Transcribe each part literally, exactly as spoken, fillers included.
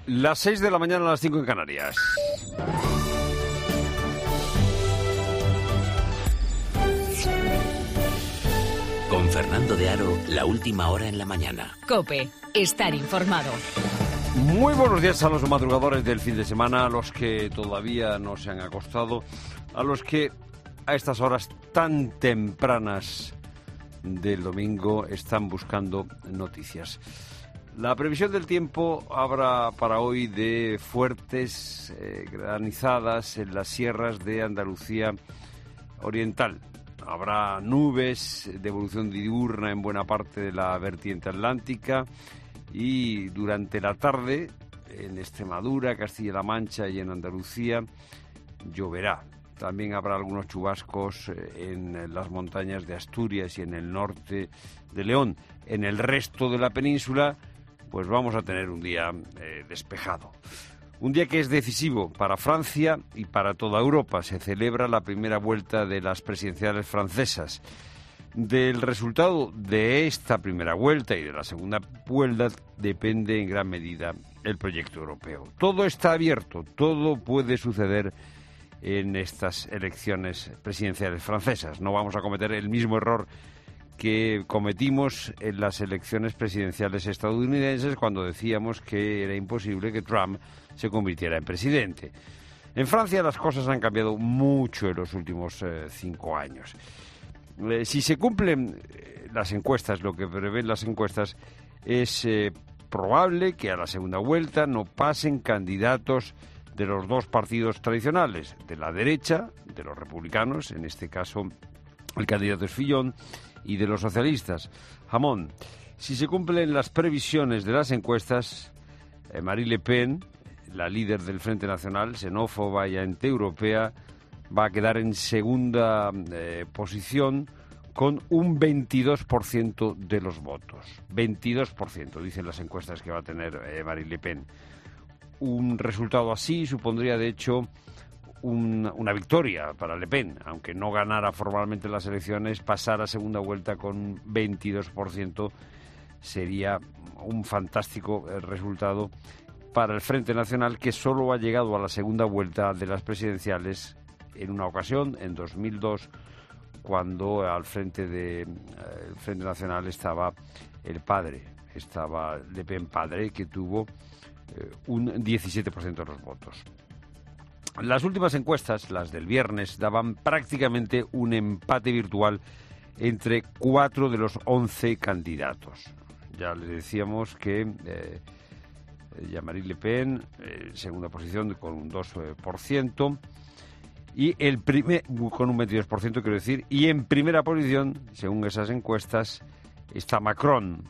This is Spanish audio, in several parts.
Las seis de la mañana a las cinco en Canarias. Con Fernando de Aro, la última hora en la mañana. COPE, estar informado. Muy buenos días a los madrugadores del fin de semana, a los que todavía no se han acostado, a los que a estas horas tan tempranas del domingo están buscando noticias. La previsión del tiempo habrá para hoy de fuertes eh, granizadas en las sierras de Andalucía Oriental. Habrá nubes de evolución diurna en buena parte de la vertiente atlántica y durante la tarde en Extremadura, Castilla-La Mancha y en Andalucía lloverá. También habrá algunos chubascos en las montañas de Asturias y en el norte de León. En el resto de la península, pues vamos a tener un día eh, despejado. Un día que es decisivo para Francia y para toda Europa. Se celebra la primera vuelta de las presidenciales francesas. Del resultado de esta primera vuelta y de la segunda vuelta depende en gran medida el proyecto europeo. Todo está abierto, todo puede suceder en estas elecciones presidenciales francesas. No vamos a cometer el mismo error que cometimos en las elecciones presidenciales estadounidenses cuando decíamos que era imposible que Trump se convirtiera en presidente. En Francia las cosas han cambiado mucho en los últimos eh, cinco años. Eh, si se cumplen eh, las encuestas, lo que prevén las encuestas, es eh, probable que a la segunda vuelta no pasen candidatos de los dos partidos tradicionales, de la derecha, de los republicanos, en este caso el candidato es Fillon, y de los socialistas, Hamon. Si se cumplen las previsiones de las encuestas, eh, Marine Le Pen, la líder del Frente Nacional, xenófoba y antieuropea, va a quedar en segunda eh, posición con un veintidós por ciento de los votos. veintidós por ciento, dicen las encuestas que va a tener eh, Marine Le Pen. Un resultado así supondría, de hecho, un, una victoria para Le Pen, aunque no ganara formalmente las elecciones. Pasar a segunda vuelta con un veintidós por ciento sería un fantástico resultado para el Frente Nacional, que solo ha llegado a la segunda vuelta de las presidenciales en una ocasión, en dos mil dos, cuando al frente del eh, Frente Nacional estaba el padre, estaba Le Pen padre, que tuvo eh, un diecisiete por ciento de los votos. Las últimas encuestas, las del viernes, daban prácticamente un empate virtual entre cuatro de los once candidatos. Ya les decíamos que eh, Jean-Marie Le Pen, eh, segunda posición con un dos por ciento, y el primer, con un veintidós por ciento quiero decir, y en primera posición, según esas encuestas, está Macron,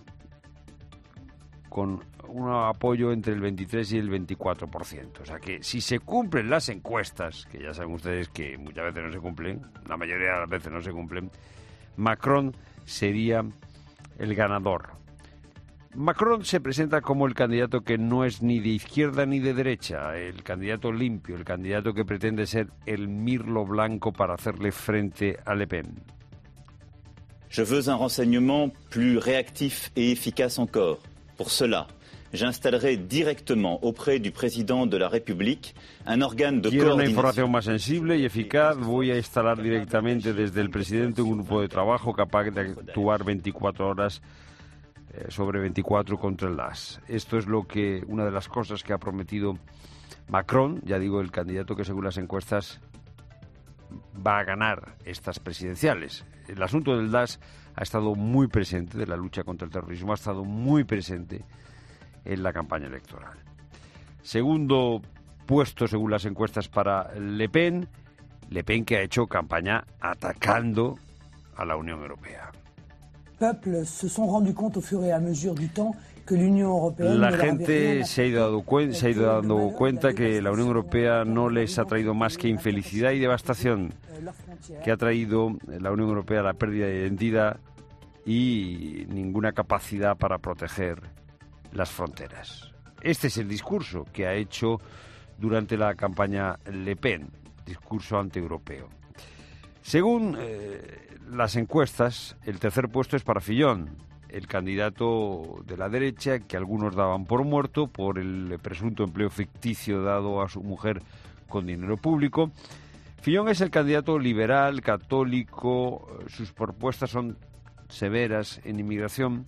con un apoyo entre el veintitrés y el veinticuatro por ciento. O sea que si se cumplen las encuestas, que ya saben ustedes que muchas veces no se cumplen, la mayoría de las veces no se cumplen, Macron sería el ganador. Macron se presenta como el candidato que no es ni de izquierda ni de derecha, el candidato limpio, el candidato que pretende ser el mirlo blanco para hacerle frente a Le Pen. Je veux un renseignement plus réactif et efficace encore. Pour cela, j'installerai directement auprès du président de la République un organe de Quiero una coordinación. información más sensible y eficaz. Voy a instalar directamente desde el presidente un grupo de trabajo capaz de actuar veinticuatro horas eh, sobre veinticuatro contra el L A S. Esto es lo que una de las cosas que ha prometido Macron, ya digo, el candidato que según las encuestas va a ganar estas presidenciales. El asunto del L A S ha estado muy presente, de la lucha contra el terrorismo, ha estado muy presente en la campaña electoral. Segundo puesto, según las encuestas, para Le Pen, Le Pen que ha hecho campaña atacando a la Unión Europea. Peuples se sont rendus compte au fur et à mesure du temps que l'Union européenne La ne leur avait rien gente se ha ido dando, cuen- se ha ido dando cuenta que la Unión Europea no les ha traído más que infelicidad y devastación, que ha traído la Unión Europea la pérdida de identidad y ninguna capacidad para proteger las fronteras. Este es el discurso que ha hecho durante la campaña Le Pen, discurso antieuropeo. Según eh, las encuestas, el tercer puesto es para Fillon, el candidato de la derecha, que algunos daban por muerto por el presunto empleo ficticio dado a su mujer con dinero público. Fillon es el candidato liberal, católico, sus propuestas son severas en inmigración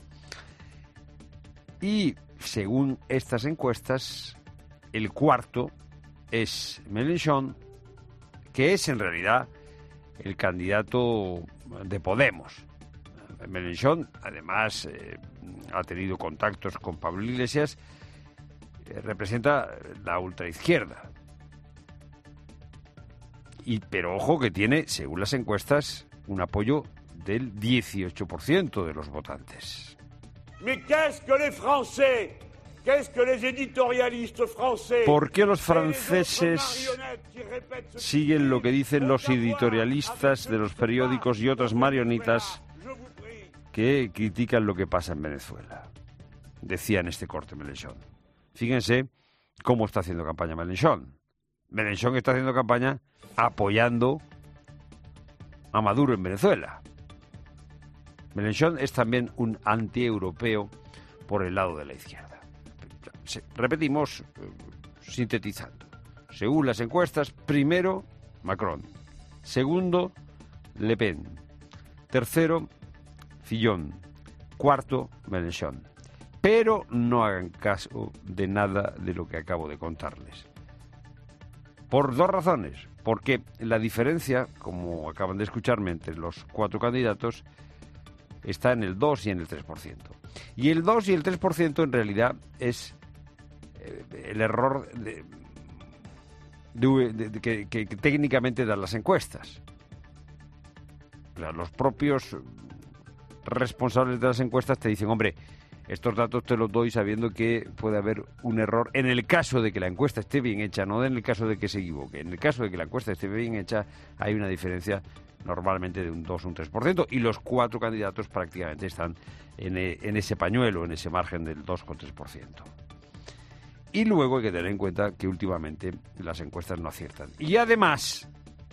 y, según estas encuestas, el cuarto es Mélenchon, que es en realidad el candidato de Podemos. Mélenchon, además, eh, ha tenido contactos con Pablo Iglesias, eh, representa la ultraizquierda. Y, pero ojo que tiene, según las encuestas, un apoyo del dieciocho por ciento de los votantes. Mais qu'est-ce que les Français? Qu'est-ce que les éditorialistes français? ¿Por qué los franceses siguen lo que dicen los editorialistas de los periódicos y otras marionetas que critican lo que pasa en Venezuela? Decía en este corte Mélenchon. Fíjense cómo está haciendo campaña Mélenchon. Mélenchon está haciendo campaña apoyando a Maduro en Venezuela. Mélenchon es también un antieuropeo por el lado de la izquierda. Repetimos, eh, sintetizando. Según las encuestas, primero, Macron. Segundo, Le Pen. Tercero, Fillon. Cuarto, Mélenchon. Pero no hagan caso de nada de lo que acabo de contarles. Por dos razones. Porque la diferencia, como acaban de escucharme, entre los cuatro candidatos está en el dos y en el tres por ciento. Y el dos y el tres por ciento en realidad es eh, el error de, de, de, de, que, que, que técnicamente dan las encuestas. O sea, los propios responsables de las encuestas te dicen, hombre, estos datos te los doy sabiendo que puede haber un error en el caso de que la encuesta esté bien hecha, no en el caso de que se equivoque. En el caso de que la encuesta esté bien hecha, hay una diferencia normalmente de un dos o un tres por ciento, y los cuatro candidatos prácticamente están en, en ese pañuelo, en ese margen del dos coma tres por ciento. Y luego hay que tener en cuenta que últimamente las encuestas no aciertan. Y además,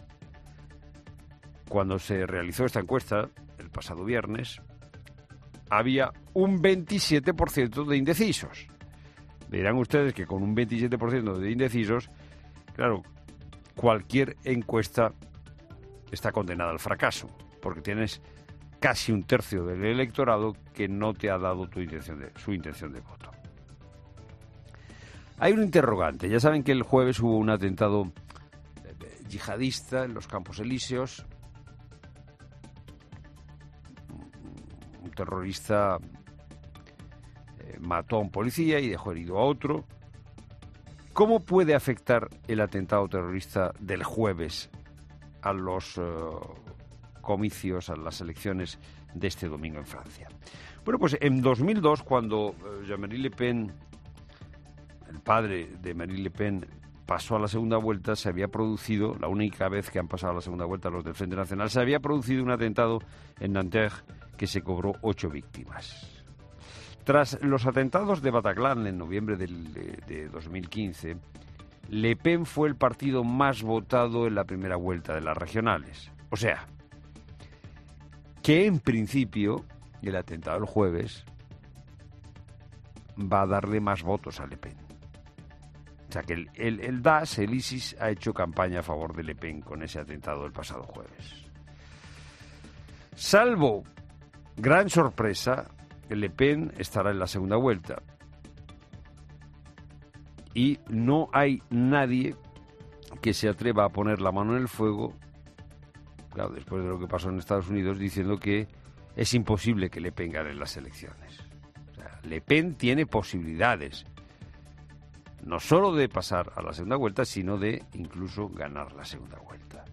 cuando se realizó esta encuesta, el pasado viernes, había un veintisiete por ciento de indecisos. Dirán ustedes que con un veintisiete por ciento de indecisos, claro, cualquier encuesta está condenada al fracaso, porque tienes casi un tercio del electorado que no te ha dado tu intención de, su intención de voto. Hay un interrogante. Ya saben que el jueves hubo un atentado yihadista en los Campos Elíseos. Un terrorista eh, mató a un policía y dejó herido a otro. ¿Cómo puede afectar el atentado terrorista del jueves a los uh, comicios, a las elecciones de este domingo en Francia? Bueno, pues en dos mil dos, cuando uh, Jean-Marie Le Pen, el padre de Marine Le Pen, pasó a la segunda vuelta, se había producido, la única vez que han pasado a la segunda vuelta los del Frente Nacional, se había producido un atentado en Nanterre que se cobró ocho víctimas. Tras los atentados de Bataclan en noviembre del, de, de dos mil quince, Le Pen fue el partido más votado en la primera vuelta de las regionales. O sea, que en principio el atentado del jueves va a darle más votos a Le Pen. O sea que el, el, el D A S, el ISIS, ha hecho campaña a favor de Le Pen con ese atentado del pasado jueves. Salvo gran sorpresa, Le Pen estará en la segunda vuelta. Y no hay nadie que se atreva a poner la mano en el fuego, claro, después de lo que pasó en Estados Unidos, diciendo que es imposible que Le Pen gane las elecciones. O sea, Le Pen tiene posibilidades, no solo de pasar a la segunda vuelta, sino de incluso ganar la segunda vuelta.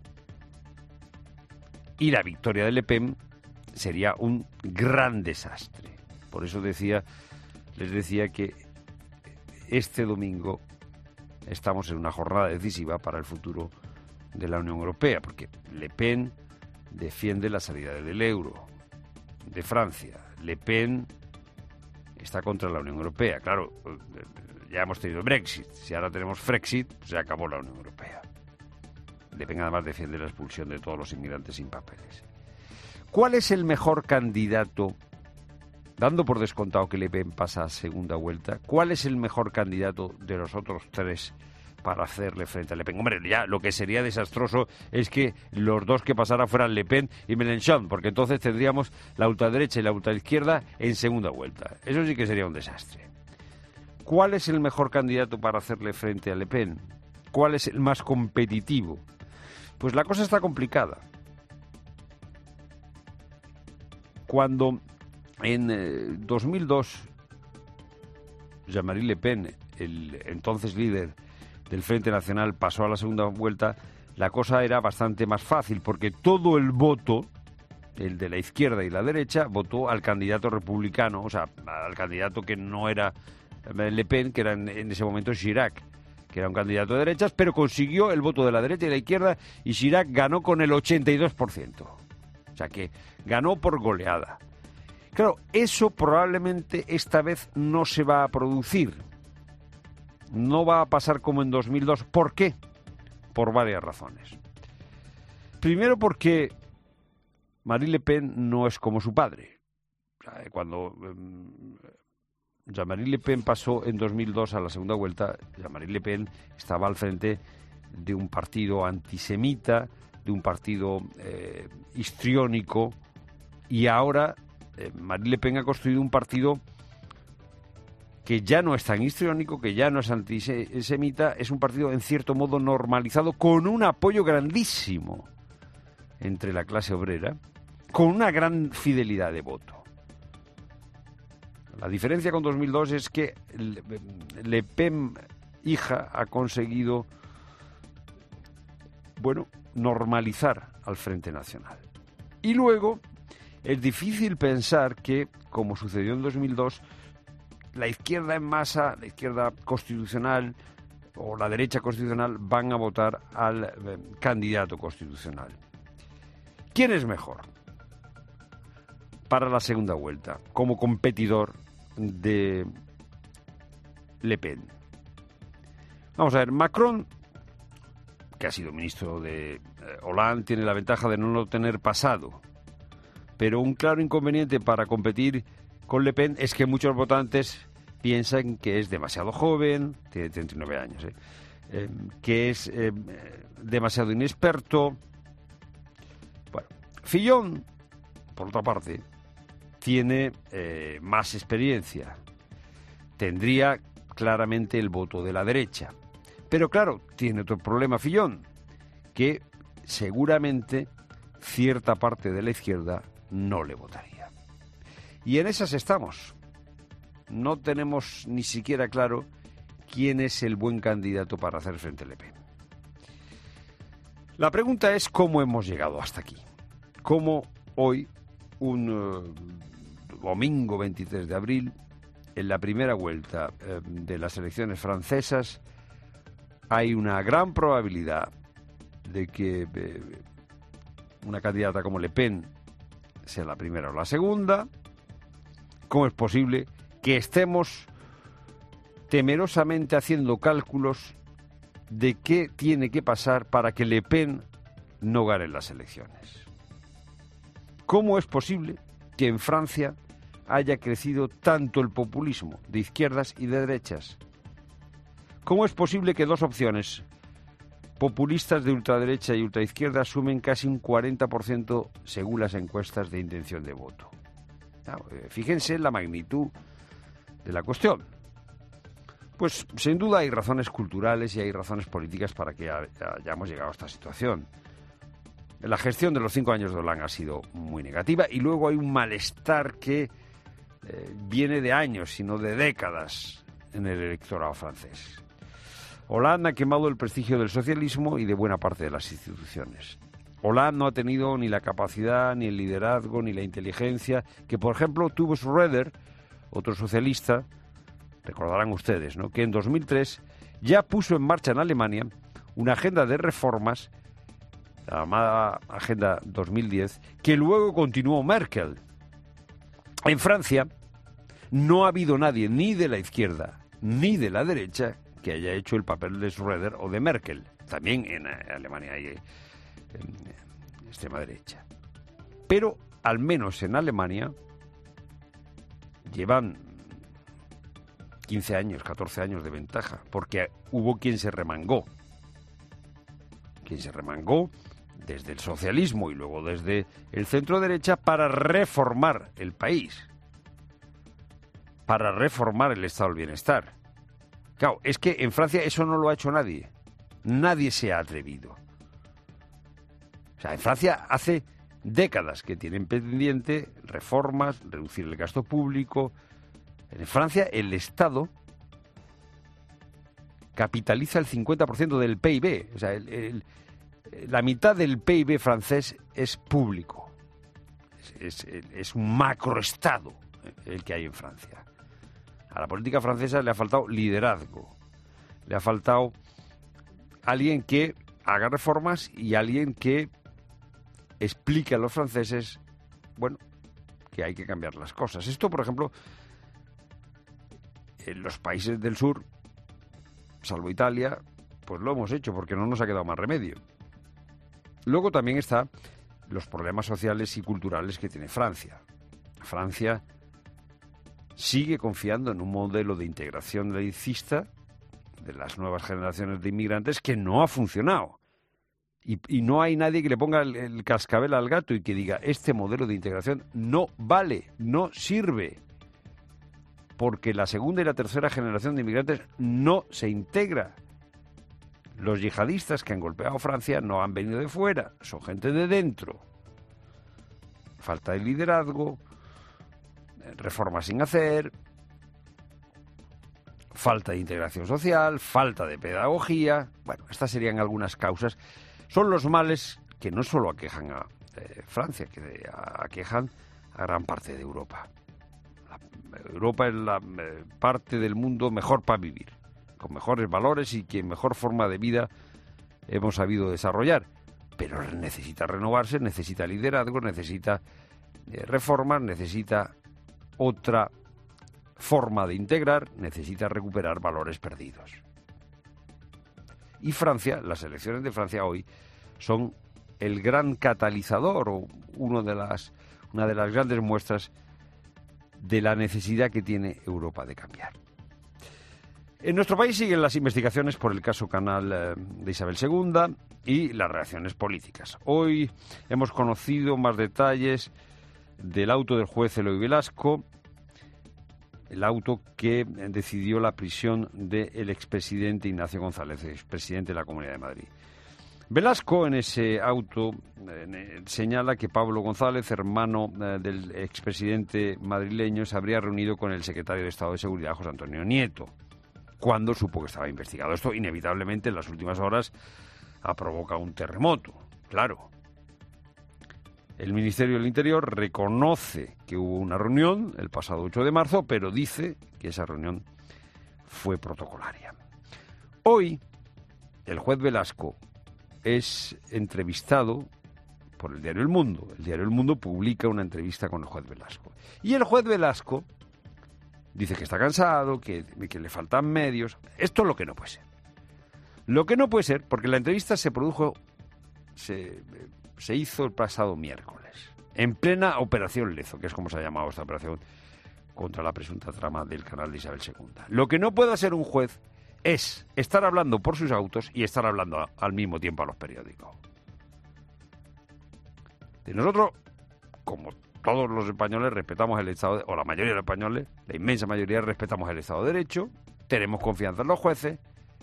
Y la victoria de Le Pen sería un gran desastre. Por eso decía, les decía que este domingo estamos en una jornada decisiva para el futuro de la Unión Europea, porque Le Pen defiende la salida del euro de Francia. Le Pen está contra la Unión Europea. Claro, ya hemos tenido Brexit. Si ahora tenemos Frexit, se acabó la Unión Europea. Le Pen además defiende la expulsión de todos los inmigrantes sin papeles. ¿Cuál es el mejor candidato dando por descontado que Le Pen pasa a segunda vuelta, ¿cuál es el mejor candidato de los otros tres para hacerle frente a Le Pen? Hombre, ya lo que sería desastroso es que los dos que pasaran fueran Le Pen y Mélenchon, porque entonces tendríamos la ultraderecha y la ultraizquierda en segunda vuelta. Eso sí que sería un desastre. ¿Cuál es el mejor candidato para hacerle frente a Le Pen? ¿Cuál es el más competitivo? Pues la cosa está complicada. Cuando en eh, dos mil dos Jean-Marie Le Pen, el entonces líder del Frente Nacional, pasó a la segunda vuelta, la cosa era bastante más fácil, porque todo el voto, el de la izquierda y la derecha, votó al candidato republicano, o sea, al candidato que no era Le Pen, que era en, en ese momento Chirac, que era un candidato de derechas, pero consiguió el voto de la derecha y la izquierda, y Chirac ganó con el ochenta y dos por ciento. O sea que ganó por goleada. Claro, eso probablemente esta vez no se va a producir. No va a pasar como en dos mil dos. ¿Por qué? Por varias razones. Primero porque Marine Le Pen no es como su padre. O sea, cuando eh, Jean-Marie Le Pen pasó en dos mil dos a la segunda vuelta, Jean-Marie Le Pen estaba al frente de un partido antisemita, de un partido eh, histriónico, y ahora eh, Marine Le Pen ha construido un partido que ya no es tan histriónico, que ya no es antisemita, es un partido en cierto modo normalizado, con un apoyo grandísimo entre la clase obrera, con una gran fidelidad de voto. La diferencia con dos mil dos es que Le Pen, hija, ha conseguido, bueno, normalizar al Frente Nacional. Y luego es difícil pensar que, como sucedió en dos mil dos, la izquierda en masa, la izquierda constitucional o la derecha constitucional van a votar al eh, candidato constitucional. ¿Quién es mejor para la segunda vuelta como competidor de Le Pen? Vamos a ver, Macron, que ha sido ministro de eh, Hollande, tiene la ventaja de no tener pasado. Pero un claro inconveniente para competir con Le Pen es que muchos votantes piensan que es demasiado joven, tiene treinta y nueve años, ¿eh? Eh, que es eh, demasiado inexperto. Bueno, Fillon, por otra parte, tiene eh, más experiencia. Tendría claramente el voto de la derecha. Pero claro, tiene otro problema Fillon, que seguramente cierta parte de la izquierda no le votaría. Y en esas estamos. No tenemos ni siquiera claro quién es el buen candidato para hacer frente a Le Pen. La pregunta es cómo hemos llegado hasta aquí. Cómo hoy, un uh, domingo veintitrés de abril, en la primera vuelta uh, de las elecciones francesas, hay una gran probabilidad de que uh, una candidata como Le Pen sea la primera o la segunda. ¿Cómo es posible que estemos temerosamente haciendo cálculos de qué tiene que pasar para que Le Pen no gane las elecciones? ¿Cómo es posible que en Francia haya crecido tanto el populismo de izquierdas y de derechas? ¿Cómo es posible que dos opciones populistas de ultraderecha y ultraizquierda sumen casi un cuarenta por ciento según las encuestas de intención de voto? Fíjense en la magnitud de la cuestión. Pues sin duda hay razones culturales y hay razones políticas para que hayamos llegado a esta situación. La gestión de los cinco años de Hollande ha sido muy negativa y luego hay un malestar que eh, viene de años, sino de décadas en el electorado francés. Hollande ha quemado el prestigio del socialismo y de buena parte de las instituciones. Hollande no ha tenido ni la capacidad, ni el liderazgo, ni la inteligencia que, por ejemplo, tuvo Schröder, otro socialista, recordarán ustedes, ¿no?, que en dos mil tres ya puso en marcha en Alemania una agenda de reformas, la llamada Agenda dos mil diez, que luego continuó Merkel. En Francia no ha habido nadie, ni de la izquierda ni de la derecha, que haya hecho el papel de Schröder o de Merkel. También en Alemania hay en extrema derecha. Pero, al menos en Alemania, llevan quince años, catorce años de ventaja, porque hubo quien se remangó. Quien se remangó desde el socialismo y luego desde el centro derecha para reformar el país, para reformar el estado del bienestar. Claro, es que en Francia eso no lo ha hecho nadie. Nadie se ha atrevido. O sea, en Francia hace décadas que tienen pendiente reformas, reducir el gasto público. En Francia el Estado capitaliza el cincuenta por ciento del P I B. O sea, el, el, la mitad del P I B francés es público. Es, es, es un macroestado el que hay en Francia. A la política francesa le ha faltado liderazgo. Le ha faltado alguien que haga reformas y alguien que explique a los franceses, bueno, que hay que cambiar las cosas. Esto, por ejemplo, en los países del sur, salvo Italia, pues lo hemos hecho porque no nos ha quedado más remedio. Luego también están los problemas sociales y culturales que tiene Francia. Francia sigue confiando en un modelo de integración laicista de las nuevas generaciones de inmigrantes que no ha funcionado. Y, y no hay nadie que le ponga el, el cascabel al gato y que diga, este modelo de integración no vale, no sirve. Porque la segunda y la tercera generación de inmigrantes no se integra. Los yihadistas que han golpeado a Francia no han venido de fuera, son gente de dentro. Falta de liderazgo, reformas sin hacer, falta de integración social, falta de pedagogía. Bueno, estas serían algunas causas. Son los males que no solo aquejan a eh, Francia, que aquejan a gran parte de Europa. La, Europa es la eh, parte del mundo mejor para vivir, con mejores valores y que mejor forma de vida hemos sabido desarrollar. Pero necesita renovarse, necesita liderazgo, necesita eh, reformas, necesita otra forma de integrar, necesita recuperar valores perdidos. Y Francia, las elecciones de Francia hoy son el gran catalizador o uno de las, una de las grandes muestras de la necesidad que tiene Europa de cambiar. En nuestro país siguen las investigaciones por el caso Canal eh, de Isabel segunda y las reacciones políticas. Hoy hemos conocido más detalles del auto del juez Eloy Velasco, el auto que decidió la prisión del expresidente Ignacio González, expresidente de la Comunidad de Madrid. Velasco en ese auto eh, señala que Pablo González, hermano eh, del expresidente madrileño, se habría reunido con el secretario de Estado de Seguridad, José Antonio Nieto, cuando supo que estaba investigado. Esto inevitablemente en las últimas horas ha provocado un terremoto, claro. El Ministerio del Interior reconoce que hubo una reunión el pasado ocho de marzo, pero dice que esa reunión fue protocolaria. Hoy, el juez Velasco es entrevistado por el diario El Mundo. El diario El Mundo publica una entrevista con el juez Velasco. Y el juez Velasco dice que está cansado, que, que le faltan medios. Esto es lo que no puede ser. Lo que no puede ser, porque la entrevista se produjo... Se, se hizo el pasado miércoles, en plena Operación Lezo, que es como se ha llamado esta operación contra la presunta trama del canal de Isabel segunda. Lo que no puede hacer un juez es estar hablando por sus autos y estar hablando a, al mismo tiempo a los periódicos. Y nosotros, como todos los españoles, respetamos el Estado, de, o la mayoría de los españoles, la inmensa mayoría, respetamos el Estado de Derecho, tenemos confianza en los jueces.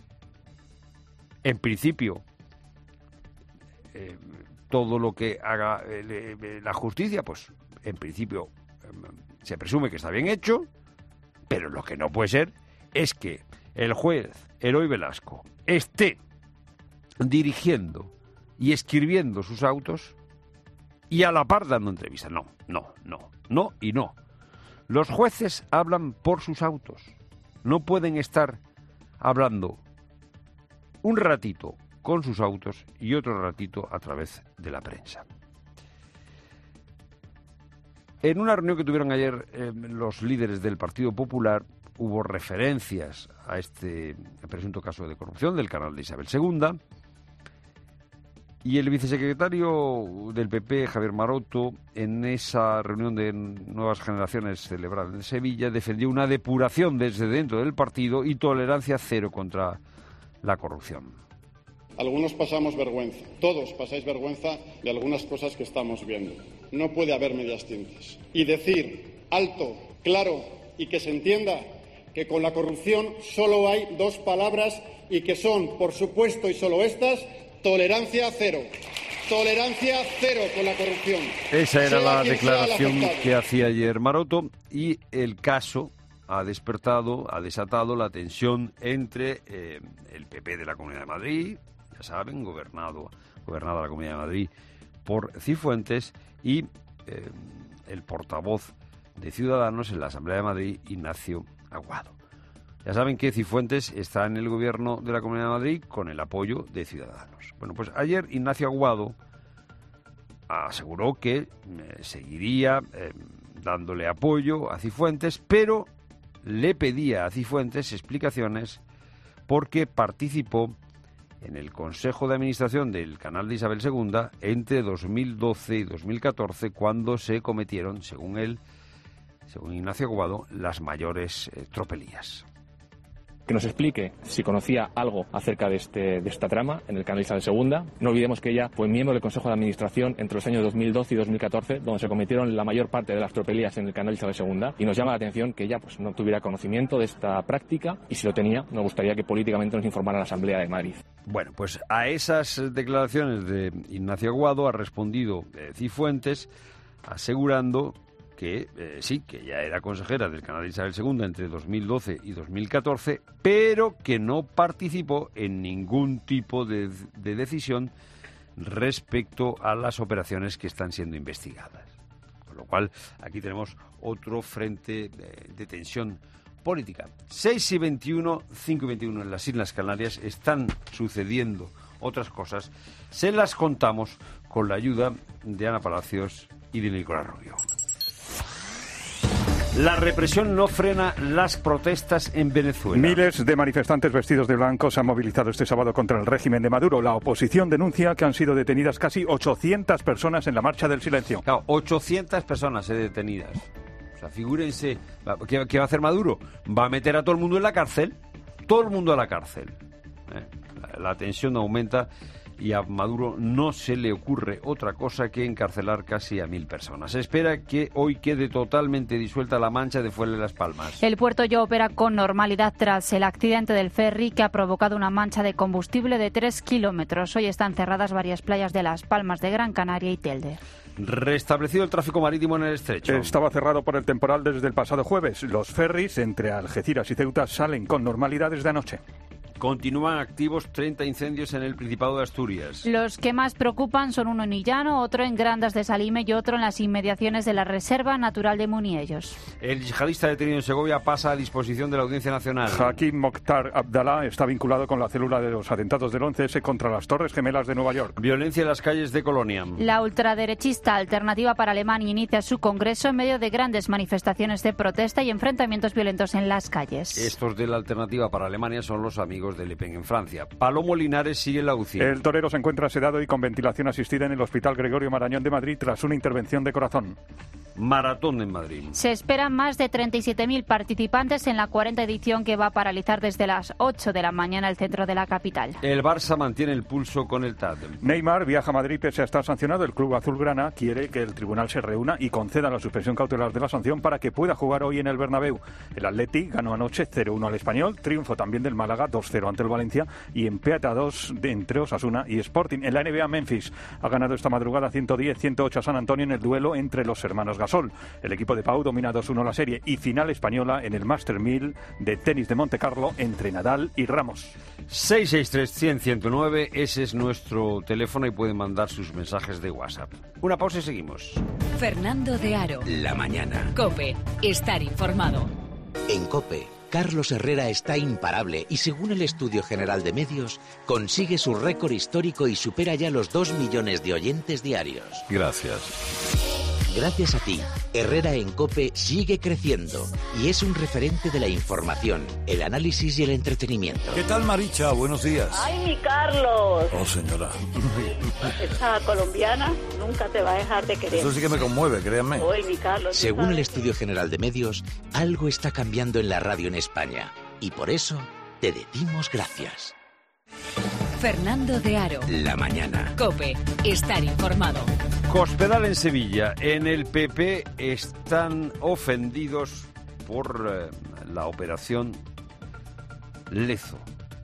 En principio, eh, todo lo que haga eh, la justicia, pues en principio eh, se presume que está bien hecho, pero lo que no puede ser es que el juez Eloy Velasco esté dirigiendo y escribiendo sus autos y a la par dando entrevistas. No, no, no, no y no. Los jueces hablan por sus autos. No pueden estar hablando un ratito con sus autos y otro ratito a través de la prensa. En una reunión que tuvieron ayer eh, los líderes del Partido Popular, hubo referencias a este presunto caso de corrupción del canal de Isabel segunda Y el vicesecretario del P P, Javier Maroto, en esa reunión de Nuevas Generaciones celebrada en Sevilla, defendió una depuración desde dentro del partido y tolerancia cero contra la corrupción. Algunos pasamos vergüenza, todos pasáis vergüenza de algunas cosas que estamos viendo. No puede haber medias tintas. Y decir alto, claro y que se entienda que con la corrupción solo hay dos palabras y que son, por supuesto, y solo estas: tolerancia cero. Tolerancia cero con la corrupción. Esa era Sea la quien sea el declaración afectado. que hacía ayer Maroto, y el caso ha despertado, ha desatado la tensión entre eh, el P P de la Comunidad de Madrid, ya saben, gobernado, gobernada la Comunidad de Madrid por Cifuentes, y eh, el portavoz de Ciudadanos en la Asamblea de Madrid, Ignacio Aguado. Ya saben que Cifuentes está en el gobierno de la Comunidad de Madrid con el apoyo de Ciudadanos. Bueno, pues ayer Ignacio Aguado aseguró que eh, seguiría eh, dándole apoyo a Cifuentes, pero le pedía a Cifuentes explicaciones porque participó en el Consejo de Administración del canal de Isabel segunda entre dos mil doce y dos mil catorce, cuando se cometieron, según él, según Ignacio Aguado, las mayores eh, tropelías. Que nos explique si conocía algo acerca de, este, de esta trama en el canal Isabel segunda. No olvidemos que ella fue miembro del Consejo de Administración entre los años dos mil doce y dos mil catorce, donde se cometieron la mayor parte de las tropelías en el canal Isabel segunda, y nos llama la atención que ella pues, no tuviera conocimiento de esta práctica, y si lo tenía, nos gustaría que políticamente nos informara la Asamblea de Madrid. Bueno, pues a esas declaraciones de Ignacio Aguado ha respondido eh, Cifuentes, asegurando que eh, sí, que ya era consejera del canal Isabel segunda entre dos mil doce y dos mil catorce, pero que no participó en ningún tipo de, de decisión respecto a las operaciones que están siendo investigadas. Con lo cual, aquí tenemos otro frente de, de tensión política. seis y veintiuno, cinco y veintiuno en las Islas Canarias están sucediendo otras cosas. Se las contamos con la ayuda de Ana Palacios y de Nicolás Rubio. La represión no frena las protestas en Venezuela. Miles de manifestantes vestidos de blanco se han movilizado este sábado contra el régimen de Maduro. La oposición denuncia que han sido detenidas casi ochocientas personas en la Marcha del Silencio. Claro, ochocientas personas eh, detenidas. O sea, figúrense, ¿qué, ¿qué va a hacer Maduro? Va a meter a todo el mundo en la cárcel. Todo el mundo a la cárcel. ¿Eh? La, la tensión aumenta y a Maduro no se le ocurre otra cosa que encarcelar casi a mil personas. Se espera que hoy quede totalmente disuelta la mancha de Fuelle Las Palmas. El puerto ya opera con normalidad tras el accidente del ferry que ha provocado una mancha de combustible de tres kilómetros. Hoy están cerradas varias playas de Las Palmas de Gran Canaria y Telde. Restablecido el tráfico marítimo en el estrecho. Estaba cerrado por el temporal desde el pasado jueves. Los ferries entre Algeciras y Ceuta salen con normalidad desde anoche. Continúan activos treinta incendios en el Principado de Asturias. Los que más preocupan son uno en Illano, otro en Grandas de Salime y otro en las inmediaciones de la Reserva Natural de Muniellos. El yihadista detenido en Segovia pasa a disposición de la Audiencia Nacional. Hakim Mokhtar Abdallah está vinculado con la célula de los atentados del once ese contra las Torres Gemelas de Nueva York. Violencia en las calles de Colonia. La ultraderechista Alternativa para Alemania inicia su congreso en medio de grandes manifestaciones de protesta y enfrentamientos violentos en las calles. Estos de la Alternativa para Alemania son los amigos de Le Pen en Francia. Palomo Linares sigue en la U C I. El torero se encuentra sedado y con ventilación asistida en el Hospital Gregorio Marañón de Madrid tras una intervención de corazón. Maratón en Madrid. Se esperan más de treinta y siete mil participantes en la cuarta edición que va a paralizar desde las ocho de la mañana el centro de la capital. El Barça mantiene el pulso con el T A D. Neymar viaja a Madrid pese a estar sancionado. El club azulgrana quiere que el tribunal se reúna y conceda la suspensión cautelar de la sanción para que pueda jugar hoy en el Bernabéu. El Atleti ganó anoche cero uno al Español, triunfo también del Málaga dos cero ante el Valencia y empate a dos de entre Osasuna y Sporting. En la N B A, Memphis ha ganado esta madrugada ciento diez a ciento ocho a San Antonio en el duelo entre los hermanos Gasol. El equipo de Pau domina dos uno la serie y final española en el Master mil de tenis de Montecarlo entre Nadal y Ramos. seis seis tres, cien, ciento nueve, ese es nuestro teléfono y pueden mandar sus mensajes de WhatsApp. Una pausa y seguimos. Fernando de Aro. La mañana. COPE. Estar informado. En COPE, Carlos Herrera está imparable y según el Estudio General de Medios, consigue su récord histórico y supera ya los dos millones de oyentes diarios. Gracias. Gracias a ti, Herrera en COPE sigue creciendo y es un referente de la información, el análisis y el entretenimiento. ¿Qué tal, Maricha? Buenos días. ¡Ay, mi Carlos! Oh, señora. Esa colombiana nunca te va a dejar de querer. Eso sí que me conmueve, créanme. ¡Ay, mi Carlos! Según el Estudio General de Medios, algo está cambiando en la radio en España y por eso te decimos gracias. Fernando de Aro. La mañana. COPE. Estar informado. Cospedal en Sevilla. En el P P están ofendidos por eh, la operación Lezo.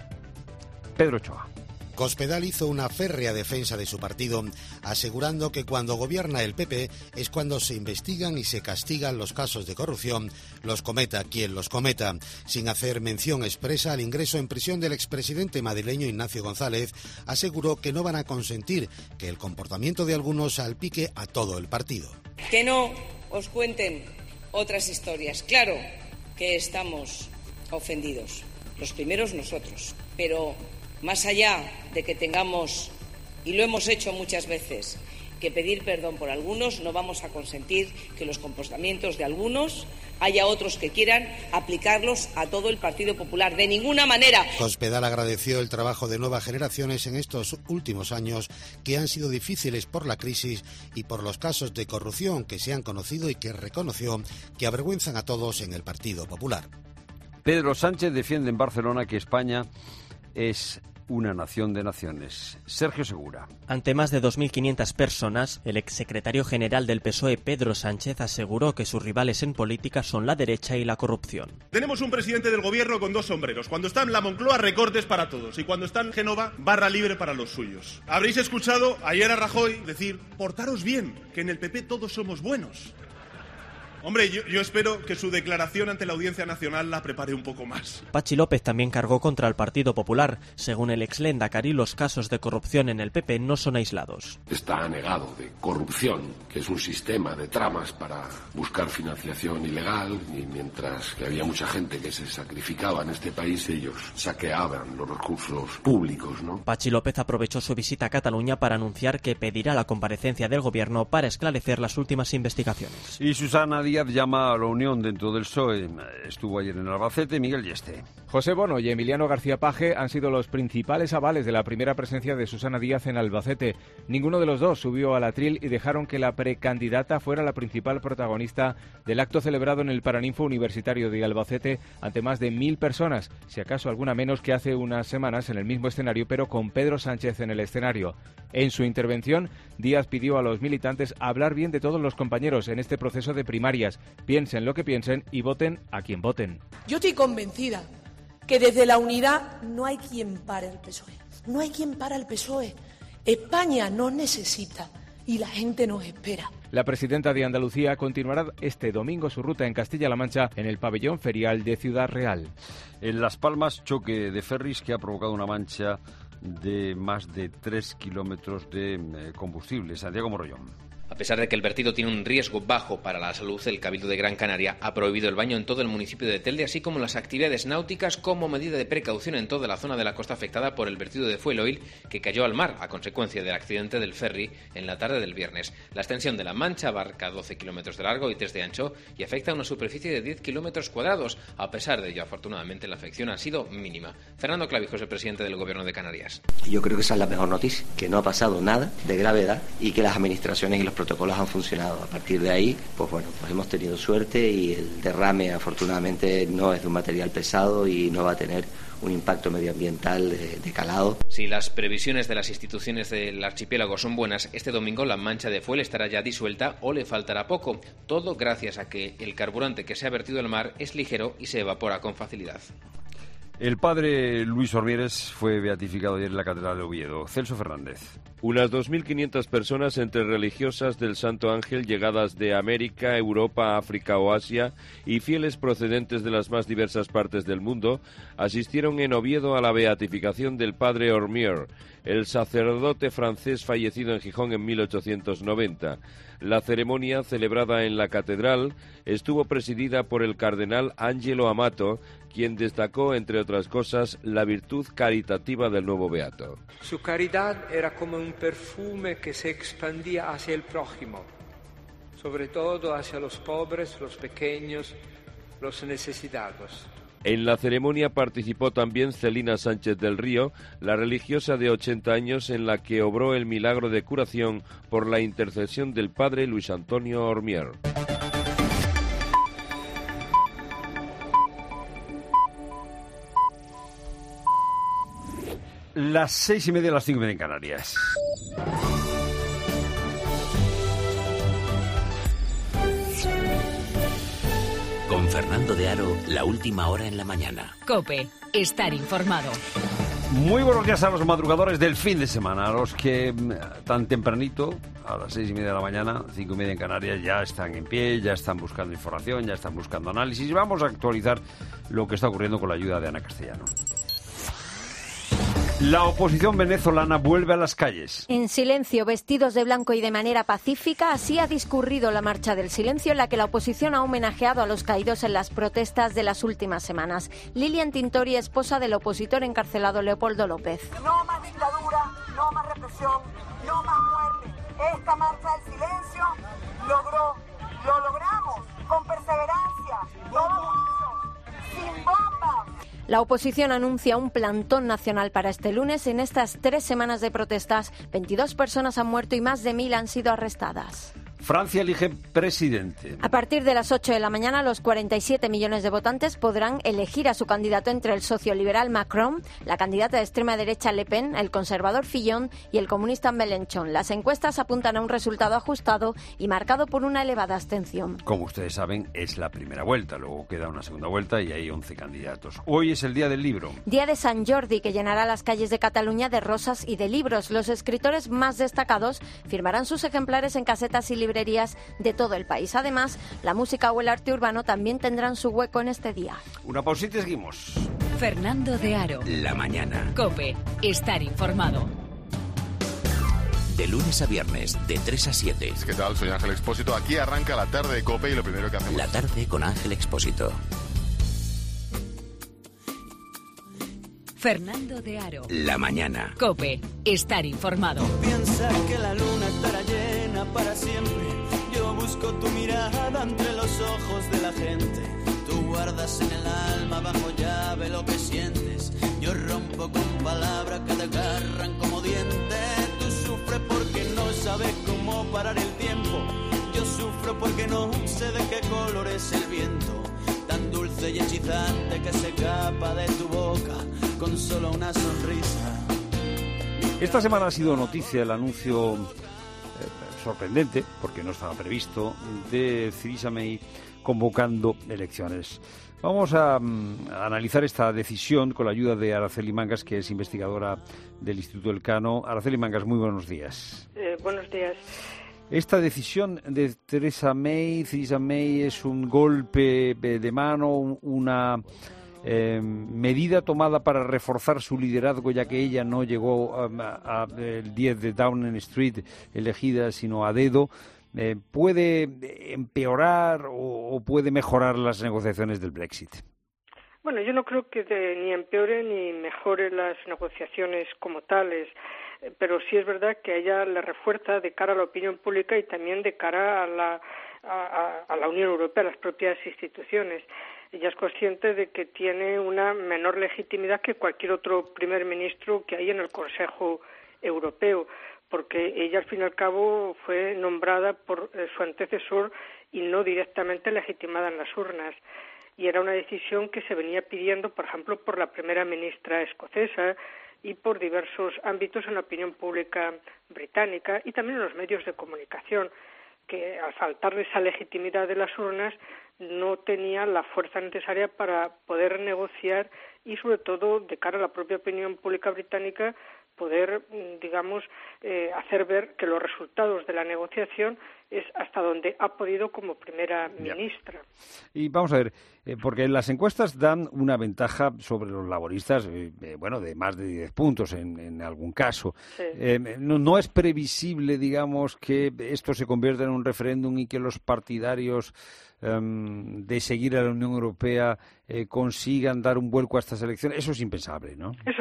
Pedro Ochoa. Cospedal hizo una férrea defensa de su partido, asegurando que cuando gobierna el P P es cuando se investigan y se castigan los casos de corrupción, los cometa quien los cometa, sin hacer mención expresa al ingreso en prisión del expresidente madrileño Ignacio González. Aseguró que no van a consentir que el comportamiento de algunos salpique a todo el partido. Que no os cuenten otras historias. Claro que estamos ofendidos, los primeros nosotros, pero más allá de que tengamos, y lo hemos hecho muchas veces, que pedir perdón por algunos, no vamos a consentir que los comportamientos de algunos haya otros que quieran aplicarlos a todo el Partido Popular. De ninguna manera. Cospedal agradeció el trabajo de nuevas generaciones en estos últimos años, que han sido difíciles por la crisis y por los casos de corrupción que se han conocido y que reconoció que avergüenzan a todos en el Partido Popular. Pedro Sánchez defiende en Barcelona que España es una nación de naciones. Sergio Segura. Ante más de dos mil quinientas personas, el exsecretario general del P S O E, Pedro Sánchez, aseguró que sus rivales en política son la derecha y la corrupción. Tenemos un presidente del gobierno con dos sombreros. Cuando está en la Moncloa, recortes para todos. Y cuando está en Génova, barra libre para los suyos. Habréis escuchado ayer a Rajoy decir: portaros bien, que en el P P todos somos buenos. Hombre, yo, yo espero que su declaración ante la Audiencia Nacional la prepare un poco más. Pachi López también cargó contra el Partido Popular. Según el exlendakari, los casos de corrupción en el P P no son aislados. Está anegado de corrupción, que es un sistema de tramas para buscar financiación ilegal, y mientras que había mucha gente que se sacrificaba en este país, ellos saqueaban los recursos públicos, ¿no? Pachi López aprovechó su visita a Cataluña para anunciar que pedirá la comparecencia del Gobierno para esclarecer las últimas investigaciones. Y Susana Díaz llama a la unión dentro del P S O E. Estuvo ayer en Albacete. Miguel Yeste. José Bono y Emiliano García Paje han sido los principales avales de la primera presencia de Susana Díaz en Albacete. Ninguno de los dos subió al atril y dejaron que la precandidata fuera la principal protagonista del acto celebrado en el Paraninfo Universitario de Albacete ante más de mil personas, si acaso alguna menos que hace unas semanas en el mismo escenario, pero con Pedro Sánchez en el escenario. En su intervención, Díaz pidió a los militantes hablar bien de todos los compañeros en este proceso de primarias. Piensen lo que piensen y voten a quien voten. Yo estoy convencida que desde la unidad no hay quien pare el P S O E. No hay quien para el P S O E. España nos necesita y la gente nos espera. La presidenta de Andalucía continuará este domingo su ruta en Castilla-La Mancha en el pabellón ferial de Ciudad Real. En Las Palmas, choque de ferris que ha provocado una mancha de más de tres kilómetros de eh, combustible. Santiago Morrollón. A pesar de que el vertido tiene un riesgo bajo para la salud, el Cabildo de Gran Canaria ha prohibido el baño en todo el municipio de Telde, así como las actividades náuticas como medida de precaución en toda la zona de la costa afectada por el vertido de fuel oil que cayó al mar a consecuencia del accidente del ferry en la tarde del viernes. La extensión de la mancha abarca doce kilómetros de largo y tres de ancho y afecta a una superficie de diez kilómetros cuadrados. A pesar de ello, afortunadamente, la afección ha sido mínima. Fernando Clavijos, el presidente del Gobierno de Canarias. Yo creo que esa es la mejor noticia, que no ha pasado nada de gravedad y que las administraciones y los protocolos han funcionado. A partir de ahí, pues bueno, pues hemos tenido suerte y el derrame afortunadamente no es de un material pesado y no va a tener un impacto medioambiental de, de calado. Si las previsiones de las instituciones del archipiélago son buenas, este domingo la mancha de fuel estará ya disuelta o le faltará poco. Todo gracias a que el carburante que se ha vertido al mar es ligero y se evapora con facilidad. El padre Luis Ormieres fue beatificado ayer en la Catedral de Oviedo. Celso Fernández. Unas dos mil quinientas personas, entre religiosas del Santo Ángel llegadas de América, Europa, África o Asia y fieles procedentes de las más diversas partes del mundo, asistieron en Oviedo a la beatificación del padre Ormier, el sacerdote francés fallecido en Gijón en mil ochocientos noventa. La ceremonia, celebrada en la catedral, estuvo presidida por el cardenal Angelo Amato, quien destacó, entre otras cosas, la virtud caritativa del nuevo beato. Su caridad era como un perfume que se expandía hacia el prójimo. sobre todo hacia los pobres, los pequeños, los necesitados. En la ceremonia participó también Celina Sánchez del Río, la religiosa de ochenta años en la que obró el milagro de curación por la intercesión del padre Luis Antonio Ormier. Las seis y media, las cinco y media en Canarias. Con Fernando de Aro, la última hora en la mañana. COPE, estar informado. Muy buenos días a los madrugadores del fin de semana, a los que tan tempranito, a las seis y media de la mañana, cinco y media en Canarias, ya están en pie, ya están buscando información, ya están buscando análisis. Y vamos a actualizar lo que está ocurriendo con la ayuda de Ana Castellano. La oposición venezolana vuelve a las calles. En silencio, vestidos de blanco y de manera pacífica, así ha discurrido la Marcha del Silencio en la que la oposición ha homenajeado a los caídos en las protestas de las últimas semanas. Lilian Tintori, esposa del opositor encarcelado Leopoldo López. No más dictadura, no más represión, no más muerte. Esta Marcha del Silencio logró, lo logramos con perseverancia, todos unidos, sin bombas. La oposición anuncia un plantón nacional para este lunes. En estas tres semanas de protestas, veintidós personas han muerto y más de mil han sido arrestadas. Francia elige presidente. A partir de las ocho de la mañana, los cuarenta y siete millones de votantes podrán elegir a su candidato entre el socioliberal Macron, la candidata de extrema derecha Le Pen, el conservador Fillon y el comunista Mélenchon. Las encuestas apuntan a un resultado ajustado y marcado por una elevada abstención. Como ustedes saben, es la primera vuelta, luego queda una segunda vuelta y hay once candidatos. Hoy es el Día del Libro. Día de San Jordi, que llenará las calles de Cataluña de rosas y de libros. Los escritores más destacados firmarán sus ejemplares en casetas y libros de todo el país. Además, la música o el arte urbano también tendrán su hueco en este día. Una pausita y seguimos. Fernando de Aro. La mañana. COPE, estar informado. De lunes a viernes, de tres a siete. ¿Qué tal? Soy Ángel Expósito. Aquí arranca la tarde de COPE y lo primero que hacemos... La tarde con Ángel Expósito. Fernando de Aro. La mañana. COPE, estar informado. Piensa que la luna estará llena para siempre. Yo busco tu mirada entre los ojos de la gente. Tú guardas en el alma bajo llave lo que sientes. Yo rompo con palabras que te agarran como dientes. Tú sufres porque no sabes cómo parar el tiempo. Yo sufro porque no sé de qué color es el viento. Tan dulce y hechizante que se escapa de tu boca con solo una sonrisa. Esta semana ha sido noticia el anuncio eh, sorprendente, porque no estaba previsto, de Theresa May convocando elecciones. Vamos a, a analizar esta decisión con la ayuda de Araceli Mangas, que es investigadora del Instituto Elcano. Araceli Mangas, muy buenos días. Eh, buenos días. Esta decisión de Theresa May, Theresa May es un golpe de mano, una eh, medida tomada para reforzar su liderazgo, ya que ella no llegó a, a, a el diez de Downing Street elegida, sino a dedo. Eh, ¿Puede empeorar o, o puede mejorar las negociaciones del Brexit? Bueno, yo no creo que de, ni empeore ni mejore las negociaciones como tales. Pero sí es verdad que a ella le refuerza de cara a la opinión pública y también de cara a la, a, a la Unión Europea, a las propias instituciones. Ella es consciente de que tiene una menor legitimidad que cualquier otro primer ministro que hay en el Consejo Europeo, porque ella al fin y al cabo fue nombrada por eh, su antecesor y no directamente legitimada en las urnas. Y era una decisión que se venía pidiendo, por ejemplo, por la primera ministra escocesa, y por diversos ámbitos en la opinión pública británica y también en los medios de comunicación, que al faltarle esa legitimidad de las urnas no tenía la fuerza necesaria para poder negociar y, sobre todo, de cara a la propia opinión pública británica, poder, digamos, eh, hacer ver que los resultados de la negociación es hasta donde ha podido como primera ministra. Y vamos a ver, eh, porque las encuestas dan una ventaja sobre los laboristas, eh, eh, bueno, de más de diez puntos en, en algún caso. Sí. Eh, no, no es previsible, digamos, que esto se convierta en un referéndum y que los partidarios eh, de seguir a la Unión Europea eh, consigan dar un vuelco a estas elecciones. Eso es impensable, ¿no? Eso es impensable.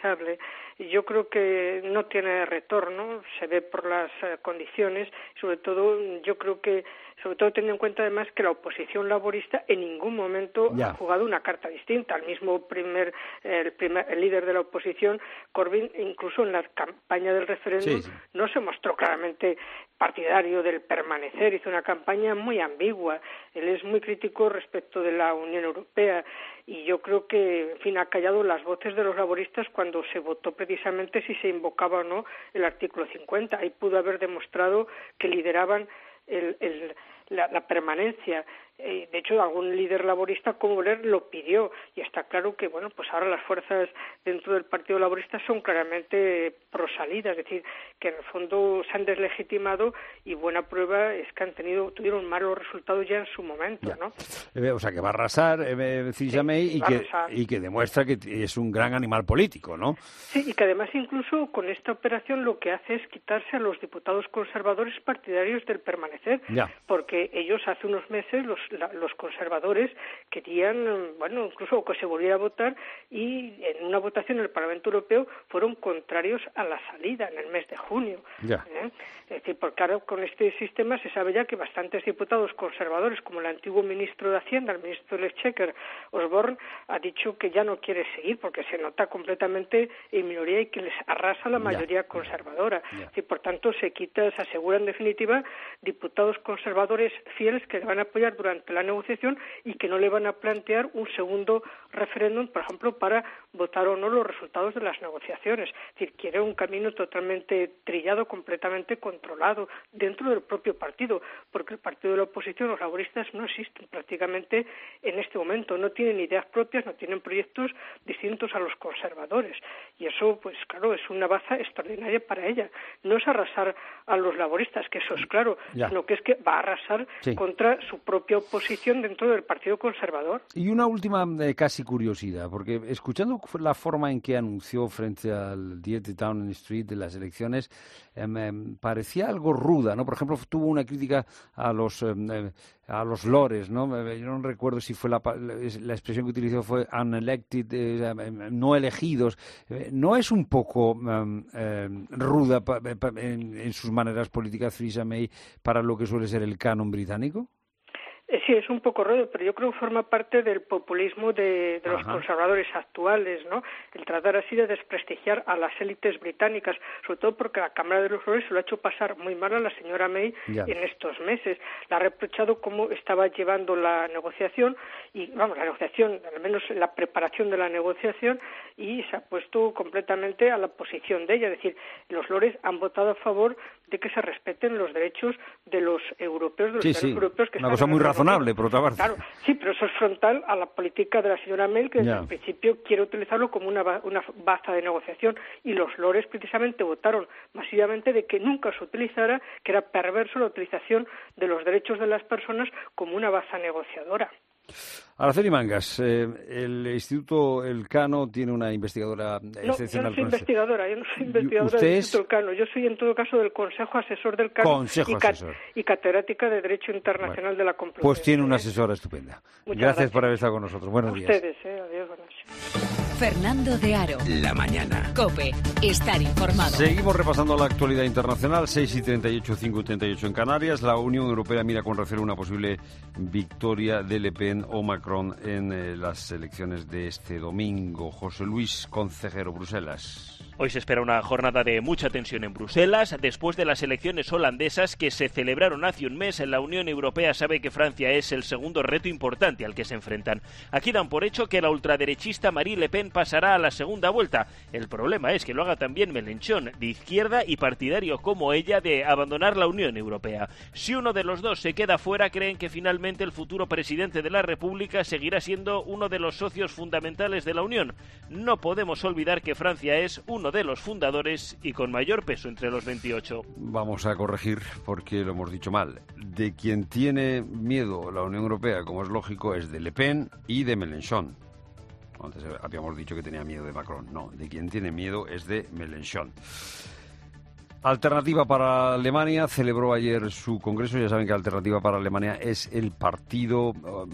indispensable. Y yo creo que no tiene retorno, se ve por las eh, condiciones, sobre todo yo creo que, sobre todo teniendo en cuenta además que la oposición laborista en ningún momento ya. ha jugado una carta distinta. El mismo primer, el primer el líder de la oposición, Corbyn, incluso en la campaña del referéndum, sí, sí. no se mostró claramente partidario del permanecer, hizo una campaña muy ambigua. Él es muy crítico respecto de la Unión Europea y yo creo que, en fin, ha callado las voces de los laboristas cuando se votó precisamente si se invocaba o no el artículo cincuenta. Ahí pudo haber demostrado que lideraban el, el, la, la permanencia. Eh, de hecho, algún líder laborista como Blair lo pidió y está claro que, bueno, pues ahora las fuerzas dentro del Partido Laborista son claramente prosalida, es decir, que en el fondo se han deslegitimado y buena prueba es que han tenido tuvieron malos resultados ya en su momento, ya. ¿no? Eh, o sea, que va a arrasar eh, Theresa sí, May y que, y que demuestra que es un gran animal político, ¿no? Sí, y que además incluso con esta operación lo que hace es quitarse a los diputados conservadores partidarios del permanecer, ya. porque ellos hace unos meses los La, los conservadores querían, bueno, incluso que se volviera a votar y en una votación en el Parlamento Europeo fueron contrarios a la salida en el mes de junio. Ya. ¿Eh? Es decir, porque ahora con este sistema se sabe ya que bastantes diputados conservadores, como el antiguo ministro de Hacienda, el ministro del Exchequer, Osborne, ha dicho que ya no quiere seguir porque se nota completamente en minoría y que les arrasa la mayoría ya. conservadora. Ya. Es decir, por tanto, se quita, se asegura en definitiva diputados conservadores fieles que le van a apoyar durante la negociación y que no le van a plantear un segundo referéndum, por ejemplo, para votar o no los resultados de las negociaciones. Es decir, quiere un camino totalmente trillado, completamente controlado dentro del propio partido, porque el partido de la oposición, los laboristas, no existen prácticamente en este momento, no tienen ideas propias, no tienen proyectos distintos a los conservadores. Y eso, pues claro, es una baza extraordinaria para ella. No es arrasar a los laboristas, que eso es claro, ya. sino que es que va a arrasar sí. contra su propia oposición dentro del Partido Conservador. Y una última eh, casi curiosidad, porque escuchando la forma en que anunció frente al diez de Downing Street de las elecciones, eh, eh, parecía algo ruda, ¿no? Por ejemplo, tuvo una crítica a los eh, a los lores, ¿no? Yo no recuerdo si fue la, la expresión que utilizó fue unelected, eh, no elegidos. ¿No es un poco eh, eh, ruda pa, pa, en, en sus maneras políticas Theresa May para lo que suele ser el canon británico? Sí, es un poco rudo, pero yo creo que forma parte del populismo de, de los Ajá. conservadores actuales, ¿no? El tratar así de desprestigiar a las élites británicas, sobre todo porque la Cámara de los Lores se lo ha hecho pasar muy mal a la señora May ya. en estos meses. La ha reprochado cómo estaba llevando la negociación, y vamos, la negociación, al menos la preparación de la negociación, y se ha puesto completamente a la posición de ella. Es decir, los Lores han votado a favor de que se respeten los derechos de los europeos, de los sí, sí. europeos que Una cosa muy razonable, por otra parte. Claro, sí, pero eso es frontal a la política de la señora May, que desde yeah. el principio quiere utilizarlo como una, una baza de negociación, y los Lores precisamente votaron masivamente de que nunca se utilizara, que era perverso la utilización de los derechos de las personas como una baza negociadora. Araceli Mangas, eh, el Instituto Elcano tiene una investigadora no, excepcional. Yo no soy investigadora, yo no soy investigadora del Instituto Elcano, yo soy en todo caso del Consejo Asesor del Cano Consejo y, Asesor. y catedrática de Derecho Internacional bueno, de la Complutense. Pues tiene una asesora estupenda. Muchas gracias, gracias por haber estado con nosotros. Buenos A días. ustedes, eh, adiós, buenas noches. Fernando de Aro. La mañana. COPE. Estar informado. Seguimos repasando la actualidad internacional. seis y treinta y ocho, cinco y treinta y ocho en Canarias. La Unión Europea mira con recelo una posible victoria de Le Pen o Macron en eh, las elecciones de este domingo. José Luis Concejero, Bruselas. Hoy se espera una jornada de mucha tensión en Bruselas. Después de las elecciones holandesas que se celebraron hace un mes, la Unión Europea sabe que Francia es el segundo reto importante al que se enfrentan. Aquí dan por hecho que la ultraderechista Marine Le Pen pasará a la segunda vuelta. El problema es que lo haga también Mélenchon, de izquierda y partidario como ella de abandonar la Unión Europea. Si uno de los dos se queda fuera, creen que finalmente el futuro presidente de la República seguirá siendo uno de los socios fundamentales de la Unión. No podemos olvidar que Francia es uno de los fundadores y con mayor peso entre los veintiocho. Vamos a corregir porque lo hemos dicho mal. De quien tiene miedo la Unión Europea, como es lógico, es de Le Pen y de Mélenchon. Antes habíamos dicho que tenía miedo de Macron. No, de quien tiene miedo es de Mélenchon. Alternativa para Alemania celebró ayer su congreso. Ya saben que Alternativa para Alemania es el partido uh,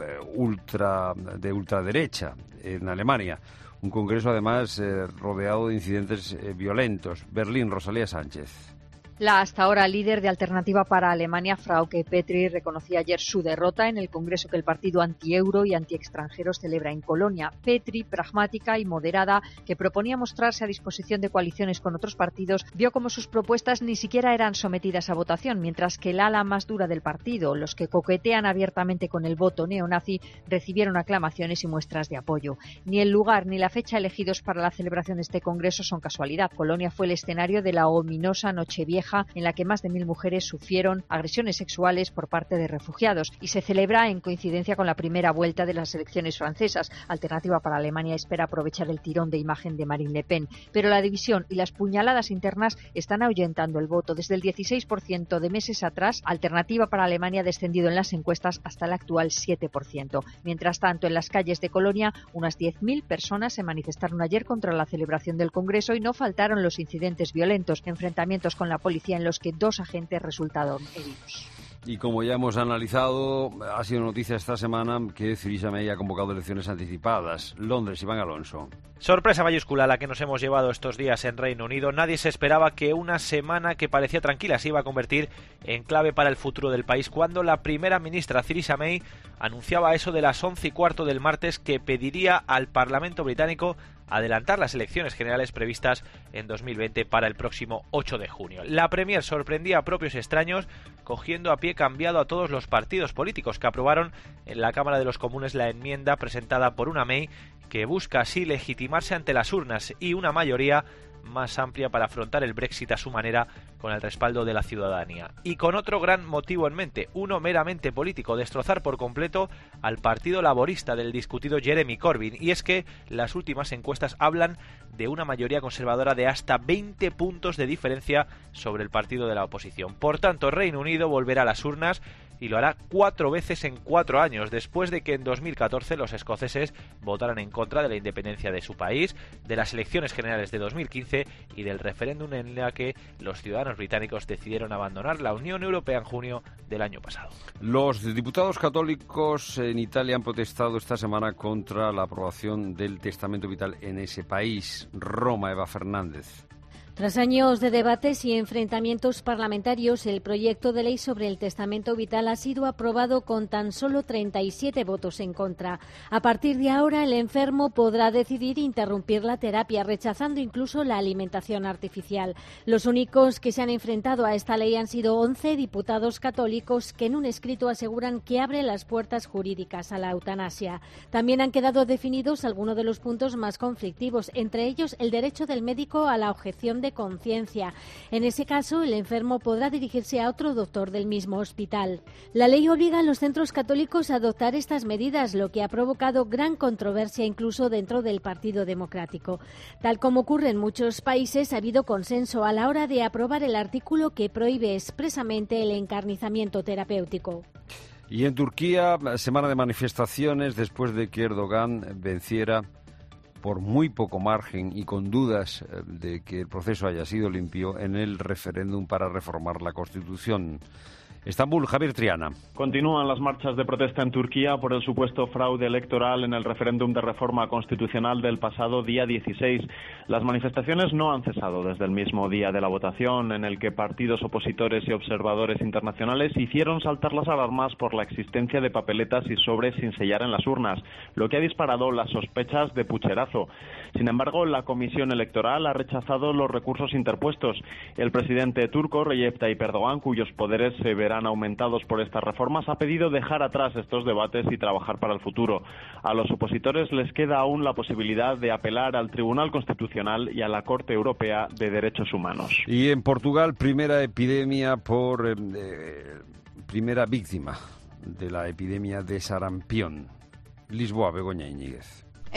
ultra de ultraderecha en Alemania. Un congreso, además, eh, rodeado de incidentes eh, violentos. Berlín, Rosalía Sánchez. La hasta ahora líder de Alternativa para Alemania, Frauke Petry, reconocía ayer su derrota en el congreso que el partido anti-euro y anti-extranjeros celebra en Colonia. Petry, pragmática y moderada, que proponía mostrarse a disposición de coaliciones con otros partidos, vio como sus propuestas ni siquiera eran sometidas a votación, mientras que el ala más dura del partido, los que coquetean abiertamente con el voto neonazi, recibieron aclamaciones y muestras de apoyo. Ni el lugar ni la fecha elegidos para la celebración de este congreso son casualidad. Colonia fue el escenario de la ominosa Nochevieja, en la que más de mil mujeres sufrieron agresiones sexuales por parte de refugiados, y se celebra en coincidencia con la primera vuelta de las elecciones francesas. Alternativa para Alemania espera aprovechar el tirón de imagen de Marine Le Pen, pero la división y las puñaladas internas están ahuyentando el voto. Desde el dieciséis por ciento de meses atrás, Alternativa para Alemania ha descendido en las encuestas hasta el actual siete por ciento. Mientras tanto, en las calles de Colonia, unas diez mil personas se manifestaron ayer contra la celebración del Congreso y no faltaron los incidentes violentos, enfrentamientos con la policía en los que dos agentes resultaron heridos. Y como ya hemos analizado, ha sido noticia esta semana que Theresa May ha convocado elecciones anticipadas. Londres, Iván Alonso. Sorpresa mayúscula la que nos hemos llevado estos días en Reino Unido. Nadie se esperaba que una semana que parecía tranquila se iba a convertir en clave para el futuro del país, cuando la primera ministra Theresa May anunciaba a eso de las once y cuarto del martes que pediría al Parlamento británico adelantar las elecciones generales previstas en dos mil veinte para el próximo ocho de junio. La Premier sorprendía a propios extraños, cogiendo a pie cambiado a todos los partidos políticos que aprobaron en la Cámara de los Comunes la enmienda presentada por una May que busca así legitimarse ante las urnas y una mayoría más amplia para afrontar el Brexit a su manera, con el respaldo de la ciudadanía. Y con otro gran motivo en mente, uno meramente político: destrozar por completo al Partido Laborista del discutido Jeremy Corbyn. Y es que las últimas encuestas hablan de una mayoría conservadora de hasta veinte puntos de diferencia sobre el partido de la oposición. Por tanto, Reino Unido volverá a las urnas y lo hará cuatro veces en cuatro años, después de que en dos mil catorce los escoceses votaran en contra de la independencia de su país, de las elecciones generales de dos mil quince y del referéndum en la que los ciudadanos británicos decidieron abandonar la Unión Europea en junio del año pasado. Los diputados católicos en Italia han protestado esta semana contra la aprobación del testamento vital en ese país. Roma, Eva Fernández. Tras años de debates y enfrentamientos parlamentarios, el proyecto de ley sobre el testamento vital ha sido aprobado con tan solo treinta y siete votos en contra. A partir de ahora, el enfermo podrá decidir interrumpir la terapia, rechazando incluso la alimentación artificial. Los únicos que se han enfrentado a esta ley han sido once diputados católicos que en un escrito aseguran que abre las puertas jurídicas a la eutanasia. También han quedado definidos algunos de los puntos más conflictivos, entre ellos el derecho del médico a la objeción de conciencia. En ese caso, el enfermo podrá dirigirse a otro doctor del mismo hospital. La ley obliga a los centros católicos a adoptar estas medidas, lo que ha provocado gran controversia incluso dentro del Partido Democrático. Tal como ocurre en muchos países, ha habido consenso a la hora de aprobar el artículo que prohíbe expresamente el encarnizamiento terapéutico. Y en Turquía, semana de manifestaciones después de que Erdogan venciera por muy poco margen y con dudas de que el proceso haya sido limpio en el referéndum para reformar la Constitución. Estambul, Javier Triana. Continúan las marchas de protesta en Turquía por el supuesto fraude electoral en el referéndum de reforma constitucional del pasado día dieciséis. Las manifestaciones no han cesado desde el mismo día de la votación, en el que partidos opositores y observadores internacionales hicieron saltar las alarmas por la existencia de papeletas y sobres sin sellar en las urnas, lo que ha disparado las sospechas de pucherazo. Sin embargo, la Comisión Electoral ha rechazado los recursos interpuestos. El presidente turco, Recep Tayyip Erdogan, cuyos poderes se verán aumentados por estas reformas, ha pedido dejar atrás estos debates y trabajar para el futuro. A los opositores les queda aún la posibilidad de apelar al Tribunal Constitucional y a la Corte Europea de Derechos Humanos. Y en Portugal, primera epidemia por eh, eh, primera víctima de la epidemia de sarampión. Lisboa, Begoña Íñiguez.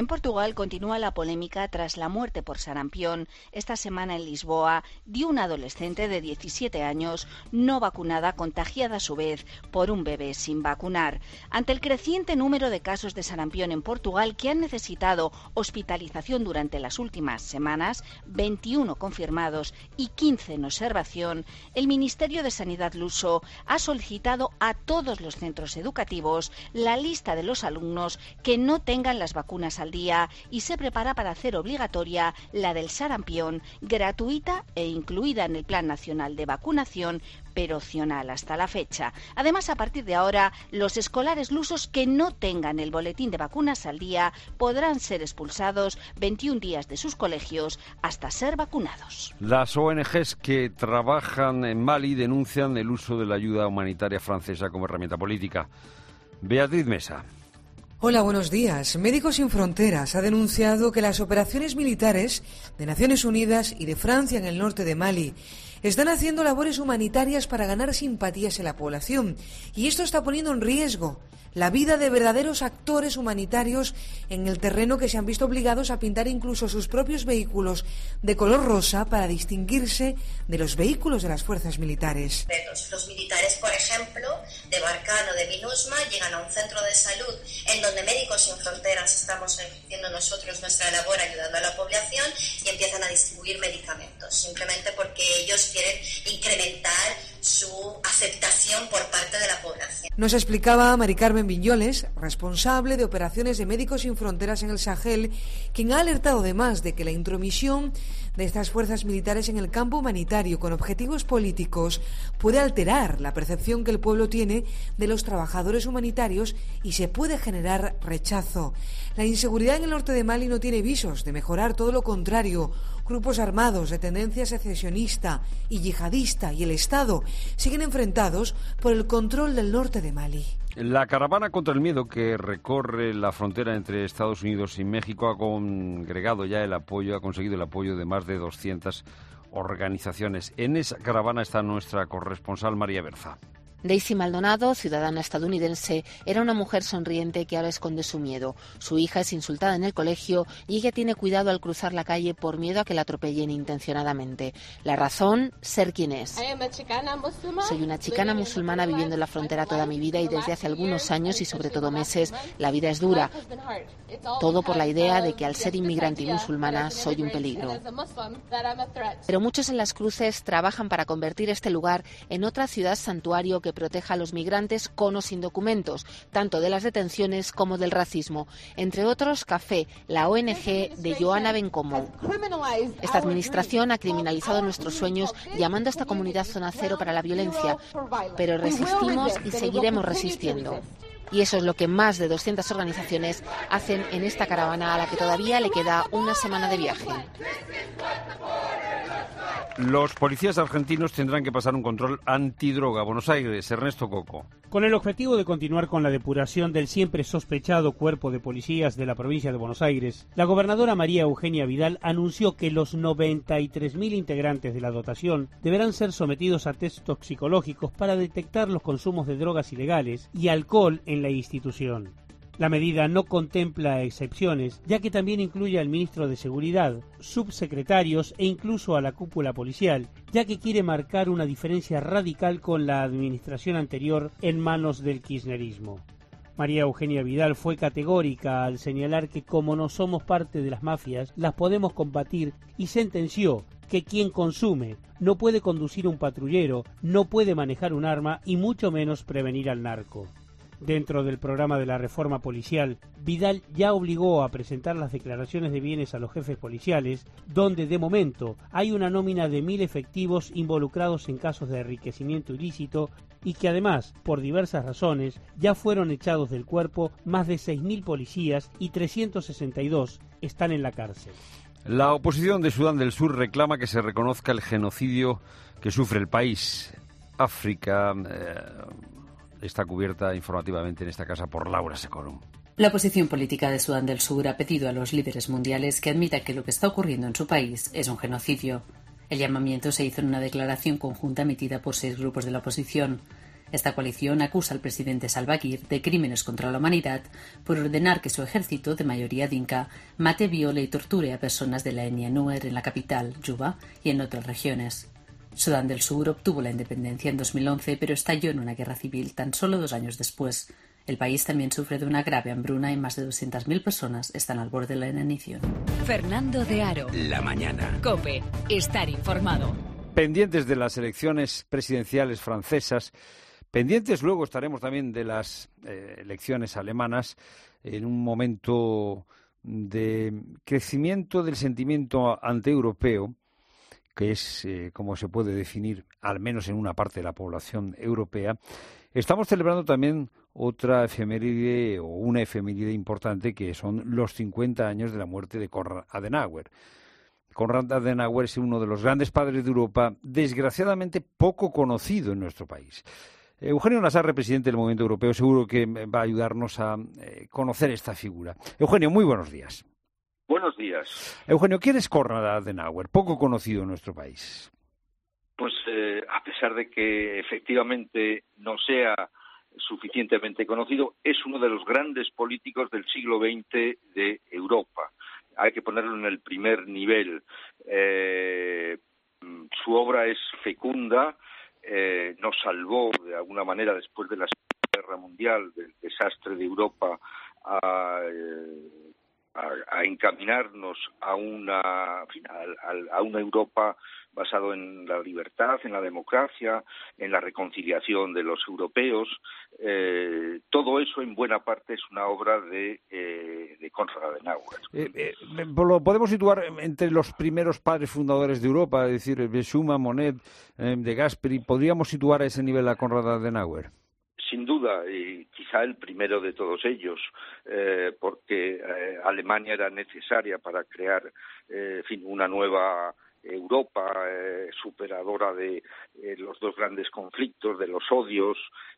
En Portugal continúa la polémica tras la muerte por sarampión esta semana en Lisboa de una adolescente de diecisiete años no vacunada contagiada a su vez por un bebé sin vacunar. Ante el creciente número de casos de sarampión en Portugal que han necesitado hospitalización durante las últimas semanas, veintiuno confirmados y quince en observación, el Ministerio de Sanidad luso ha solicitado a todos los centros educativos la lista de los alumnos que no tengan las vacunas al día y se prepara para hacer obligatoria la del sarampión, gratuita e incluida en el Plan Nacional de Vacunación, pero opcional hasta la fecha. Además, a partir de ahora, los escolares lusos que no tengan el boletín de vacunas al día podrán ser expulsados veintiún días de sus colegios hasta ser vacunados. Las O N Ges que trabajan en Mali denuncian el uso de la ayuda humanitaria francesa como herramienta política. Beatriz Mesa. Hola, buenos días. Médicos Sin Fronteras ha denunciado que las operaciones militares de Naciones Unidas y de Francia en el norte de Mali están haciendo labores humanitarias para ganar simpatías en la población, y esto está poniendo en riesgo la vida de verdaderos actores humanitarios en el terreno, que se han visto obligados a pintar incluso sus propios vehículos de color rosa para distinguirse de los vehículos de las fuerzas militares. Los militares, por ejemplo, de Barkhane o de MINUSMA llegan a un centro de salud en donde Médicos Sin Fronteras estamos haciendo nosotros nuestra labor ayudando a la población, y empiezan a distribuir medicamentos, simplemente porque ellos quieren incrementar su aceptación por parte de la población. Nos explicaba Mari Carmen Viñoles, responsable de operaciones de Médicos Sin Fronteras en el Sahel, quien ha alertado además de que la intromisión de estas fuerzas militares en el campo humanitario con objetivos políticos puede alterar la percepción que el pueblo tiene de los trabajadores humanitarios y se puede generar rechazo. La inseguridad en el norte de Mali no tiene visos de mejorar, todo lo contrario. Grupos armados de tendencia secesionista y yihadista y el Estado siguen enfrentados por el control del norte de Mali. La caravana contra el miedo que recorre la frontera entre Estados Unidos y México ha congregado ya el apoyo, ha conseguido el apoyo de más de doscientas organizaciones. En esa caravana está nuestra corresponsal María Berza. Daisy Maldonado, ciudadana estadounidense, era una mujer sonriente que ahora esconde su miedo. Su hija es insultada en el colegio y ella tiene cuidado al cruzar la calle por miedo a que la atropellen intencionadamente. La razón, ser quien es. Soy una chicana musulmana viviendo en la frontera toda mi vida y desde hace algunos años y sobre todo meses la vida es dura. Todo por la idea de que al ser inmigrante y musulmana soy un peligro. Pero muchos en las cruces trabajan para convertir este lugar en otra ciudad santuario que proteja a los migrantes con o sin documentos, tanto de las detenciones como del racismo. Entre otros, CAFE, la O N Ge de Joana Bencomo. Esta administración ha criminalizado nuestros sueños llamando a esta comunidad zona cero para la violencia, pero resistimos y seguiremos resistiendo. Y eso es lo que más de doscientas organizaciones hacen en esta caravana a la que todavía le queda una semana de viaje. Los policías argentinos tendrán que pasar un control antidroga. Buenos Aires, Ernesto Coco. Con el objetivo de continuar con la depuración del siempre sospechado cuerpo de policías de la provincia de Buenos Aires, la gobernadora María Eugenia Vidal anunció que los noventa y tres mil integrantes de la dotación deberán ser sometidos a test toxicológicos para detectar los consumos de drogas ilegales y alcohol en la institución. La medida no contempla excepciones, ya que también incluye al ministro de Seguridad, subsecretarios e incluso a la cúpula policial, ya que quiere marcar una diferencia radical con la administración anterior en manos del kirchnerismo. María Eugenia Vidal fue categórica al señalar que como no somos parte de las mafias, las podemos combatir y sentenció que quien consume no puede conducir un patrullero, no puede manejar un arma y mucho menos prevenir al narco. Dentro del programa de la reforma policial, Vidal ya obligó a presentar las declaraciones de bienes a los jefes policiales, donde de momento hay una nómina de mil efectivos involucrados en casos de enriquecimiento ilícito y que además, por diversas razones, ya fueron echados del cuerpo más de seis mil policías y trescientos sesenta y dos están en la cárcel. La oposición de Sudán del Sur reclama que se reconozca el genocidio que sufre el país. África eh, está cubierta informativamente en esta casa por Laura Secorum. La oposición política de Sudán del Sur ha pedido a los líderes mundiales que admitan que lo que está ocurriendo en su país es un genocidio. El llamamiento se hizo en una declaración conjunta emitida por seis grupos de la oposición. Esta coalición acusa al presidente Salva Kiir de crímenes contra la humanidad por ordenar que su ejército, de mayoría dinka, mate, viole y torture a personas de la etnia Nuer en la capital, Juba, y en otras regiones. Sudán del Sur obtuvo la independencia en dos mil once, pero estalló en una guerra civil tan solo dos años después. El país también sufre de una grave hambruna y más de doscientas mil personas están al borde de la inanición. Fernando de Aro. La mañana. COPE. Estar informado. Pendientes de las elecciones presidenciales francesas, pendientes luego estaremos también de las eh, elecciones alemanas en un momento de crecimiento del sentimiento antieuropeo, que es eh, como se puede definir, al menos en una parte de la población europea. Estamos celebrando también otra efeméride o una efeméride importante, que son los cincuenta años de la muerte de Konrad Adenauer. Konrad Adenauer es uno de los grandes padres de Europa, desgraciadamente poco conocido en nuestro país. Eugenio Nassarre, presidente del Movimiento Europeo, seguro que va a ayudarnos a eh, conocer esta figura. Eugenio, muy buenos días. Buenos días. Eugenio, ¿quién es Konrad Adenauer? Poco conocido en nuestro país. Pues eh, a pesar de que efectivamente no sea suficientemente conocido, es uno de los grandes políticos del siglo veinte de Europa. Hay que ponerlo en el primer nivel. Eh, su obra es fecunda, eh, nos salvó de alguna manera después de la Segunda Guerra Mundial, del desastre de Europa, a, a, a encaminarnos a una, a, a una Europa basado en la libertad, en la democracia, en la reconciliación de los europeos. Eh, todo eso, en buena parte, es una obra de, eh, de Konrad Adenauer. Eh, eh, lo podemos situar entre los primeros padres fundadores de Europa, es decir, de Schuman, Monnet, eh, de Gasperi. ¿Podríamos situar a ese nivel a Konrad Adenauer? Sin duda, y quizá el primero de todos ellos, eh, porque eh, Alemania era necesaria para crear eh, en fin, una nueva Europa eh, superadora de eh, los dos grandes conflictos, de los odios,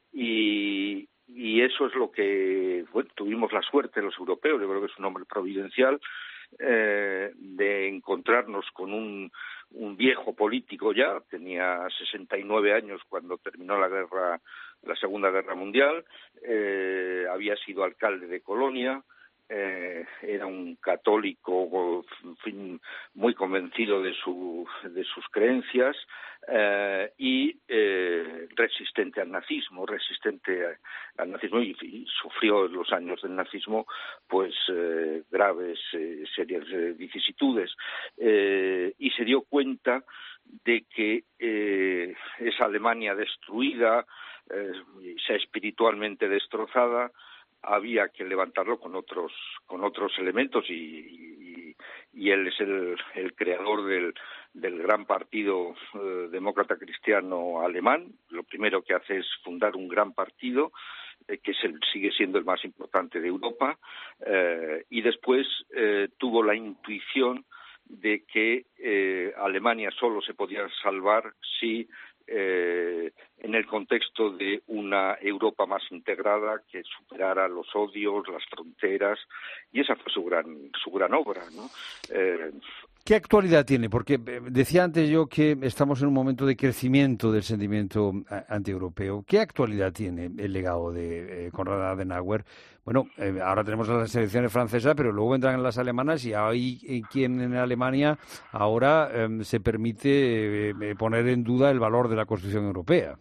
y, y eso es lo que bueno, tuvimos la suerte los europeos, yo creo que es un hombre providencial, eh, de encontrarnos con un, un viejo político ya, tenía sesenta y nueve años cuando terminó la guerra, la Segunda Guerra Mundial, eh, había sido alcalde de Colonia. Eh, era un católico, en fin, muy convencido de, su, de sus creencias eh, y eh, resistente al nazismo, resistente al nazismo y, y sufrió en los años del nazismo pues eh, graves eh, serias eh, vicisitudes eh, y se dio cuenta de que eh, esa Alemania destruida, eh, sea espiritualmente destrozada, había que levantarlo con otros con otros elementos y, y, y él es el, el creador del, del gran partido eh, demócrata cristiano alemán. Lo primero que hace es fundar un gran partido eh, que es el, sigue siendo el más importante de Europa eh, y después eh, tuvo la intuición de que eh, Alemania solo se podía salvar si Eh, en el contexto de una Europa más integrada que superara los odios, las fronteras, y esa fue su gran su gran obra, ¿no? Eh, ¿Qué actualidad tiene? Porque decía antes yo que estamos en un momento de crecimiento del sentimiento antieuropeo. ¿Qué actualidad tiene el legado de eh, Konrad Adenauer? Bueno, eh, ahora tenemos las elecciones francesas, pero luego entran las alemanas y hay quien en Alemania ahora eh, se permite eh, poner en duda el valor de la Constitución Europea.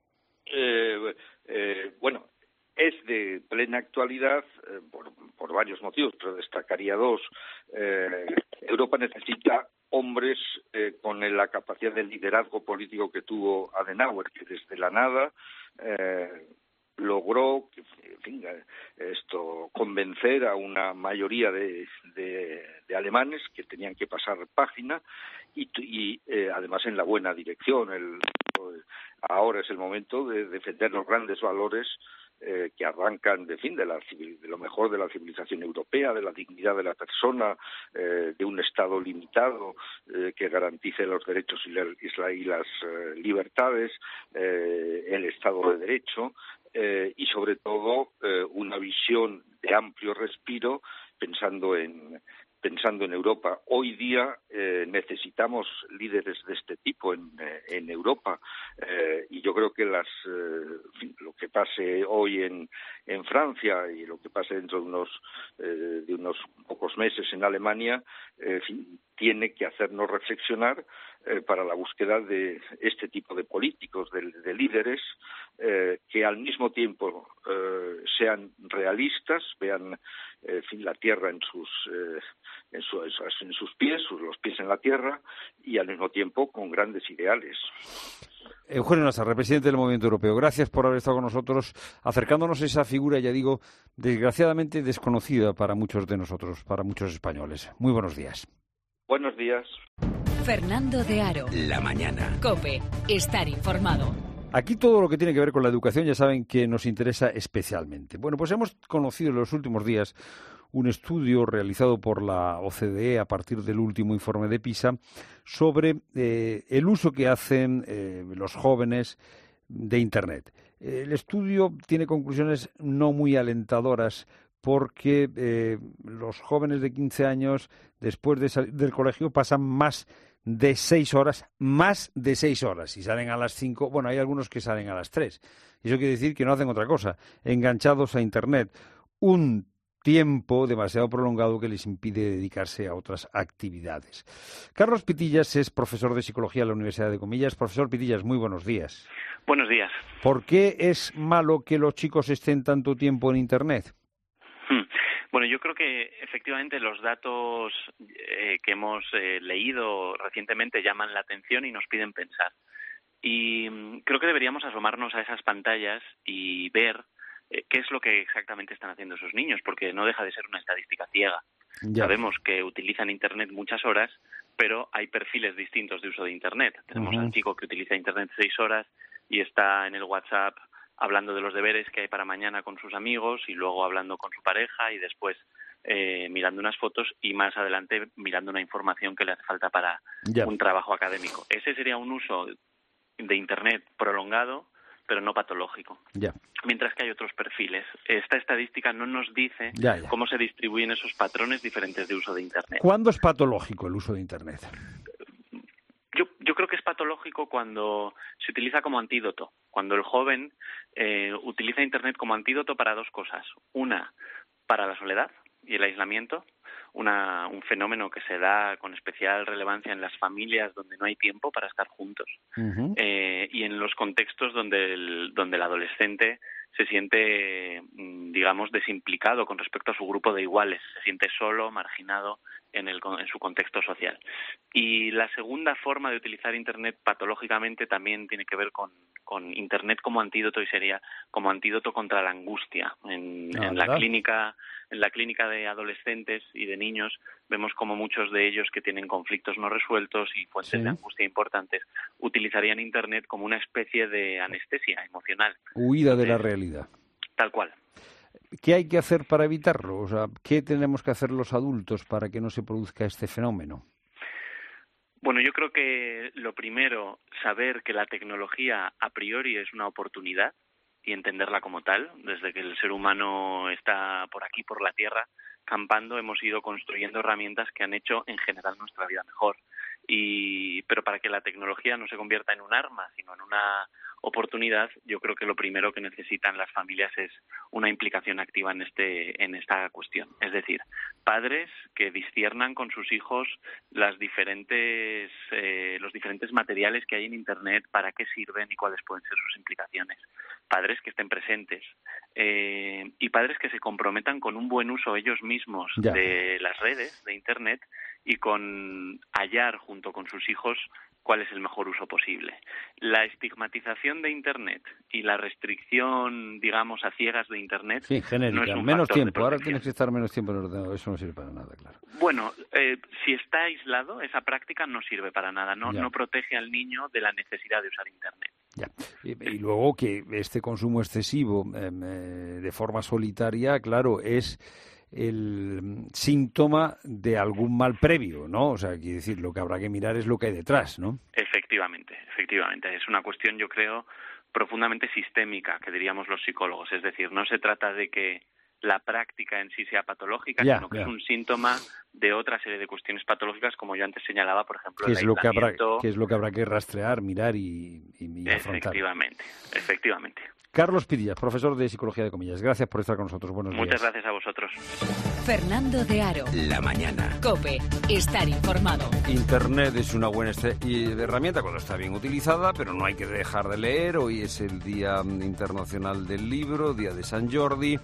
Eh, eh, bueno, es de plena actualidad eh, por, por varios motivos, pero destacaría dos. Eh, Europa necesita hombres eh, con la capacidad de liderazgo político que tuvo Adenauer, que desde la nada eh, logró en fin, esto, convencer a una mayoría de, de, de alemanes que tenían que pasar página y, y eh, además en la buena dirección. El, ahora es el momento de defender los grandes valores Eh, que arrancan de fin de, la, de lo mejor de la civilización europea, de la dignidad de la persona, eh, de un Estado limitado eh, que garantice los derechos y, la, y las eh, libertades, eh, el Estado de Derecho eh, y sobre todo eh, una visión de amplio respiro pensando en pensando en Europa. Hoy día eh, necesitamos líderes de este tipo en, eh, en Europa eh, y yo creo que las, eh, en fin, lo que pase hoy en, en Francia y lo que pase dentro de unos, eh, de unos pocos meses en Alemania eh, en fin, tiene que hacernos reflexionar eh, para la búsqueda de este tipo de políticos, de, de líderes eh, que al mismo tiempo eh, sean realistas, vean eh, en fin, la tierra en sus eh, en, su, en sus pies, los pies en la tierra, y al mismo tiempo con grandes ideales. Eugenio Nassarre, presidente del Movimiento Europeo, gracias por haber estado con nosotros, acercándonos a esa figura, ya digo, desgraciadamente desconocida para muchos de nosotros, para muchos españoles. Muy buenos días. Buenos días. Fernando de Aro. La mañana. COPE. Estar informado. Aquí todo lo que tiene que ver con la educación ya saben que nos interesa especialmente. Bueno, pues hemos conocido en los últimos días un estudio realizado por la O C D E a partir del último informe de PISA sobre eh, el uso que hacen eh, los jóvenes de Internet. El estudio tiene conclusiones no muy alentadoras porque eh, los jóvenes de quince años, después de salir del colegio, pasan más de seis horas, más de seis horas. Si salen a las cinco, bueno, hay algunos que salen a las tres. Y eso quiere decir que no hacen otra cosa, enganchados a Internet. Un tiempo demasiado prolongado que les impide dedicarse a otras actividades. Carlos Pitillas es profesor de Psicología en la Universidad de Comillas. Profesor Pitillas, muy buenos días. Buenos días. ¿Por qué es malo que los chicos estén tanto tiempo en Internet? Bueno, yo creo que efectivamente los datos eh, que hemos eh, leído recientemente llaman la atención y nos piden pensar. Y mm, creo que deberíamos asomarnos a esas pantallas y ver eh, qué es lo que exactamente están haciendo esos niños, porque no deja de ser una estadística ciega. Ya. Sabemos que utilizan Internet muchas horas, pero hay perfiles distintos de uso de Internet. Tenemos uh-huh. al chico que utiliza Internet seis horas y está en el WhatsApp hablando de los deberes que hay para mañana con sus amigos y luego hablando con su pareja y después eh, mirando unas fotos y más adelante mirando una información que le hace falta para ya. un trabajo académico. Ese sería un uso de Internet prolongado, pero no patológico. Ya. Mientras que hay otros perfiles. Esta estadística no nos dice ya, ya. cómo se distribuyen esos patrones diferentes de uso de Internet. ¿Cuándo es patológico el uso de Internet? Yo, yo creo que es patológico cuando se utiliza como antídoto, cuando el joven eh, utiliza Internet como antídoto para dos cosas. Una, para la soledad y el aislamiento, una, un fenómeno que se da con especial relevancia en las familias donde no hay tiempo para estar juntos uh-huh. eh, y en los contextos donde el, donde el adolescente se siente, digamos, desimplicado con respecto a su grupo de iguales, se siente solo, marginado en, el, en su contexto social. Y la segunda forma de utilizar Internet patológicamente también tiene que ver con, con Internet como antídoto y sería como antídoto contra la angustia. En, no, en la clínica, en la clínica de adolescentes y de niños vemos como muchos de ellos que tienen conflictos no resueltos y fuentes sí. de angustia importantes utilizarían Internet como una especie de anestesia emocional. Huida de la realidad. Tal cual. ¿Qué hay que hacer para evitarlo? O sea, ¿qué tenemos que hacer los adultos para que no se produzca este fenómeno? Bueno, yo creo que lo primero, saber que la tecnología a priori es una oportunidad y entenderla como tal. Desde que el ser humano está por aquí, por la Tierra, campando, hemos ido construyendo herramientas que han hecho en general nuestra vida mejor. Y pero para que la tecnología no se convierta en un arma, sino en una oportunidad, yo creo que lo primero que necesitan las familias es una implicación activa en este en esta cuestión. Es decir, padres que disciernan con sus hijos las diferentes eh, los diferentes materiales que hay en Internet, para qué sirven y cuáles pueden ser sus implicaciones. Padres que estén presentes eh, y padres que se comprometan con un buen uso ellos mismos ya. de las redes, de Internet, y con hallar junto con sus hijos cuál es el mejor uso posible. La estigmatización de Internet y la restricción, digamos, a ciegas de Internet... Sí, genérica, no es un menos tiempo. Ahora tienes que estar menos tiempo en el ordenador. Eso no sirve para nada, claro. Bueno, eh, si está aislado, esa práctica no sirve para nada. No, no protege al niño de la necesidad de usar Internet. Ya. Y, y luego que este consumo excesivo eh, de forma solitaria, claro, es el síntoma de algún mal previo, ¿no? O sea, quiere decir, lo que habrá que mirar es lo que hay detrás, ¿no? Efectivamente, efectivamente. Es una cuestión, yo creo, profundamente sistémica, que diríamos los psicólogos. Es decir, no se trata de que la práctica en sí sea patológica, ya, sino que ya. es un síntoma de otra serie de cuestiones patológicas, como yo antes señalaba, por ejemplo, ¿Qué el es lo que habrá, aislamiento. qué es lo que habrá que rastrear, mirar y, y, y afrontar? Efectivamente, efectivamente. Carlos Pirillas, profesor de Psicología de Comillas. Gracias por estar con nosotros. Buenos Muchas días. gracias a vosotros. Fernando de Aro. La mañana. COPE. Estar informado. Internet es una buena este- y- herramienta cuando está bien utilizada, pero no hay que dejar de leer. Hoy es el Día Internacional del Libro, Día de San Jordi.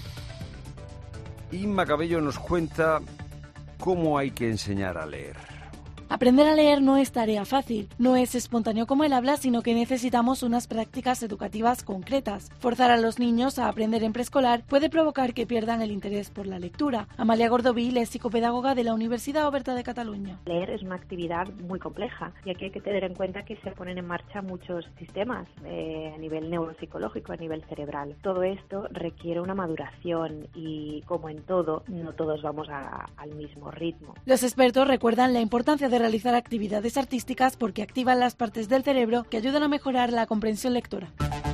Inma Cabello nos cuenta cómo hay que enseñar a leer. Aprender a leer no es tarea fácil, no es espontáneo como el habla, sino que necesitamos unas prácticas educativas concretas. Forzar a los niños a aprender en preescolar puede provocar que pierdan el interés por la lectura. Amalia Gordovil es psicopedagoga de la Universidad Oberta de Cataluña. Leer es una actividad muy compleja y aquí hay que tener en cuenta que se ponen en marcha muchos sistemas eh, a nivel neuropsicológico, a nivel cerebral. Todo esto requiere una maduración y, como en todo, no todos vamos a, al mismo ritmo. Los expertos recuerdan la importancia de realizar actividades artísticas porque activan las partes del cerebro que ayudan a mejorar la comprensión lectora.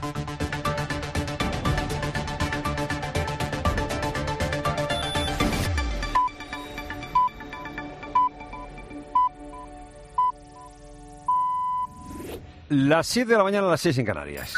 Las siete de la mañana, a las seis en Canarias.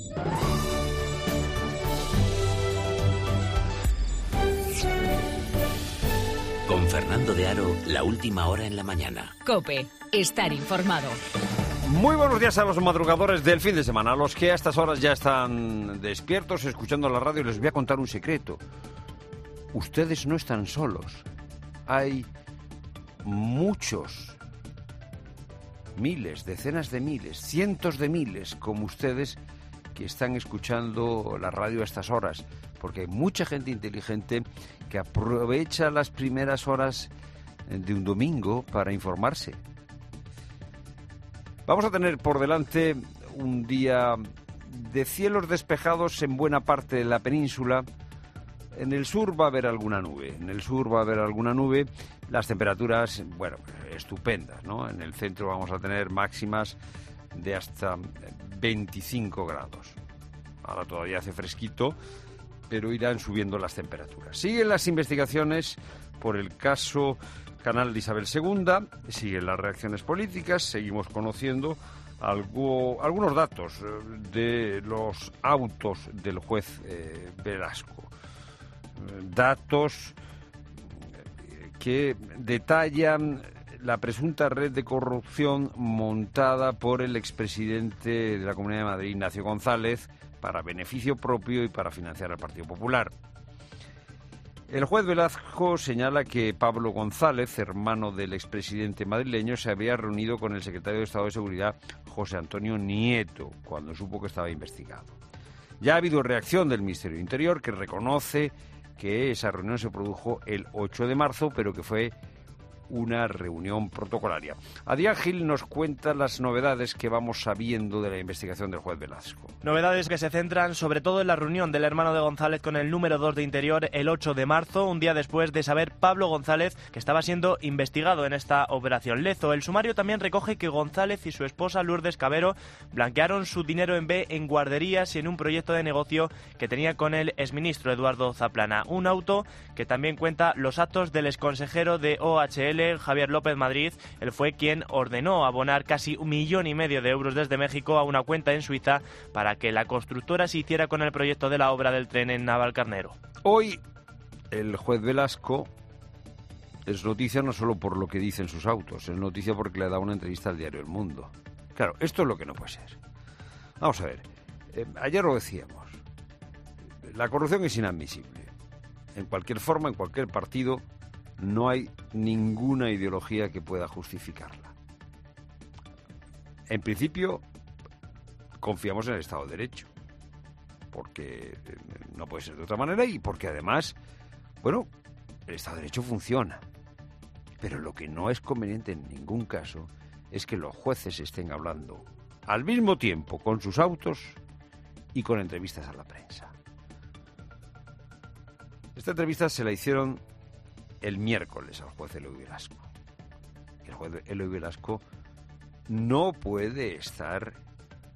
Con Fernando de Aro, la última hora en la mañana. COPE. Estar informado. Muy buenos días a los madrugadores del fin de semana, a los que a estas horas ya están despiertos escuchando la radio. Les voy a contar un secreto. Ustedes no están solos. Hay muchos, miles, decenas de miles, cientos de miles como ustedes que están escuchando la radio a estas horas, porque hay mucha gente inteligente que aprovecha las primeras horas de un domingo para informarse. Vamos a tener por delante un día de cielos despejados en buena parte de la península. En el sur va a haber alguna nube, en el sur va a haber alguna nube. Las temperaturas, bueno, estupendas, ¿no? En el centro vamos a tener máximas de hasta veinticinco grados. Ahora todavía hace fresquito, pero irán subiendo las temperaturas. Siguen las investigaciones por el caso Canal de Isabel segunda, siguen las reacciones políticas, seguimos conociendo algo, algunos datos de los autos del juez eh, Velasco. Datos que detallan la presunta red de corrupción montada por el expresidente de la Comunidad de Madrid, Ignacio González, para beneficio propio y para financiar al Partido Popular. El juez Velasco señala que Pablo González, hermano del expresidente madrileño, se había reunido con el secretario de Estado de Seguridad, José Antonio Nieto, cuando supo que estaba investigado. Ya ha habido reacción del Ministerio de Interior, que reconoce que esa reunión se produjo el ocho de marzo, pero que fue una reunión protocolaria. Adrián Gil nos cuenta las novedades que vamos sabiendo de la investigación del juez Velasco. Novedades que se centran sobre todo en la reunión del hermano de González con el número dos de Interior el ocho de marzo, un día después de saber Pablo González que estaba siendo investigado en esta operación Lezo. El sumario también recoge que González y su esposa Lourdes Cabero blanquearon su dinero en B en guarderías y en un proyecto de negocio que tenía con el exministro Eduardo Zaplana. Un auto que también cuenta los actos del exconsejero de O H L, Javier López Madrid. Él fue quien ordenó abonar casi un millón y medio de euros desde México a una cuenta en Suiza para que la constructora se hiciera con el proyecto de la obra del tren en Navalcarnero. Hoy el juez Velasco es noticia no solo por lo que dicen sus autos, es noticia porque le da una entrevista al diario El Mundo. Claro, esto es lo que no puede ser. Vamos a ver, eh, ayer lo decíamos, la corrupción es inadmisible. En cualquier forma, en cualquier partido, no hay ninguna ideología que pueda justificarla. En principio, confiamos en el Estado de Derecho, porque no puede ser de otra manera y porque además, bueno, el Estado de Derecho funciona. Pero lo que no es conveniente en ningún caso es que los jueces estén hablando al mismo tiempo con sus autos y con entrevistas a la prensa. Esta entrevista se la hicieron el miércoles al juez Eloy Velasco. El juez Eloy Velasco no puede estar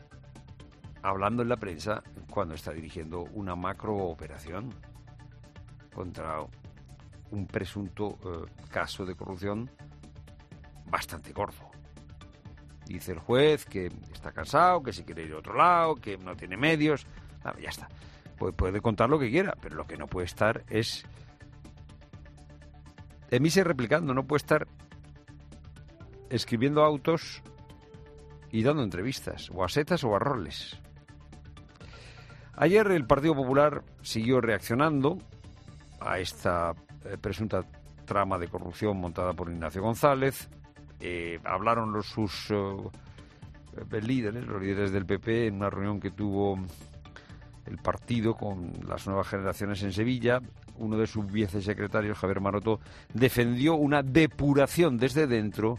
hablando en la prensa cuando está dirigiendo una macrooperación. contra un presunto eh, caso de corrupción bastante gordo. Dice el juez que está cansado, que se quiere ir a otro lado, que no tiene medios. Ah, ya está. Pues puede contar lo que quiera, pero lo que no puede estar es emise replicando, no puede estar escribiendo autos y dando entrevistas, o a setas o a roles. Ayer el Partido Popular siguió reaccionando a esta eh, presunta trama de corrupción montada por Ignacio González. Eh, hablaron los sus uh, líderes, los líderes del P P, en una reunión que tuvo el partido con las nuevas generaciones en Sevilla. Uno de sus vicesecretarios, Javier Maroto, defendió una depuración desde dentro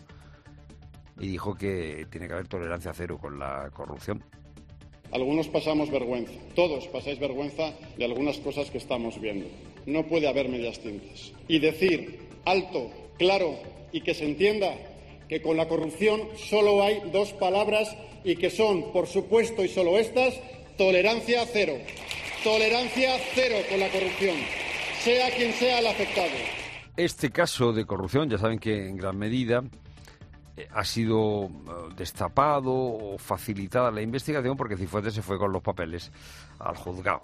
y dijo que tiene que haber tolerancia cero con la corrupción. Algunos pasamos vergüenza, todos pasáis vergüenza de algunas cosas que estamos viendo. No puede haber medias tintas. Y decir alto, claro y que se entienda que con la corrupción solo hay dos palabras y que son, por supuesto y solo estas, tolerancia cero. Tolerancia cero con la corrupción, sea quien sea el afectado. Este caso de corrupción, ya saben que en gran medida eh, ha sido eh, destapado o facilitada la investigación porque Cifuentes se fue con los papeles al juzgado.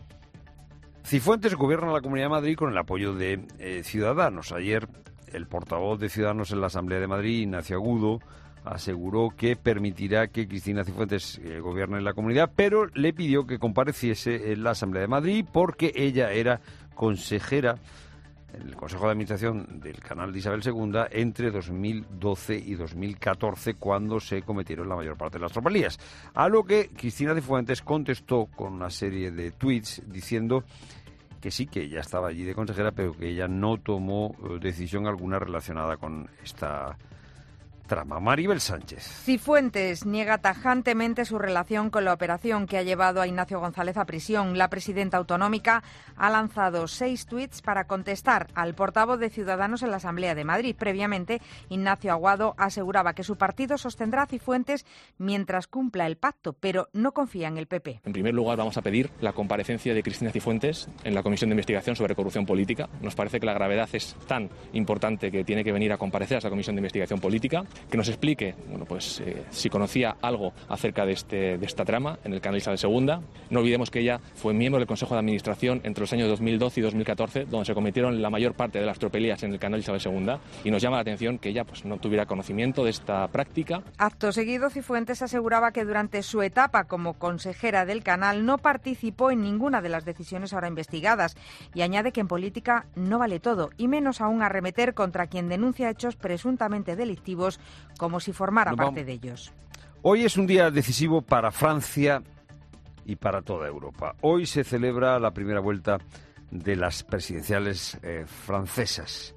Cifuentes gobierna la Comunidad de Madrid con el apoyo de eh, Ciudadanos. Ayer el portavoz de Ciudadanos en la Asamblea de Madrid, Ignacio Agudo, aseguró que permitirá que Cristina Cifuentes eh, gobierne la comunidad, pero le pidió que compareciese en la Asamblea de Madrid porque ella era consejera en el Consejo de Administración del canal de Isabel segunda entre dos mil doce y dos mil catorce, cuando se cometieron la mayor parte de las tropelías. A lo que Cristina Cifuentes contestó con una serie de tuits diciendo que sí, que ella estaba allí de consejera, pero que ella no tomó eh, decisión alguna relacionada con esta trama. Maribel Sánchez. Cifuentes niega tajantemente su relación con la operación que ha llevado a Ignacio González a prisión. La presidenta autonómica ha lanzado seis tuits para contestar al portavoz de Ciudadanos en la Asamblea de Madrid. Previamente, Ignacio Aguado aseguraba que su partido sostendrá a Cifuentes mientras cumpla el pacto, pero no confía en el P P. En primer lugar, vamos a pedir la comparecencia de Cristina Cifuentes en la Comisión de Investigación sobre Corrupción Política. Nos parece que la gravedad es tan importante que tiene que venir a comparecer a esa Comisión de Investigación Política, que nos explique, bueno, pues eh, si conocía algo acerca de, este, de esta trama en el canal Isabel segunda. No olvidemos que ella fue miembro del Consejo de Administración entre los años dos mil doce y dos mil catorce, donde se cometieron la mayor parte de las tropelías en el canal Isabel segunda, y nos llama la atención que ella pues no tuviera conocimiento de esta práctica. Acto seguido, Cifuentes aseguraba que durante su etapa como consejera del canal no participó en ninguna de las decisiones ahora investigadas, y añade que en política no vale todo, y menos aún arremeter contra quien denuncia hechos presuntamente delictivos como si formara no, parte de ellos. Hoy es un día decisivo para Francia y para toda Europa. Hoy se celebra la primera vuelta de las presidenciales eh, francesas.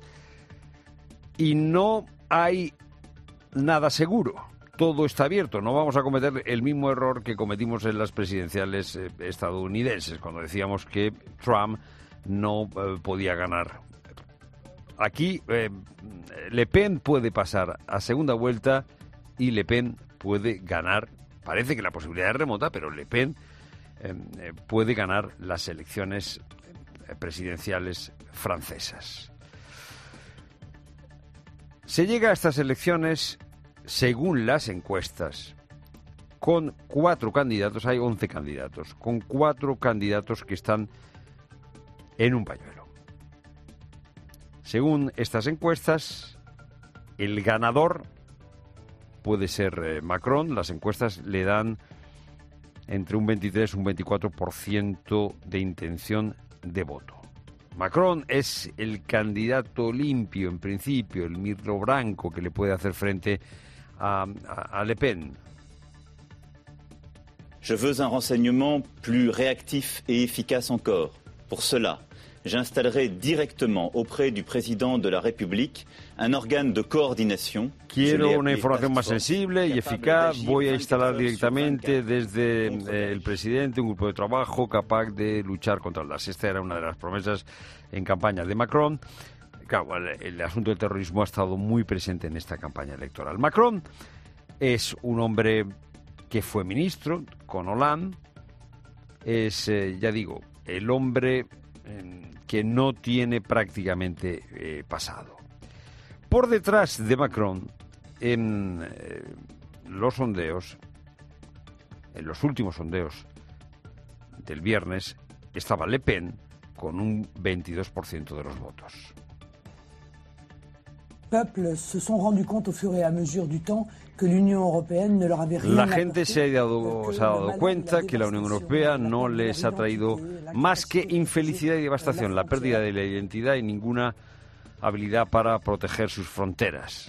Y no hay nada seguro. Todo está abierto. No vamos a cometer el mismo error que cometimos en las presidenciales eh, estadounidenses, cuando decíamos que Trump no eh, podía ganar. Aquí eh, Le Pen puede pasar a segunda vuelta y Le Pen puede ganar. Parece que la posibilidad es remota, pero Le Pen eh, eh, puede ganar las elecciones eh, presidenciales francesas. Se llega a estas elecciones, según las encuestas, con cuatro candidatos, hay once candidatos, con cuatro candidatos que están en un pañuelo. Según estas encuestas, el ganador puede ser eh, Macron. Las encuestas le dan entre un veintitrés y un veinticuatro por ciento de intención de voto. Macron es el candidato limpio, en principio, el mirlo blanco que le puede hacer frente a, a, a Le Pen. Je veux un renseignement plus réactif et efficace encore. Pour cela, j'installerai directement auprès du président de la République un organe de coordinación. Quiero una información más sensible y eficaz. Voy a instalar directamente desde eh, el presidente un grupo de trabajo capaz de luchar contra las. Esta era una de las promesas en campaña de Macron. Claro, el, el asunto del terrorismo ha estado muy presente en esta campaña electoral. Macron es un hombre que fue ministro con Hollande. Es, eh, ya digo, el hombre eh, que no tiene prácticamente eh, pasado. Por detrás de Macron, en eh, los sondeos, en los últimos sondeos del viernes, estaba Le Pen con un veintidós por ciento de los votos. La gente se ha dado, se ha dado cuenta que la Unión Europea no les ha traído más que infelicidad y devastación, la pérdida de la identidad y ninguna habilidad para proteger sus fronteras.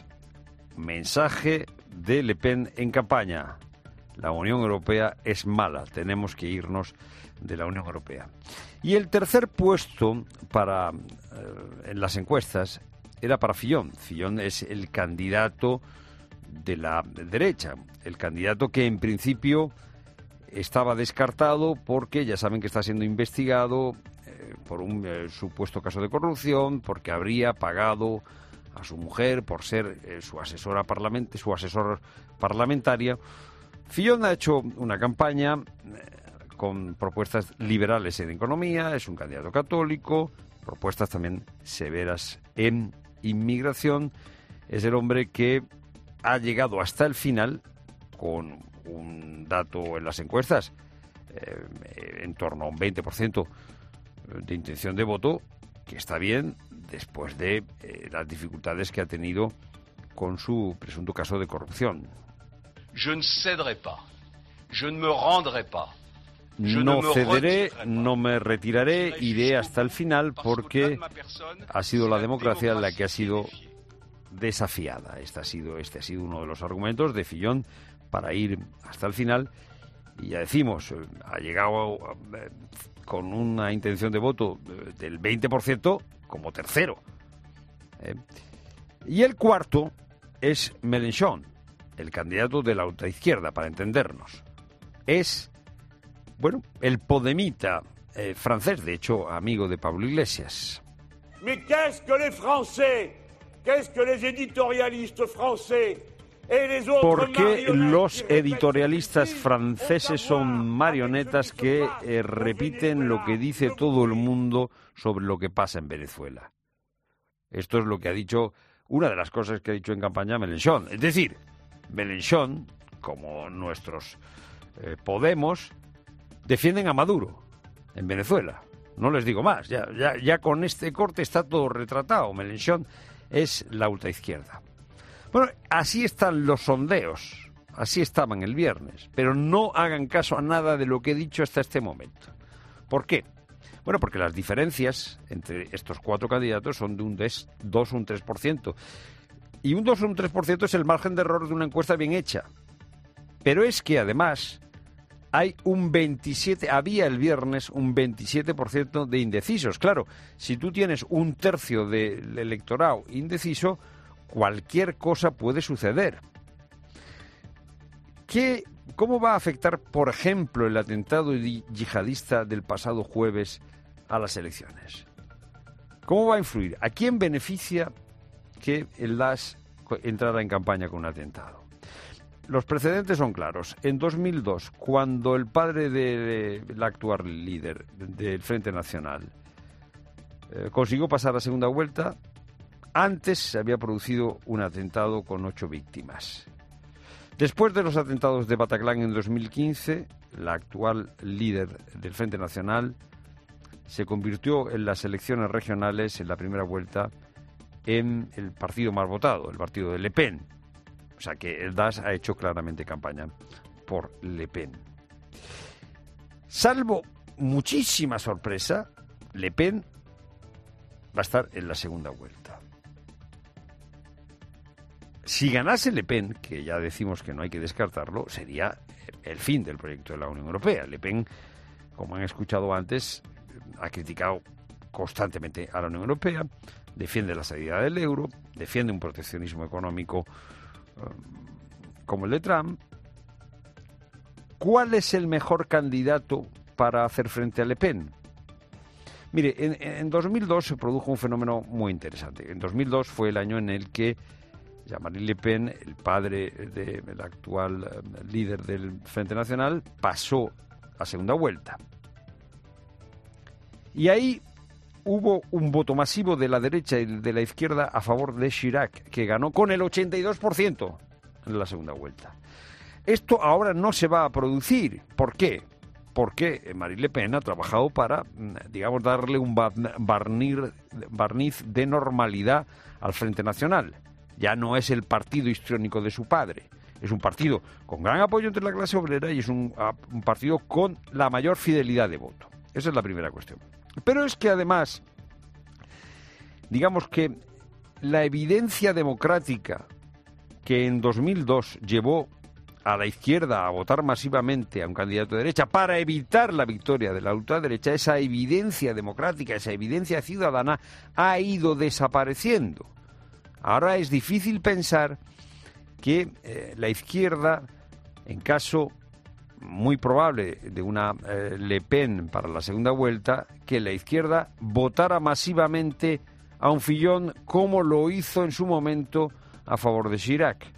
Mensaje de Le Pen en campaña. La Unión Europea es mala, tenemos que irnos de la Unión Europea. Y el tercer puesto para eh, en las encuestas era para Fillon. Fillon es el candidato de la derecha, el candidato que en principio estaba descartado porque ya saben que está siendo investigado eh, por un eh, supuesto caso de corrupción, porque habría pagado a su mujer por ser eh, su asesora parlament- su asesor parlamentaria. Fillon ha hecho una campaña eh, con propuestas liberales en economía, es un candidato católico, propuestas también severas en inmigración. Es el hombre que ha llegado hasta el final con un dato en las encuestas eh, en torno a un veinte por ciento de intención de voto, que está bien después de eh, las dificultades que ha tenido con su presunto caso de corrupción. Je ne céderai pas. Je ne me rendrai pas. Je No ne me cederé, retirerai no me retiraré, iré hasta el final porque ha sido la democracia la que ha sido desafiada. Este ha sido, este ha sido uno de los argumentos de Fillon para ir hasta el final. Y ya decimos, ha llegado eh, con una intención de voto del veinte por ciento como tercero. ¿eh? Y el cuarto es Mélenchon, el candidato de la ultraizquierda, para entendernos. Es, bueno, el podemita eh, francés, de hecho, amigo de Pablo Iglesias. Mais qu'est-ce que les Français? Qu'est-ce que les éditorialistes français? ¿Por qué los editorialistas franceses son marionetas que eh, repiten lo que dice todo el mundo sobre lo que pasa en Venezuela? Esto es lo que ha dicho, una de las cosas que ha dicho en campaña Mélenchon. Es decir, Mélenchon, como nuestros eh, Podemos, defienden a Maduro en Venezuela. No les digo más, ya, ya, ya con este corte está todo retratado. Mélenchon es la ultraizquierda. Bueno, así están los sondeos, así estaban el viernes, pero no hagan caso a nada de lo que he dicho hasta este momento. ¿Por qué? Bueno, porque las diferencias entre estos cuatro candidatos son de un dos o un tres por ciento. Y un dos o un tres por ciento es el margen de error de una encuesta bien hecha. Pero es que además hay un veintisiete, había el viernes un veintisiete por ciento de indecisos. Claro, si tú tienes un tercio del electorado indeciso, cualquier cosa puede suceder. ¿Qué, ¿Cómo va a afectar, por ejemplo, el atentado yihadista del pasado jueves a las elecciones? ¿Cómo va a influir? ¿A quién beneficia que el Daesh entrara en campaña con un atentado? Los precedentes son claros. En dos mil dos, cuando el padre del actual líder del Frente Nacional eh, consiguió pasar a segunda vuelta, antes se había producido un atentado con ocho víctimas. Después de los atentados de Bataclan en dos mil quince, la actual líder del Frente Nacional se convirtió en las elecciones regionales, en la primera vuelta, en el partido más votado, el partido de Le Pen. O sea que el Daesh ha hecho claramente campaña por Le Pen. Salvo muchísima sorpresa, Le Pen va a estar en la segunda vuelta. Si ganase Le Pen, que ya decimos que no hay que descartarlo, sería el fin del proyecto de la Unión Europea. Le Pen, como han escuchado antes, ha criticado constantemente a la Unión Europea, defiende la salida del euro, defiende un proteccionismo económico um, como el de Trump. ¿Cuál es el mejor candidato para hacer frente a Le Pen? Mire, en, en dos mil dos se produjo un fenómeno muy interesante. En dos mil dos fue el año en el que Jean-Marie Le Pen, el padre del actual uh, líder del Frente Nacional, pasó a segunda vuelta. Y ahí hubo un voto masivo de la derecha y de la izquierda a favor de Chirac, que ganó con el ochenta y dos por ciento en la segunda vuelta. Esto ahora no se va a producir. ¿Por qué? Porque Marine Le Pen ha trabajado para, digamos, darle un barniz, barniz de normalidad al Frente Nacional. Ya no es el partido histriónico de su padre. Es un partido con gran apoyo entre la clase obrera y es un, un partido con la mayor fidelidad de voto. Esa es la primera cuestión. Pero es que además, digamos que la evidencia democrática que en dos mil dos llevó a la izquierda a votar masivamente a un candidato de derecha para evitar la victoria de la ultraderecha, esa evidencia democrática, esa evidencia ciudadana ha ido desapareciendo. Ahora es difícil pensar que eh, la izquierda, en caso muy probable de una eh, Le Pen para la segunda vuelta, que la izquierda votara masivamente a un Fillon como lo hizo en su momento a favor de Chirac.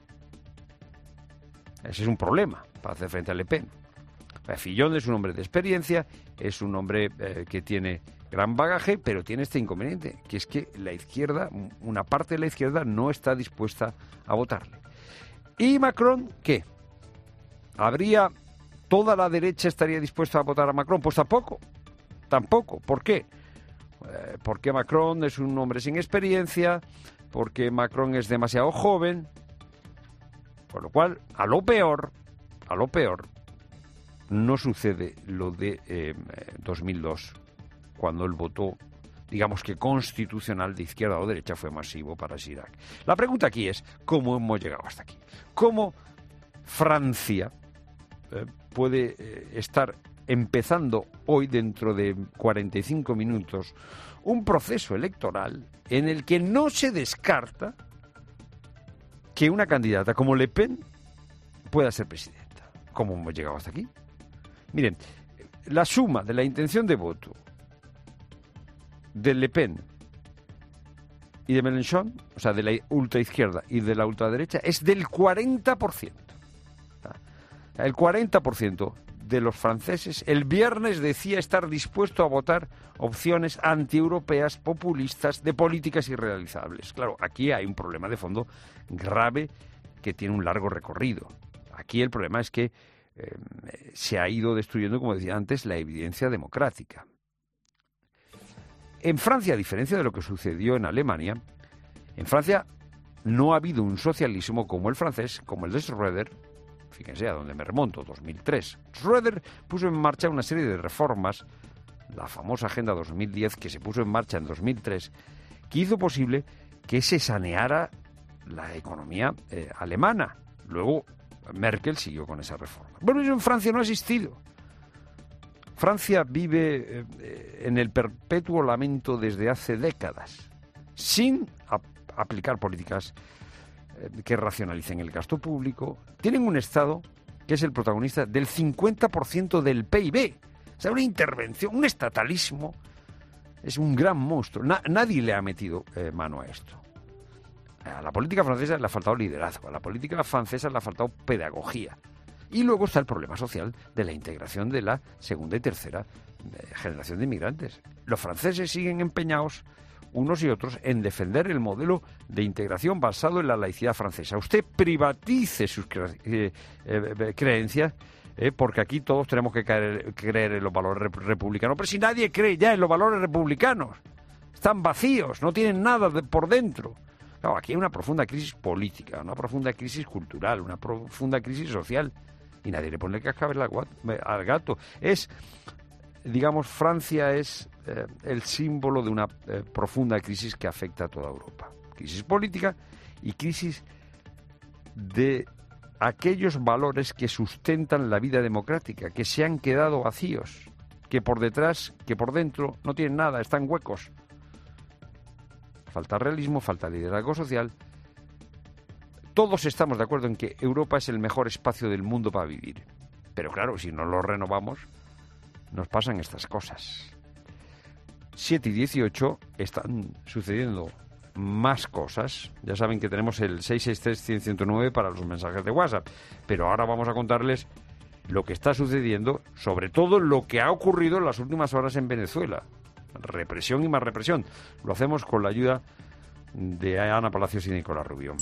Ese es un problema para hacer frente a Le Pen. Fillon es un hombre de experiencia, es un hombre eh, que tiene gran bagaje, pero tiene este inconveniente, que es que la izquierda, una parte de la izquierda no está dispuesta a votarle. ¿Y Macron qué? ¿Habría toda la derecha estaría dispuesta a votar a Macron? Pues tampoco, tampoco. ¿Por qué? Eh, porque Macron es un hombre sin experiencia, porque Macron es demasiado joven, por lo cual, a lo peor, a lo peor, no sucede lo de eh, dos mil dos, cuando el voto, digamos que constitucional de izquierda o derecha fue masivo para Chirac. La pregunta aquí es, ¿cómo hemos llegado hasta aquí? ¿Cómo Francia eh, puede eh, estar empezando hoy, dentro de cuarenta y cinco minutos, un proceso electoral en el que no se descarta que una candidata como Le Pen pueda ser presidenta? ¿Cómo hemos llegado hasta aquí? Miren, la suma de la intención de voto de Le Pen y de Mélenchon, o sea, de la ultraizquierda y de la ultraderecha, es del cuarenta por ciento. El cuarenta por ciento de los franceses el viernes decía estar dispuesto a votar opciones antieuropeas, populistas, de políticas irrealizables. Claro, aquí hay un problema de fondo grave que tiene un largo recorrido. Aquí el problema es que eh, se ha ido destruyendo, como decía antes, la evidencia democrática. En Francia, a diferencia de lo que sucedió en Alemania, en Francia no ha habido un socialismo como el francés, como el de Schröder. Fíjense a dónde me remonto, dos mil tres. Schröder puso en marcha una serie de reformas, la famosa Agenda dos mil diez, que se puso en marcha en dos mil tres, que hizo posible que se saneara la economía eh, alemana. Luego Merkel siguió con esa reforma. Bueno, eso en Francia no ha existido. Francia vive eh, en el perpetuo lamento desde hace décadas, sin ap- aplicar políticas que racionalicen el gasto público. Tienen un Estado que es el protagonista del cincuenta por ciento del P I B. O sea, una intervención, un estatalismo, es un gran monstruo. Na- nadie le ha metido eh, mano a esto. A la política francesa le ha faltado liderazgo, a la política francesa le ha faltado pedagogía. Y luego está el problema social de la integración de la segunda y tercera eh, generación de inmigrantes. Los franceses siguen empeñados, unos y otros, en defender el modelo de integración basado en la laicidad francesa. Usted privatice sus cre- eh, eh, creencias, eh, porque aquí todos tenemos que caer, creer en los valores rep- republicanos. Pero si nadie cree ya en los valores republicanos, están vacíos, no tienen nada de, por dentro. Claro, aquí hay una profunda crisis política, una profunda crisis cultural, una profunda crisis social, y nadie le pone el cascabel al gato. Es, digamos, Francia es eh, el símbolo de una eh, profunda crisis que afecta a toda Europa. Crisis política y crisis de aquellos valores que sustentan la vida democrática, que se han quedado vacíos, que por detrás, que por dentro no tienen nada, están huecos. Falta realismo, falta liderazgo social. Todos estamos de acuerdo en que Europa es el mejor espacio del mundo para vivir. Pero claro, si no lo renovamos, nos pasan estas cosas. siete y dieciocho están sucediendo más cosas. Ya saben que tenemos el seis seis tres, cien, ciento nueve para los mensajes de WhatsApp. Pero ahora vamos a contarles lo que está sucediendo, sobre todo lo que ha ocurrido en las últimas horas en Venezuela. represión y más represión. Lo hacemos con la ayuda de Ana Palacios y Nicolás Rubio.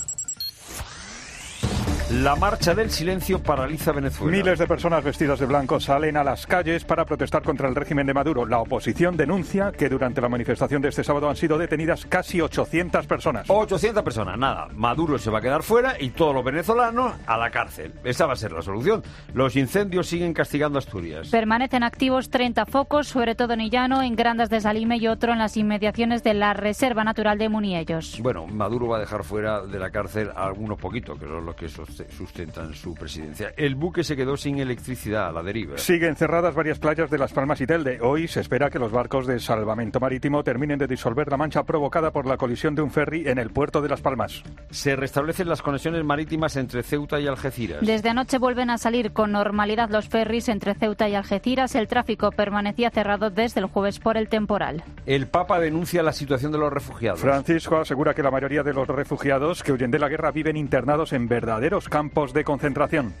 La marcha del silencio paraliza Venezuela. Miles de personas vestidas de blanco salen a las calles para protestar contra el régimen de Maduro. La oposición denuncia que durante la manifestación de este sábado han sido detenidas casi ochocientas personas. ochocientas personas, nada. Maduro se va a quedar fuera y todos los venezolanos a la cárcel. Esa va a ser la solución. Los incendios siguen castigando Asturias. Permanecen activos treinta focos, sobre todo en Illano, en Grandas de Salime y otro en las inmediaciones de la Reserva Natural de Muniellos. Bueno, Maduro va a dejar fuera de la cárcel a algunos poquitos, que son los que sustentan su presidencia. El buque se quedó sin electricidad a la deriva. Siguen cerradas varias playas de Las Palmas y Telde. Hoy se espera que los barcos de salvamento marítimo terminen de disolver la mancha provocada por la colisión de un ferry en el puerto de Las Palmas. Se restablecen las conexiones marítimas entre Ceuta y Algeciras. Desde anoche vuelven a salir con normalidad los ferries entre Ceuta y Algeciras. El tráfico permanecía cerrado desde el jueves por el temporal. El Papa denuncia la situación de los refugiados. Francisco asegura que la mayoría de los refugiados que huyen de la guerra viven internados en verdaderos campos de concentración.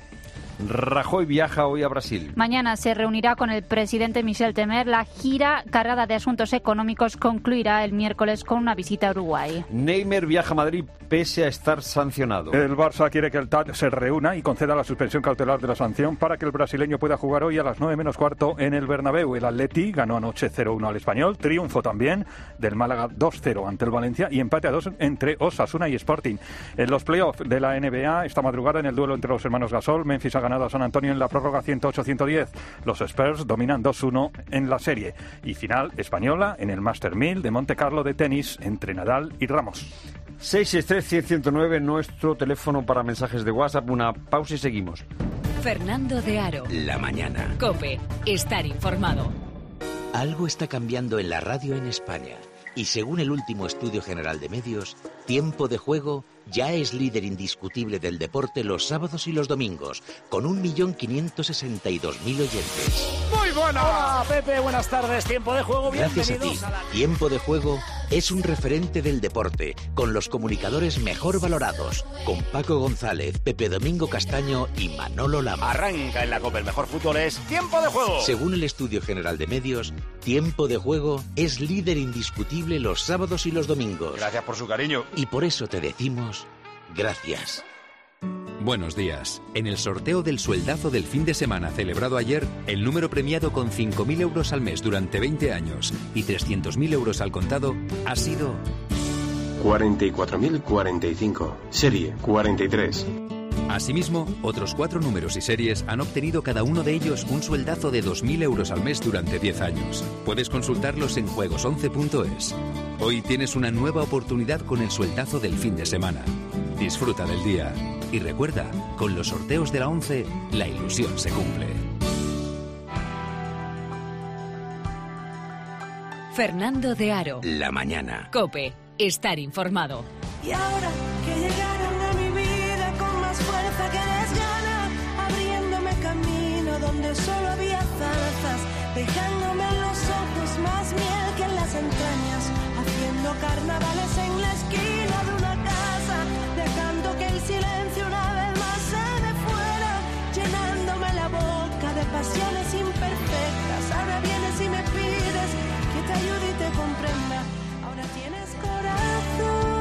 Rajoy viaja hoy a Brasil. Mañana se reunirá con el presidente Michel Temer. La gira cargada de asuntos económicos concluirá el miércoles con una visita a Uruguay. Neymar viaja a Madrid pese a estar sancionado. El Barça quiere que el T A D se reúna y conceda la suspensión cautelar de la sanción para que el brasileño pueda jugar hoy a las nueve menos cuarto en el Bernabéu. El Atleti ganó anoche cero uno al Español, triunfo también del Málaga dos cero ante el Valencia y empate a dos entre Osasuna y Sporting. En los playoffs de la N B A, esta madrugada en el duelo entre los hermanos Gasol, Memphis ha ganado a San Antonio en la prórroga ciento ocho a ciento diez. Los Spurs dominan dos uno en la serie. Y final española en el Master mil de Monte Carlo de tenis entre Nadal y Ramos. seis seis tres, cien, ciento nueve, nuestro teléfono para mensajes de WhatsApp. Una pausa y seguimos. Fernando de Aro. La mañana. COPE. Estar informado. Algo está cambiando en la radio en España. Y según el último estudio general de medios, Tiempo de Juego ya es líder indiscutible del deporte los sábados y los domingos, con un millón quinientos sesenta y dos mil oyentes. ¡Muy buena! Hola, Pepe, buenas tardes. Tiempo de Juego, bienvenidos. Gracias a ti. A la... Tiempo de Juego es un referente del deporte, con los comunicadores mejor valorados, con Paco González, Pepe Domingo Castaño y Manolo Lama. Arranca en la COPE, el mejor fútbol es Tiempo de Juego. Según el estudio general de medios, Tiempo de Juego es líder indiscutible los sábados y los domingos. Gracias por su cariño. Y por eso te decimos gracias. Buenos días. En el sorteo del sueldazo del fin de semana celebrado ayer, el número premiado con cinco mil euros al mes durante veinte años y trescientos mil euros al contado ha sido... cuarenta y cuatro mil cuarenta y cinco. Serie cuarenta y tres. Asimismo, otros cuatro números y series han obtenido cada uno de ellos un sueldazo de dos mil euros al mes durante diez años. Puedes consultarlos en juegos once punto es. Hoy tienes una nueva oportunidad con el sueldazo del fin de semana. Disfruta del día. Y recuerda, con los sorteos de la once, la ilusión se cumple. Fernando de Aro. La mañana. COPE. Estar informado. Y ahora que llegaron a mi vida con más fuerza que desgana, abriéndome camino donde solo había zarzas, dejándome en los ojos más miel que en las entrañas, haciendo carnavales en la esquina de una casa, dejando que el silencio una vez más se me fuera, llenándome la boca de pasiones imperfectas. Ahora vienes y me pides que te ayude y te comprenda. Ahora tienes corazón.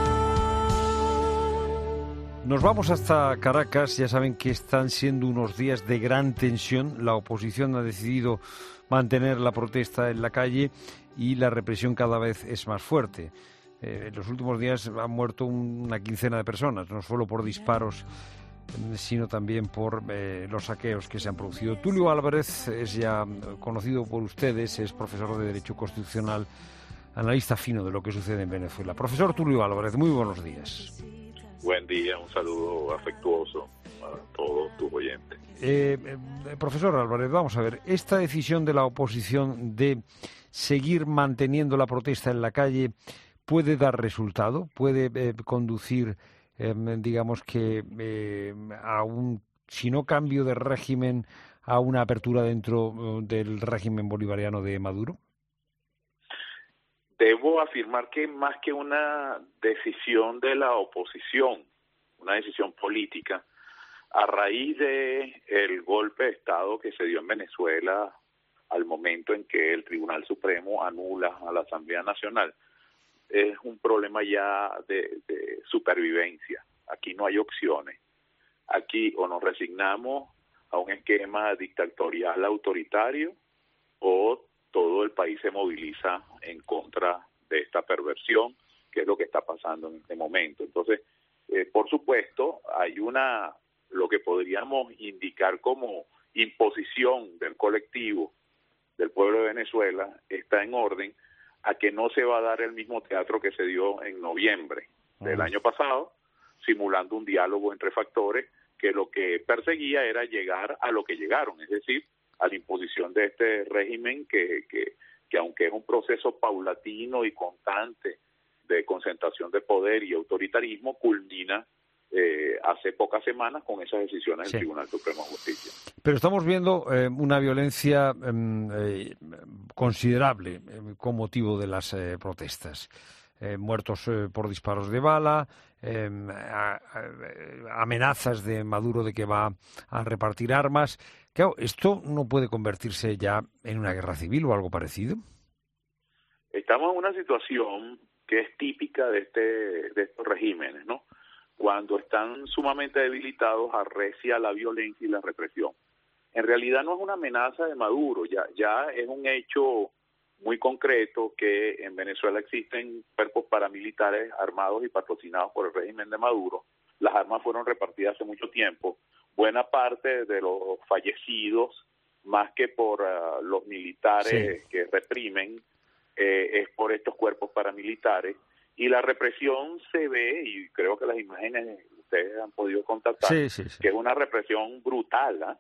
Nos vamos hasta Caracas. Ya saben que están siendo unos días de gran tensión. La oposición ha decidido mantener la protesta en la calle y la represión cada vez es más fuerte. Eh, en los últimos días han muerto una quincena de personas, no solo por disparos, sino también por eh, los saqueos que se han producido. Tulio Álvarez es ya conocido por ustedes, es profesor de Derecho Constitucional, analista fino de lo que sucede en Venezuela. Profesor Tulio Álvarez, muy buenos días. Buen día, un saludo afectuoso a todos tus oyentes. Eh, eh, profesor Álvarez, vamos a ver, esta decisión de la oposición de seguir manteniendo la protesta en la calle puede dar resultado, puede eh, conducir, eh, digamos que, eh, a un, si no cambio de régimen, a una apertura dentro uh, del régimen bolivariano de Maduro. Debo afirmar que más que una decisión de la oposición, una decisión política, a raíz de el golpe de Estado que se dio en Venezuela al momento en que el Tribunal Supremo anula a la Asamblea Nacional. Es un problema ya de, de supervivencia. Aquí no hay opciones. Aquí o nos resignamos a un esquema dictatorial autoritario o todo el país se moviliza en contra de esta perversión, que es lo que está pasando en este momento. Entonces, eh, por supuesto, hay una, lo que podríamos indicar como imposición del colectivo, del pueblo de Venezuela, está en orden a que no se va a dar el mismo teatro que se dio en noviembre del año pasado, simulando un diálogo entre factores que lo que perseguía era llegar a lo que llegaron, es decir, a la imposición de este régimen que, que, que aunque es un proceso paulatino y constante de concentración de poder y autoritarismo, culmina eh, hace pocas semanas con esas decisiones del sí. Tribunal Supremo de Justicia. Pero estamos viendo eh, una violencia eh, considerable eh, con motivo de las eh, protestas. Eh, muertos eh, por disparos de bala, eh, a, a, amenazas de Maduro de que va a repartir armas. Claro, ¿esto no puede convertirse ya en una guerra civil o algo parecido? Estamos en una situación que es típica de este de estos regímenes, ¿no? Cuando están sumamente debilitados, arrecia la violencia y la represión. En realidad no es una amenaza de Maduro, ya ya es un hecho muy concreto que en Venezuela existen cuerpos paramilitares armados y patrocinados por el régimen de Maduro. Las armas fueron repartidas hace mucho tiempo. Buena parte de los fallecidos, más que por uh, los militares sí. que reprimen, eh, es por estos cuerpos paramilitares. Y la represión se ve, y creo que las imágenes ustedes han podido contactar, sí, sí, sí. que es una represión brutal, ¿eh?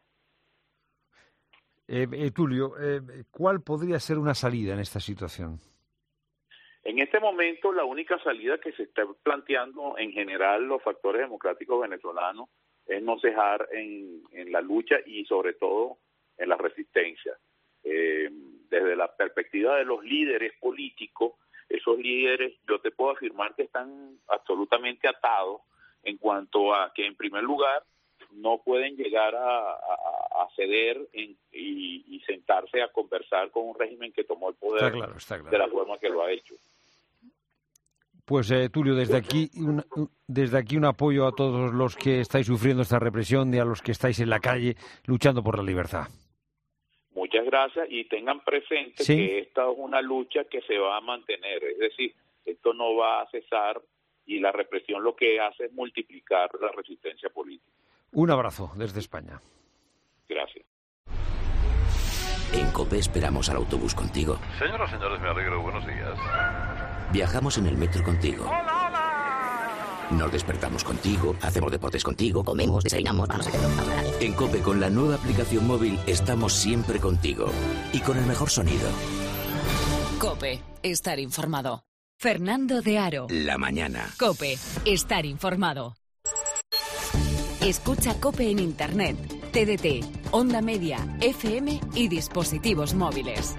Eh, eh, Tulio, eh, ¿cuál podría ser una salida en esta situación? En este momento la única salida que se está planteando en general los factores democráticos venezolanos es no cejar en, en la lucha y sobre todo en la resistencia. Eh, desde la perspectiva de los líderes políticos, esos líderes yo te puedo afirmar que están absolutamente atados en cuanto a que en primer lugar no pueden llegar a, a, a ceder en, y, y sentarse a conversar con un régimen que tomó el poder está claro, está claro. de la forma que lo ha hecho. Pues eh, Tulio, desde aquí, un, desde aquí un apoyo a todos los que estáis sufriendo esta represión y a los que estáis en la calle luchando por la libertad. Muchas gracias y tengan presente ¿Sí? que esta es una lucha que se va a mantener, es decir, esto no va a cesar y la represión lo que hace es multiplicar la resistencia política. Un abrazo desde España. Gracias. En COPE esperamos al autobús contigo. Señoras y señores, me alegro. Buenos días. Viajamos en el metro contigo. ¡Hola, hola! Nos despertamos contigo, hacemos deportes contigo, comemos, desayunamos, vamos a hacer. En COPE, con la nueva aplicación móvil, estamos siempre contigo. Y con el mejor sonido. COPE. Estar informado. Fernando de Aro. La mañana. COPE. Estar informado. Escucha COPE en Internet, T D T, Onda Media, F M y dispositivos móviles.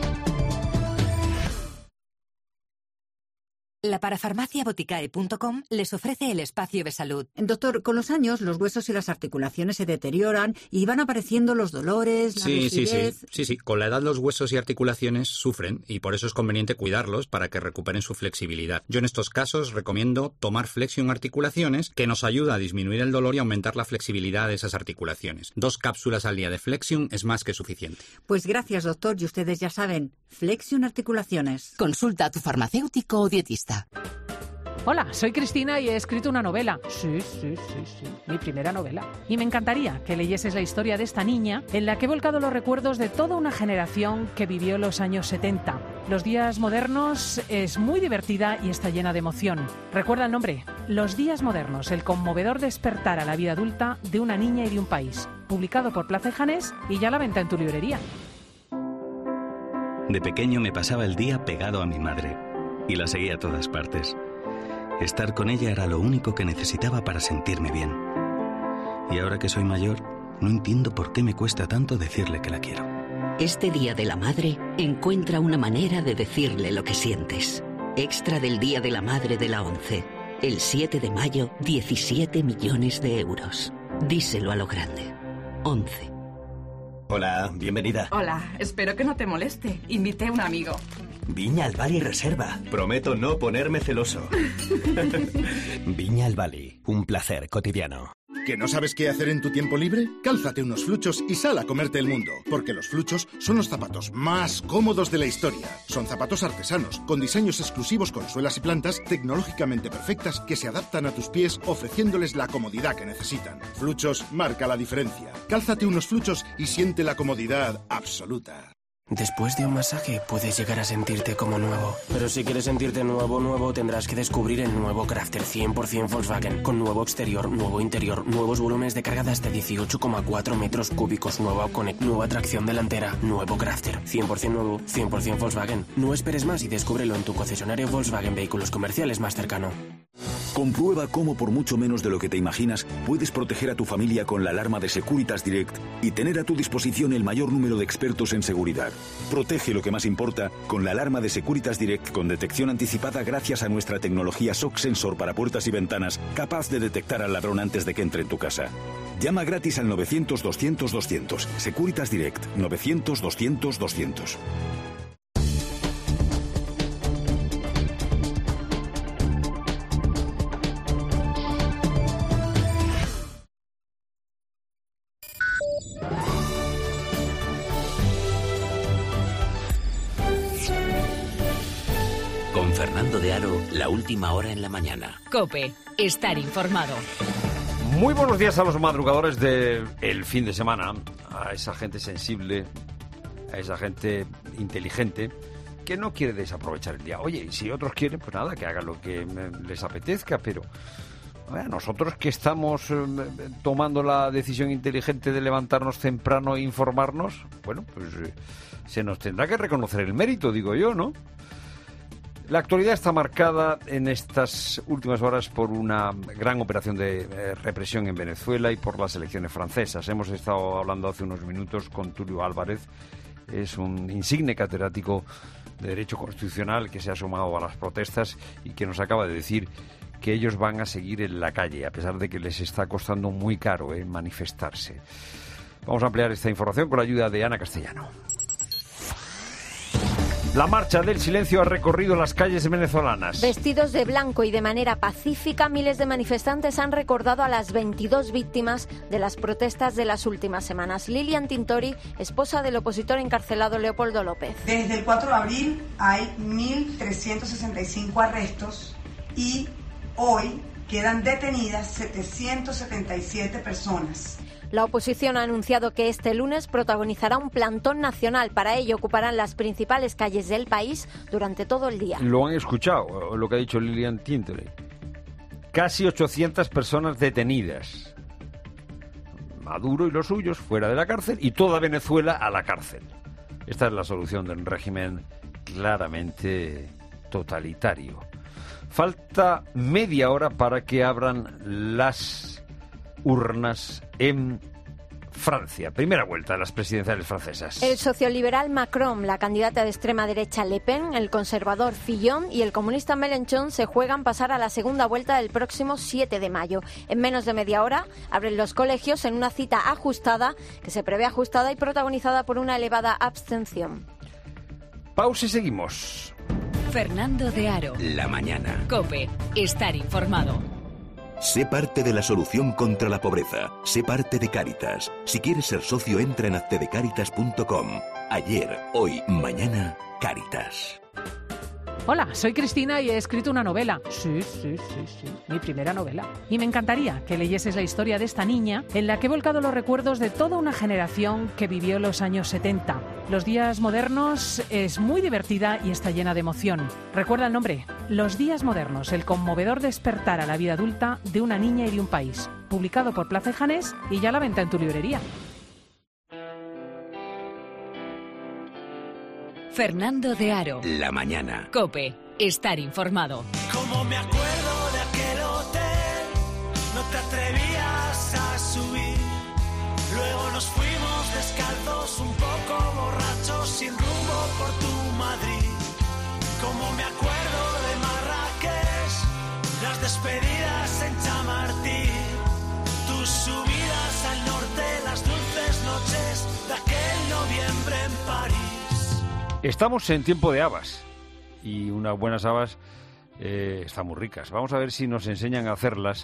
La parafarmacia boticae punto com les ofrece el espacio de salud. Doctor, con los años los huesos y las articulaciones se deterioran y van apareciendo los dolores, la sí, rigidez... Sí, sí, sí, sí. Con la edad los huesos y articulaciones sufren y por eso es conveniente cuidarlos para que recuperen su flexibilidad. Yo en estos casos recomiendo tomar Flexion Articulaciones, que nos ayuda a disminuir el dolor y aumentar la flexibilidad de esas articulaciones. Dos cápsulas al día de Flexion es más que suficiente. Pues gracias, doctor, y ustedes ya saben, Flexion Articulaciones. Consulta a tu farmacéutico o dietista. Hola, soy Cristina y he escrito una novela. Sí, sí, sí, sí, mi primera novela. Y me encantaría que leyeses la historia de esta niña en la que he volcado los recuerdos de toda una generación que vivió los años setenta. Los días modernos es muy divertida y está llena de emoción. Recuerda el nombre, Los días modernos, el conmovedor despertar a la vida adulta de una niña y de un país. Publicado por Plaza y Janés y ya a la venta en tu librería. De pequeño me pasaba el día pegado a mi madre y la seguía a todas partes. Estar con ella era lo único que necesitaba para sentirme bien. Y ahora que soy mayor, no entiendo por qué me cuesta tanto decirle que la quiero. Este Día de la Madre, encuentra una manera de decirle lo que sientes. Extra del Día de la Madre de la ONCE. El siete de mayo, diecisiete millones de euros. Díselo a lo grande. ONCE. Hola, bienvenida. Hola, espero que no te moleste. Invité a un amigo. Viña al Bali Reserva. Prometo no ponerme celoso. Viña al Bali, un placer cotidiano. ¿Que no sabes qué hacer en tu tiempo libre? Cálzate unos fluchos y sal a comerte el mundo, porque los fluchos son los zapatos más cómodos de la historia. Son zapatos artesanos, con diseños exclusivos con suelas y plantas tecnológicamente perfectas que se adaptan a tus pies ofreciéndoles la comodidad que necesitan. Fluchos marca la diferencia. Cálzate unos fluchos y siente la comodidad absoluta. Después de un masaje puedes llegar a sentirte como nuevo. Pero si quieres sentirte nuevo, nuevo, tendrás que descubrir el nuevo Crafter cien por ciento Volkswagen. Con nuevo exterior, nuevo interior, nuevos volúmenes de carga de hasta dieciocho coma cuatro metros cúbicos, nueva Connect, nueva tracción delantera, nuevo Crafter. cien por ciento nuevo, cien por ciento Volkswagen. No esperes más y descúbrelo en tu concesionario Volkswagen Vehículos Comerciales más cercano. Comprueba cómo por mucho menos de lo que te imaginas puedes proteger a tu familia con la alarma de Securitas Direct y tener a tu disposición el mayor número de expertos en seguridad. Protege lo que más importa con la alarma de Securitas Direct con detección anticipada gracias a nuestra tecnología S O C Sensor para puertas y ventanas, capaz de detectar al ladrón antes de que entre en tu casa. Llama gratis al novecientos doscientos doscientos. Securitas Direct, novecientos doscientos doscientos. Con Fernando de Aro, la última hora en la mañana. COPE, estar informado. Muy buenos días a los madrugadores del fin de semana, a esa gente sensible, a esa gente inteligente que no quiere desaprovechar el día. Oye, y si otros quieren, pues nada, que hagan lo que les apetezca, pero a nosotros que estamos eh, tomando la decisión inteligente de levantarnos temprano e informarnos, bueno, pues eh, se nos tendrá que reconocer el mérito, digo yo, ¿no? La actualidad está marcada en estas últimas horas por una gran operación de eh, represión en Venezuela y por las elecciones francesas. Hemos estado hablando hace unos minutos con Tulio Álvarez, es un insigne catedrático de Derecho Constitucional que se ha sumado a las protestas y que nos acaba de decir que ellos van a seguir en la calle, a pesar de que les está costando muy caro eh, manifestarse. Vamos a ampliar esta información con la ayuda de Ana Castellano. La marcha del silencio ha recorrido las calles venezolanas. Vestidos de blanco y de manera pacífica, miles de manifestantes han recordado a las veintidós víctimas de las protestas de las últimas semanas. Lilian Tintori, esposa del opositor encarcelado Leopoldo López. Desde el cuatro de abril hay mil trescientos sesenta y cinco arrestos y hoy quedan detenidas setecientas setenta y siete personas. La oposición ha anunciado que este lunes protagonizará un plantón nacional. Para ello ocuparán las principales calles del país durante todo el día. Lo han escuchado, lo que ha dicho Lilian Tintori. Casi ochocientas personas detenidas. Maduro y los suyos fuera de la cárcel y toda Venezuela a la cárcel. Esta es la solución de un régimen claramente totalitario. Falta media hora para que abran las urnas en Francia. Primera vuelta de las presidenciales francesas. El socioliberal Macron, la candidata de extrema derecha Le Pen, el conservador Fillon y el comunista Mélenchon se juegan pasar a la segunda vuelta del próximo siete de mayo. En menos de media hora abren los colegios en una cita ajustada, que se prevé ajustada y protagonizada por una elevada abstención. Pausa y seguimos. Fernando de Aro. La mañana. COPE, estar informado. Sé parte de la solución contra la pobreza. Sé parte de Cáritas. Si quieres ser socio, entra en hazte de cáritas punto com. Ayer, hoy, mañana, Cáritas. Hola, soy Cristina y he escrito una novela. Sí, sí, sí, sí, mi primera novela. Y me encantaría que leyeses la historia de esta niña en la que he volcado los recuerdos de toda una generación que vivió los años setenta. Los días modernos es muy divertida y está llena de emoción. Recuerda el nombre, Los días modernos, el conmovedor despertar a la vida adulta de una niña y de un país. Publicado por Plaza y Janés y ya a la venta en tu librería. Fernando de Aro. La mañana. COPE, estar informado. Como me acuerdo de aquel hotel, no te atrevías a subir. Luego nos fuimos descalzos, un poco borrachos, sin rumbo por tu Madrid. Como me acuerdo de Marrakech, las despedidas en Chamartín, tus subidas al norte, las dulces noches de aquel Estamos en tiempo de habas y unas buenas habas eh, están muy ricas. Vamos a ver si nos enseñan a hacerlas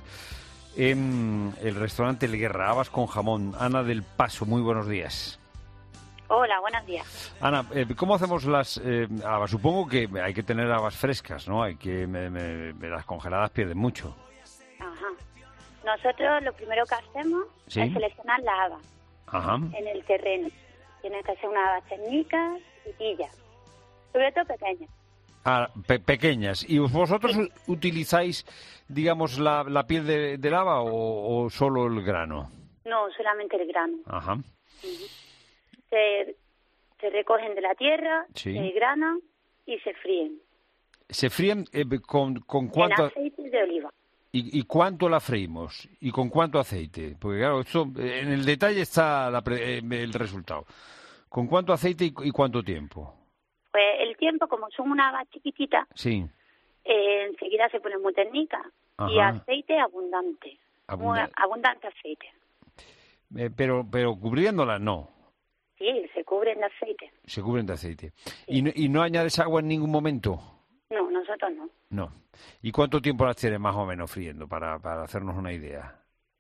en el restaurante El Guerra, habas con jamón. Ana del Paso, muy buenos días. Hola, buenos días. Ana, eh, ¿cómo hacemos las eh, habas? Supongo que hay que tener habas frescas, ¿no? Hay que me, me, me, las congeladas pierden mucho. Ajá. Nosotros lo primero que hacemos ¿Sí? es seleccionar la haba Ajá. en el terreno. Tienen que ser unas habas técnicas y pillas, sobre todo pequeñas. Ah, pe pequeñas. ¿Y vosotros sí. utilizáis, digamos, la, la piel de, del haba o, o solo el grano? No, solamente el grano. Ajá. Uh-huh. Se, se recogen de la tierra, sí. se granan y se fríen. ¿Se fríen eh, con, con cuánto? En aceite de oliva. ¿Y, ¿Y cuánto la freímos? ¿Y con cuánto aceite? Porque claro, esto, en el detalle está la pre el resultado. ¿Con cuánto aceite y, y cuánto tiempo? Pues el tiempo, como son una haba chiquitita, sí. eh, enseguida se pone muy técnica. Y aceite abundante. Abunda muy abundante aceite. Eh, pero, pero cubriéndola, no. Sí, se cubren de aceite. Se cubren de aceite. Sí. ¿Y, no, ¿Y no añades agua en ningún momento? No, nosotros no. No. ¿Y cuánto tiempo las tienes más o menos friendo para, para hacernos una idea?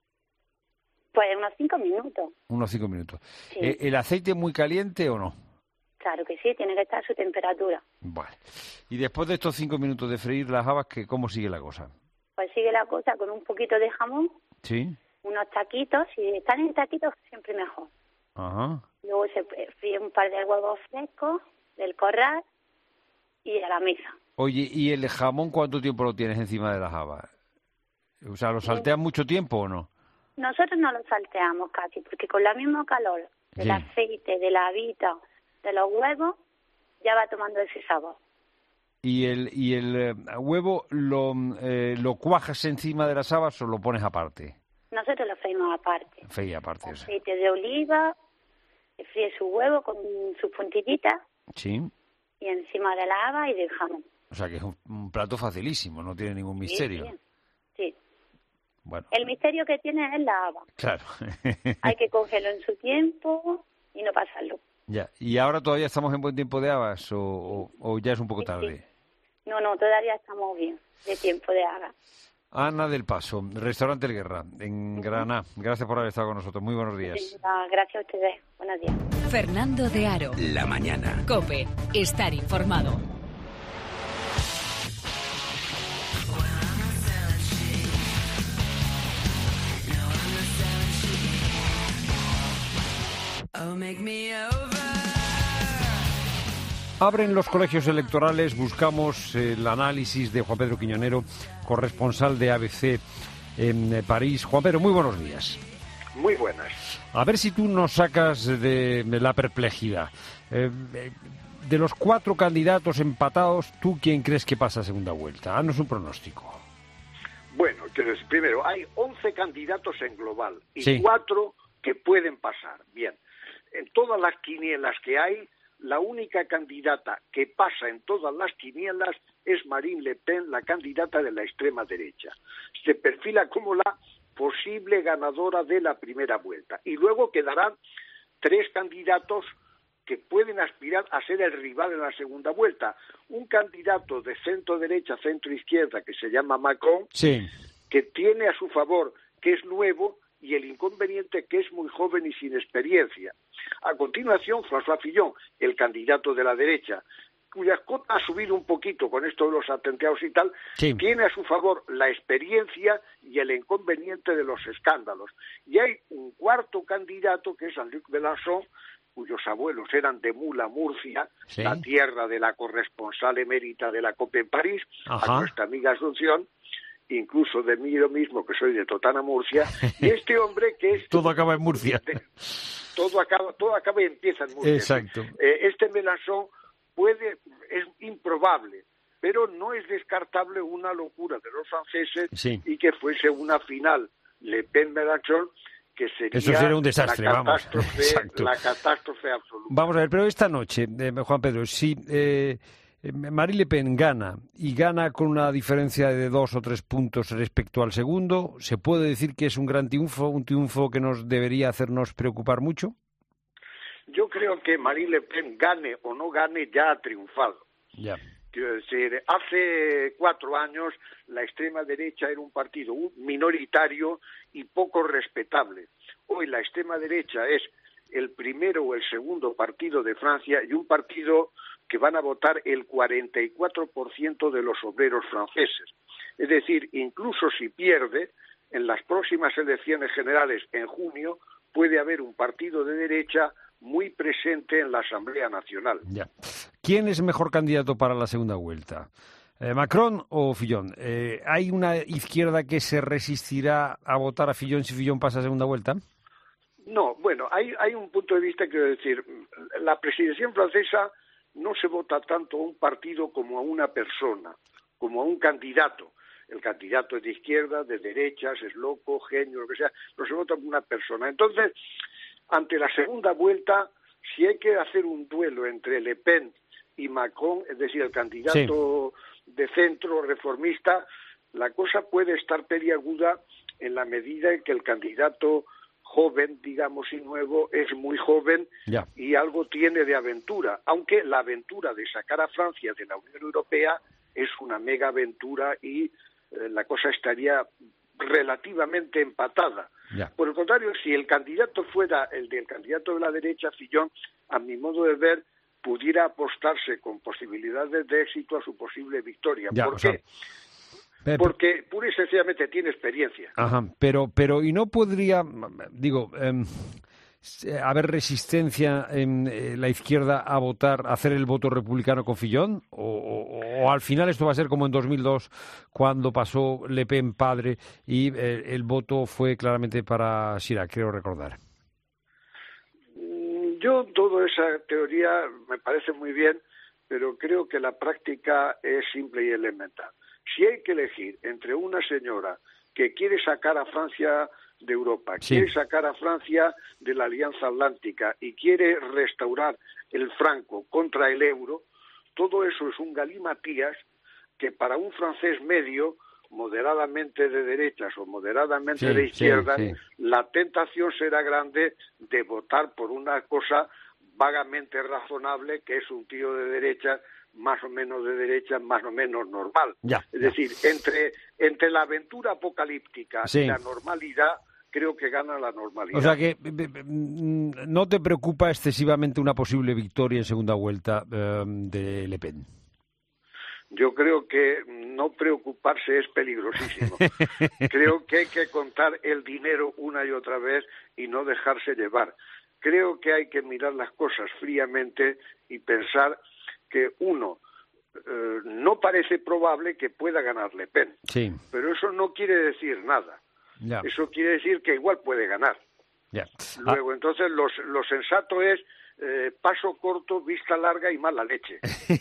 Pues unos cinco minutos. Unos cinco minutos. Sí. ¿Eh, ¿El aceite es muy caliente o no? Claro que sí, tiene que estar a su temperatura. Vale. Y después de estos cinco minutos de freír las habas, ¿cómo sigue la cosa? Pues sigue la cosa con un poquito de jamón. Sí. Unos taquitos. Si están en taquitos, siempre mejor. Ajá. Luego se fríe un par de huevos frescos del corral y a la mesa. Oye, ¿y el jamón cuánto tiempo lo tienes encima de las habas? O sea, ¿lo salteas sí. mucho tiempo o no? Nosotros no lo salteamos casi, porque con la misma calor del sí. aceite, de la habita, de los huevos, ya va tomando ese sabor. ¿Y el y el eh, huevo lo, eh, lo cuajas encima de las habas o lo pones aparte? Nosotros lo freímos aparte. Freí aparte. Aceite o sea. de oliva, fríe su huevo con sus puntillitas. Sí. Y encima de la haba y del jamón. O sea que es un, un plato facilísimo, no tiene ningún misterio. Sí, sí. sí. Bueno. El misterio que tiene es la haba. Claro. Hay que cogerlo en su tiempo y no pasarlo. Ya. ¿Y ahora todavía estamos en buen tiempo de habas o, o, o ya es un poco sí, tarde? Sí. No, no, todavía estamos bien de tiempo de habas. Ana del Paso, Restaurante El Guerra, en Granada. Gracias por haber estado con nosotros. Muy buenos días. Sí, gracias a ustedes. Buenos días. Fernando de Aro. La mañana. COPE. Estar informado. Abren los colegios electorales, buscamos el análisis de Juan Pedro Quiñonero, corresponsal de A B C en París. Juan Pedro, muy buenos días. Muy buenas. A ver si tú nos sacas de, de la perplejidad. Eh, de los cuatro candidatos empatados, ¿tú quién crees que pasa a segunda vuelta? Haznos un pronóstico. Bueno, entonces, primero, hay once candidatos en global y sí. cuatro que pueden pasar. Bien, en todas las quinielas que hay, la única candidata que pasa en todas las quinielas es Marine Le Pen, la candidata de la extrema derecha. Se perfila como la posible ganadora de la primera vuelta. Y luego quedarán tres candidatos que pueden aspirar a ser el rival en la segunda vuelta. Un candidato de centro-derecha, centro-izquierda, que se llama Macron, sí. que tiene a su favor que es nuevo y el inconveniente que es muy joven y sin experiencia. A continuación, François Fillon, el candidato de la derecha, cuya cota ha subido un poquito con esto de los atentados y tal, sí. tiene a su favor la experiencia y el inconveniente de los escándalos. Y hay un cuarto candidato, que es Jean-Luc Mélenchon, cuyos abuelos eran de Mula, Murcia, sí. la tierra de la corresponsal emérita de la COPE en París, Ajá. a nuestra amiga Asunción, incluso de mí yo mismo, que soy de Totana, Murcia, y este hombre que es... Todo acaba en Murcia. De, todo acaba todo acaba y empieza en Murcia. Exacto. Eh, este Mélenchon puede, es improbable, pero no es descartable una locura de los franceses sí. y que fuese una final Le Pen-Mélenchon, que sería, Eso sería un desastre, la vamos. catástrofe, la catástrofe absoluta. Vamos a ver, pero esta noche, eh, Juan Pedro, si eh, Marine Le Pen gana y gana con una diferencia de dos o tres puntos respecto al segundo, ¿se puede decir que es un gran triunfo, un triunfo que nos debería hacernos preocupar mucho? Yo creo que Marine Le Pen, gane o no gane, ya ha triunfado. Ya. Quiero decir, hace cuatro años la extrema derecha era un partido minoritario y poco respetable. Hoy la extrema derecha es el primero o el segundo partido de Francia y un partido que van a votar el cuarenta y cuatro por ciento de los obreros franceses. Es decir, incluso si pierde, en las próximas elecciones generales en junio puede haber un partido de derecha muy presente en la Asamblea Nacional. Ya. ¿Quién es mejor candidato para la segunda vuelta? Eh, ¿Macron o Fillon? Eh, ¿Hay una izquierda que se resistirá a votar a Fillon si Fillon pasa a segunda vuelta? No, bueno, hay, hay un punto de vista, quiero decir, la presidencia francesa no se vota tanto a un partido como a una persona, como a un candidato. El candidato es de izquierda, de derechas, es loco, genio, lo que sea, no se vota como una persona. Entonces, ante la segunda vuelta, si hay que hacer un duelo entre Le Pen y Macron, es decir, el candidato sí. de centro reformista, la cosa puede estar peliaguda en la medida en que el candidato joven, digamos, y nuevo, es muy joven ya. y algo tiene de aventura, aunque la aventura de sacar a Francia de la Unión Europea es una mega aventura y eh, la cosa estaría relativamente empatada. Ya. Por el contrario, si el candidato fuera el del candidato de la derecha, Fillon, a mi modo de ver, pudiera apostarse con posibilidades de éxito a su posible victoria. Ya, ¿Por qué? Sea, Porque pura y sencillamente tiene experiencia. Ajá, pero, pero ¿y no podría, digo, eh, haber resistencia en eh, la izquierda a votar, a hacer el voto republicano con Fillon? O, o, o al final esto va a ser como en dos mil dos, cuando pasó Le Pen padre y eh, el voto fue claramente para Chirac, creo recordar. Yo, toda esa teoría me parece muy bien, pero creo que la práctica es simple y elemental. Si hay que elegir entre una señora que quiere sacar a Francia de Europa, sí. quiere sacar a Francia de la Alianza Atlántica y quiere restaurar el franco contra el euro, todo eso es un galimatías que para un francés medio, moderadamente de derechas o moderadamente sí, de izquierdas, sí, sí. la tentación será grande de votar por una cosa vagamente razonable que es un tío de derecha, más o menos de derecha, más o menos normal. Ya, es ya. decir, entre, entre la aventura apocalíptica sí. y la normalidad, creo que gana la normalidad. O sea que no te preocupa excesivamente una posible victoria en segunda vuelta eh, de Le Pen. Yo creo que no preocuparse es peligrosísimo. Creo que hay que contar el dinero una y otra vez y no dejarse llevar. Creo que hay que mirar las cosas fríamente y pensar que uno, eh, no parece probable que pueda ganar Le Pen, sí. pero eso no quiere decir nada. Ya. Eso quiere decir que igual puede ganar. Ya. Luego, ah. entonces, los, lo sensato es eh, paso corto, vista larga y mala leche.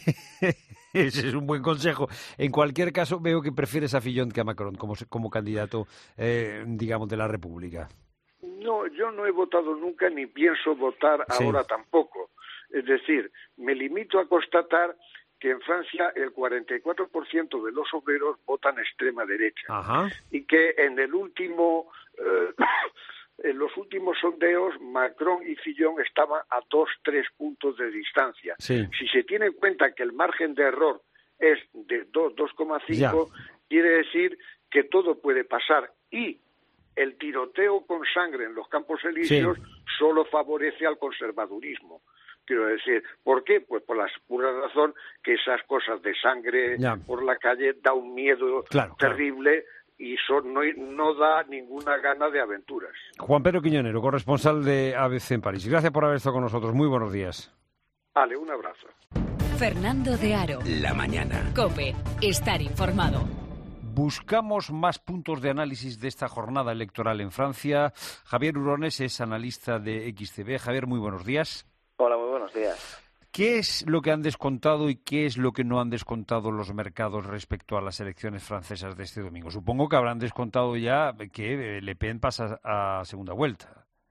Ese es un buen consejo. En cualquier caso, veo que prefieres a Fillon que a Macron como, como candidato, eh, digamos, de la República. No, yo no he votado nunca ni pienso votar sí. ahora tampoco. Es decir, me limito a constatar que en Francia el cuarenta y cuatro por ciento de los obreros votan extrema derecha. Ajá. Y que en el último... Eh, en los últimos sondeos, Macron y Fillon estaban a dos, tres puntos de distancia. Sí. Si se tiene en cuenta que el margen de error es de dos, dos coma cinco, quiere decir que todo puede pasar. Y el tiroteo con sangre en los Campos Elíseos sí. solo favorece al conservadurismo. Quiero decir, ¿por qué? Pues por la pura razón que esas cosas de sangre ya. por la calle da un miedo claro, terrible... Claro. Y son, no, no da ninguna gana de aventuras. Juan Pedro Quiñonero, corresponsal de A B C en París. Gracias por haber estado con nosotros. Muy buenos días. Vale, un abrazo. Fernando de Aro. La mañana. COPE. Estar informado. Buscamos más puntos de análisis de esta jornada electoral en Francia. Javier Hurones es analista de X T V. Javier, muy buenos días. Hola, muy buenos días. ¿Qué es lo que han descontado y qué es lo que no han descontado los mercados respecto a las elecciones francesas de este domingo? Supongo que habrán descontado ya que Le Pen pasa a segunda vuelta.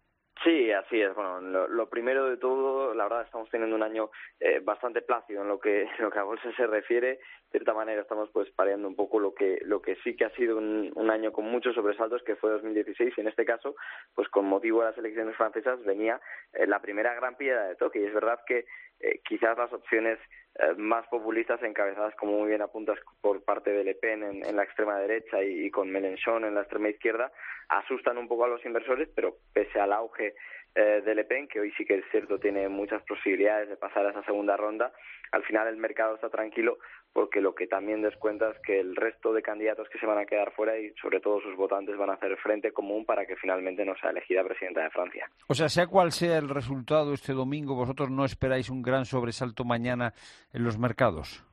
Sí, así es. Bueno, lo, lo primero de todo, la verdad, estamos teniendo un año eh, bastante plácido en lo que en lo que a bolsa se refiere. De cierta manera, estamos pues pareando un poco lo que lo que sí que ha sido un, un año con muchos sobresaltos, que fue dos mil dieciséis, y en este caso, pues con motivo de las elecciones francesas, venía eh, la primera gran piedra de toque. Y es verdad que eh, quizás las opciones eh, más populistas, encabezadas, como muy bien apuntas, por parte de Le Pen en, en la extrema derecha y, y con Mélenchon en la extrema izquierda, asustan un poco a los inversores, pero pese al auge eh, de Le Pen, que hoy sí que es cierto tiene muchas posibilidades de pasar a esa segunda ronda, al final el mercado está tranquilo, porque lo que también descuenta es que el resto de candidatos que se van a quedar fuera, y sobre todo sus votantes, van a hacer frente común para que finalmente no sea elegida presidenta de Francia. O sea, sea cual sea el resultado este domingo, ¿vosotros no esperáis un gran sobresalto mañana en los mercados?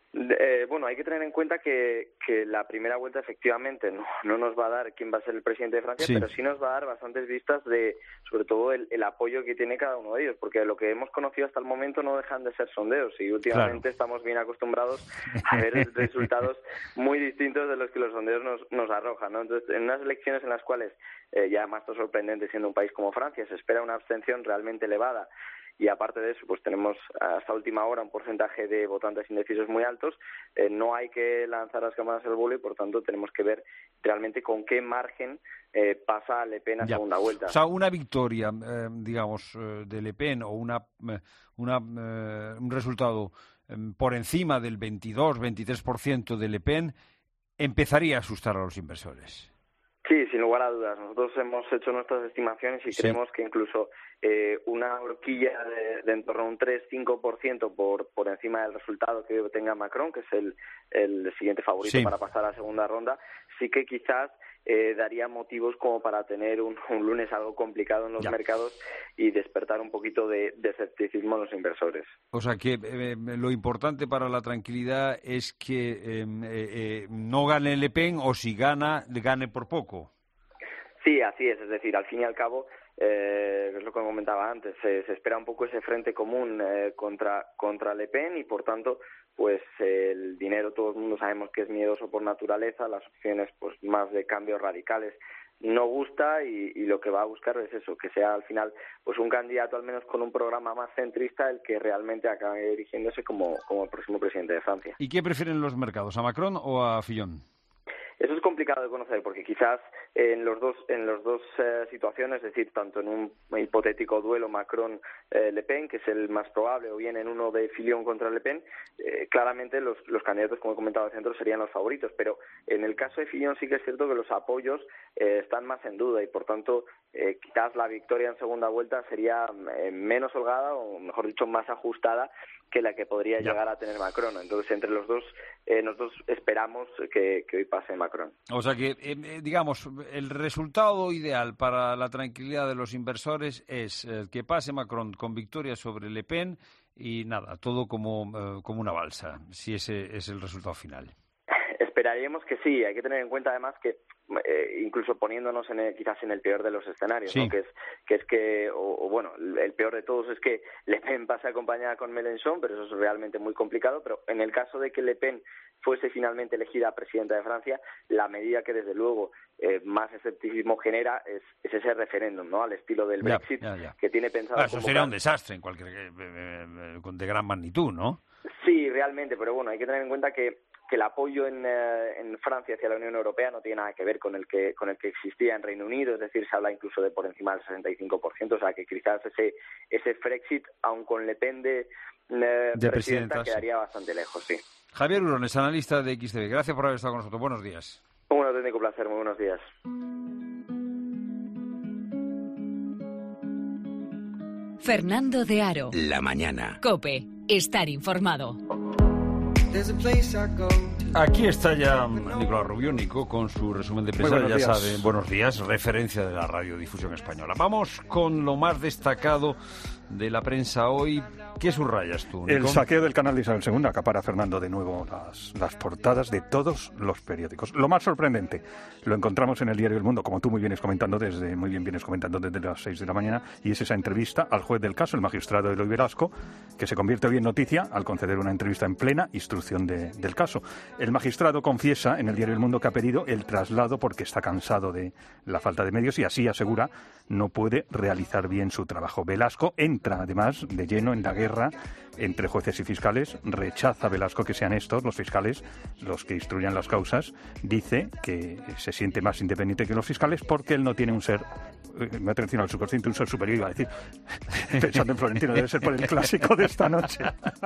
Eh, bueno, hay que tener en cuenta que, que la primera vuelta efectivamente no, no nos va a dar quién va a ser el presidente de Francia, sí, pero sí nos va a dar bastantes vistas de, sobre todo, el, el apoyo que tiene cada uno de ellos, porque lo que hemos conocido hasta el momento no dejan de ser sondeos, y últimamente claro, estamos bien acostumbrados a ver resultados muy distintos de los que los sondeos nos, nos arrojan, ¿no? Entonces, en unas elecciones en las cuales, eh, ya más sorprendente siendo un país como Francia, se espera una abstención realmente elevada, y aparte de eso, pues tenemos hasta última hora un porcentaje de votantes indecisos muy altos, eh, no hay que lanzar las cámaras al vuelo, y por tanto tenemos que ver realmente con qué margen eh, pasa Le Pen a ya. segunda vuelta. O sea, una victoria, eh, digamos, eh, de Le Pen, o una, eh, una eh, un resultado eh, por encima del veintidós veintitrés por ciento de Le Pen, empezaría a asustar a los inversores. Sí, sin lugar a dudas. Nosotros hemos hecho nuestras estimaciones y sí. creemos que incluso eh, una horquilla de, de en torno a un tres cinco por ciento por, por encima del resultado que tenga Macron, que es el, el siguiente favorito sí. para pasar a la segunda ronda, sí que quizás eh, daría motivos como para tener un, un lunes algo complicado en los ya. mercados y despertar un poquito de, de escepticismo en los inversores. O sea que eh, lo importante para la tranquilidad es que eh, eh, no gane Le Pen, o si gana, gane por poco. Sí, así es. Es decir, al fin y al cabo, eh, es lo que comentaba antes, se, se espera un poco ese frente común eh, contra, contra Le Pen, y por tanto, pues el dinero, todo el mundo sabemos que es miedoso por naturaleza, las opciones pues más de cambios radicales no gusta, y, y lo que va a buscar es eso, que sea al final pues un candidato al menos con un programa más centrista el que realmente acabe dirigiéndose como, como el próximo presidente de Francia. ¿Y qué prefieren los mercados, a Macron o a Fillon? Eso es complicado de conocer, porque quizás en los dos en las dos eh, situaciones, es decir, tanto en un hipotético duelo Macron-Le Pen, que es el más probable, o bien en uno de Fillon contra Le Pen, eh, claramente los, los candidatos, como he comentado, de centro serían los favoritos. Pero en el caso de Fillon sí que es cierto que los apoyos eh, están más en duda, y por tanto eh, quizás la victoria en segunda vuelta sería eh, menos holgada, o mejor dicho, más ajustada que la que podría ya. llegar a tener Macron. Entonces, entre los dos, eh, nosotros esperamos que, que hoy pase Macron. O sea que, eh, digamos, el resultado ideal para la tranquilidad de los inversores es eh, que pase Macron con victoria sobre Le Pen, y nada, todo como, eh, como una balsa, si ese es el resultado final. Esperaríamos que sí. Hay que tener en cuenta además que eh, incluso poniéndonos en el, quizás en el peor de los escenarios, sí. ¿no? que es que es que o, o bueno, el peor de todos es que Le Pen pase acompañada con Mélenchon, pero eso es realmente muy complicado. Pero en el caso de que Le Pen fuese finalmente elegida presidenta de Francia, la medida que desde luego eh, más escepticismo genera es, es ese referéndum, ¿no? Al estilo del ya, Brexit, ya, ya. que tiene pensado ah, eso convocar... sería un desastre en cualquier eh, eh, de gran magnitud, ¿no? Sí, realmente, pero bueno, hay que tener en cuenta que que el apoyo en, eh, en Francia hacia la Unión Europea no tiene nada que ver con el que con el que existía en Reino Unido, es decir, se habla incluso de por encima del sesenta y cinco por ciento, o sea que quizás ese ese Frexit, aun con Le Pen de, eh, de presidenta, quedaría bastante lejos, sí. Javier Urones, analista de X T V, gracias por haber estado con nosotros, buenos días. Un auténtico placer, muy buenos días. Fernando de Aro. La mañana. COPE. Estar informado. Aquí está ya Nicolás Rubio, Nico, con su resumen de prensa. Ya días. sabe, buenos días, referencia de la radiodifusión española. Vamos con lo más destacado de la prensa hoy. ¿Qué subrayas tú, Nico? El saqueo del canal de Isabel segunda acapara, Fernando, de nuevo las, las portadas de todos los periódicos. Lo más sorprendente lo encontramos en el diario El Mundo, como tú muy vienes comentando desde muy bien vienes comentando desde las seis de la mañana, y es esa entrevista al juez del caso, el magistrado Eloy Velasco, que se convierte hoy en noticia al conceder una entrevista en plena instrucción de, del caso. El magistrado confiesa en el diario El Mundo que ha pedido el traslado porque está cansado de la falta de medios, y así asegura no puede realizar bien su trabajo. Velasco entra, además, de lleno en la guerra entre jueces y fiscales. Rechaza Velasco que sean estos, los fiscales, los que instruyan las causas. Dice que se siente más independiente que los fiscales porque él no tiene un ser, me ha atención al subconsciente, un ser superior, iba a decir, pensando en Florentino, debe ser por el clásico de esta noche.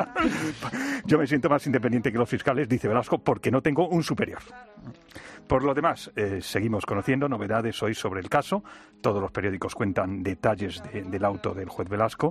Yo me siento más independiente que los fiscales, dice Velasco, porque no tengo un superior. Por lo demás, eh, seguimos conociendo novedades hoy sobre el caso. Todos los periódicos cuentan detalles de, del auto del juez Velasco.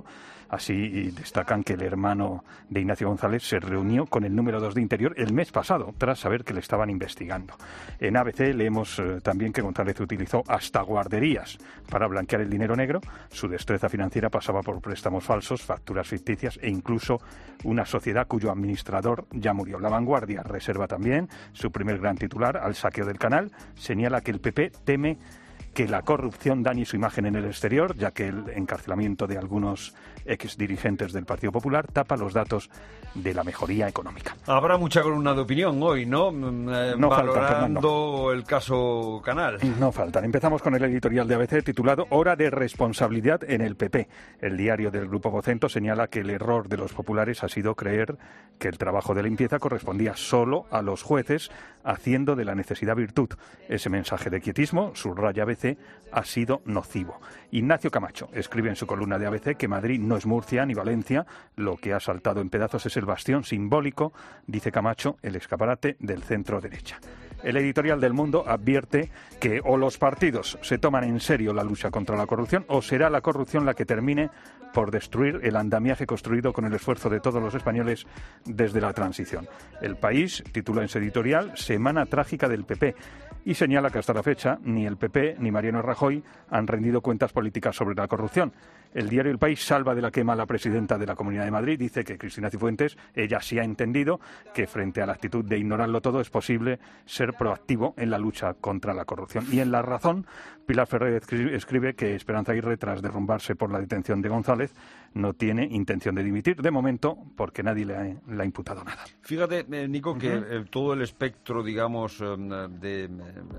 Así destacan que el hermano de Ignacio González se reunió con el número dos de Interior el mes pasado, tras saber que le estaban investigando. En A B C leemos eh, también que González utilizó hasta guarderías para blanquear el dinero negro. Su destreza financiera pasaba por préstamos falsos, facturas ficticias e incluso una sociedad cuyo administrador ya murió. La Vanguardia reserva también su primer gran titular al saqueo del Canal. Señala que el P P teme que la corrupción dañe su imagen en el exterior, ya que el encarcelamiento de algunos exdirigentes del Partido Popular tapa los datos de la mejoría económica. Habrá mucha columna de opinión hoy, ¿no? Eh, no valorando falta, el caso Canal. No faltan. Empezamos con el editorial de A B C titulado Hora de responsabilidad en el P P. El diario del Grupo Vocento señala que el error de los populares ha sido creer que el trabajo de limpieza correspondía solo a los jueces, haciendo de la necesidad virtud. Ese mensaje de quietismo, subraya A B C, ha sido nocivo. Ignacio Camacho escribe en su columna de A B C que Madrid no es Murcia ni Valencia, lo que ha saltado en pedazos es el bastión simbólico, dice Camacho, el escaparate del centro derecha. El editorial del Mundo advierte que o los partidos se toman en serio la lucha contra la corrupción o será la corrupción la que termine por destruir el andamiaje construido con el esfuerzo de todos los españoles desde la transición. El País titula en su editorial Semana trágica del P P y señala que hasta la fecha ni el P P ni Mariano Rajoy han rendido cuentas políticas sobre la corrupción. El diario El País salva de la quema a la presidenta de la Comunidad de Madrid. Dice que Cristina Cifuentes, ella sí ha entendido que frente a la actitud de ignorarlo todo es posible ser proactivo en la lucha contra la corrupción. Y en La Razón, Pilar Ferrer escribe que Esperanza Aguirre, tras derrumbarse por la detención de González, no tiene intención de dimitir de momento porque nadie le ha, le ha imputado nada. Fíjate, eh, Nico, uh-huh. que eh, todo el espectro, digamos, eh, de eh,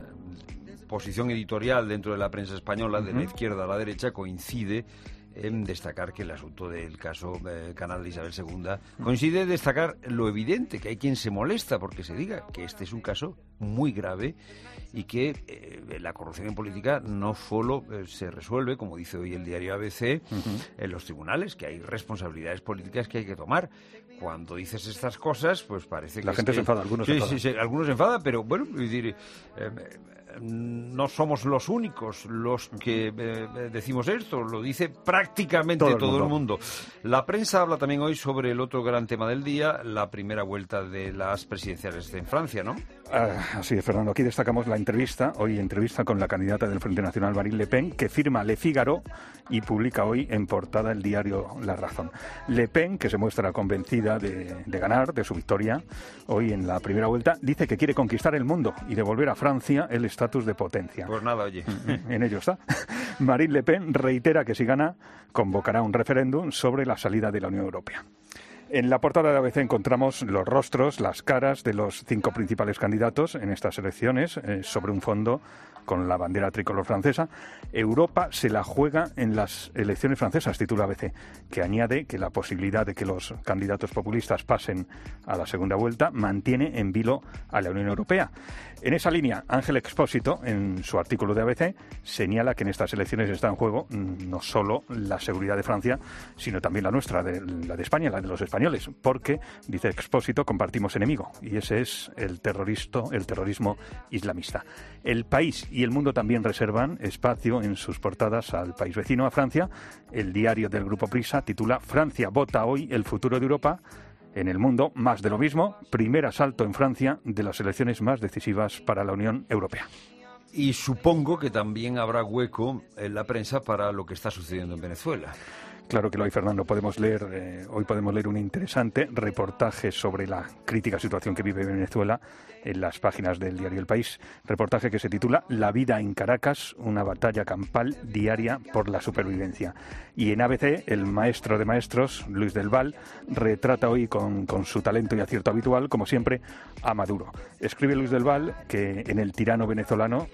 posición editorial dentro de la prensa española, uh-huh. de la izquierda a la derecha, coincide en destacar que el asunto del caso eh, Canal de Isabel segunda coincide en destacar lo evidente, que hay quien se molesta porque se diga que este es un caso muy grave y que eh, la corrupción en política no solo eh, se resuelve, como dice hoy el diario A B C, uh-huh. en los tribunales, que hay responsabilidades políticas que hay que tomar. Cuando dices estas cosas, pues parece que... La gente que, se enfada, algunos sí, se enfadan. Sí, sí, algunos se enfadan, pero bueno, es decir... Eh, no somos los únicos los que eh, decimos esto, lo dice prácticamente todo, el, todo mundo. el mundo. La prensa habla también hoy sobre el otro gran tema del día, la primera vuelta de las presidenciales en Francia, ¿no? Ah, así es, Fernando. Aquí destacamos la entrevista, hoy entrevista con la candidata del Frente Nacional, Marine Le Pen, que firma Le Figaro y publica hoy en portada el diario La Razón. Le Pen, que se muestra convencida de, de ganar, de su victoria, hoy en la primera vuelta, dice que quiere conquistar el mundo y devolver a Francia el estatus de potencia. Pues nada, oye. En ello está. Marine Le Pen reitera que si gana, convocará un referéndum sobre la salida de la Unión Europea. En la portada de A B C encontramos los rostros, las caras de los cinco principales candidatos en estas elecciones, eh, sobre un fondo con la bandera tricolor francesa. Europa se la juega en las elecciones francesas, titula A B C, que añade que la posibilidad de que los candidatos populistas pasen a la segunda vuelta mantiene en vilo a la Unión Europea. En esa línea, Ángel Expósito, en su artículo de A B C, señala que en estas elecciones está en juego no solo la seguridad de Francia, sino también la nuestra, de, la de España, la de los españoles, porque, dice Expósito, compartimos enemigo, y ese es el terrorista, el terrorismo islamista. El País y El Mundo también reservan espacio en sus portadas al país vecino, a Francia. El diario del Grupo Prisa titula Francia vota hoy el futuro de Europa. En El Mundo, más de lo mismo, primer asalto en Francia de las elecciones más decisivas para la Unión Europea. Y supongo que también habrá hueco en la prensa para lo que está sucediendo en Venezuela. Claro que lo hay, Fernando. Podemos leer, eh, hoy podemos leer un interesante reportaje sobre la crítica situación que vive Venezuela en las páginas del diario El País. Reportaje que se titula La vida en Caracas, una batalla campal diaria por la supervivencia. Y en A B C, el maestro de maestros, Luis del Val, retrata hoy con, con su talento y acierto habitual, como siempre, a Maduro. Escribe Luis del Val que en el tirano venezolano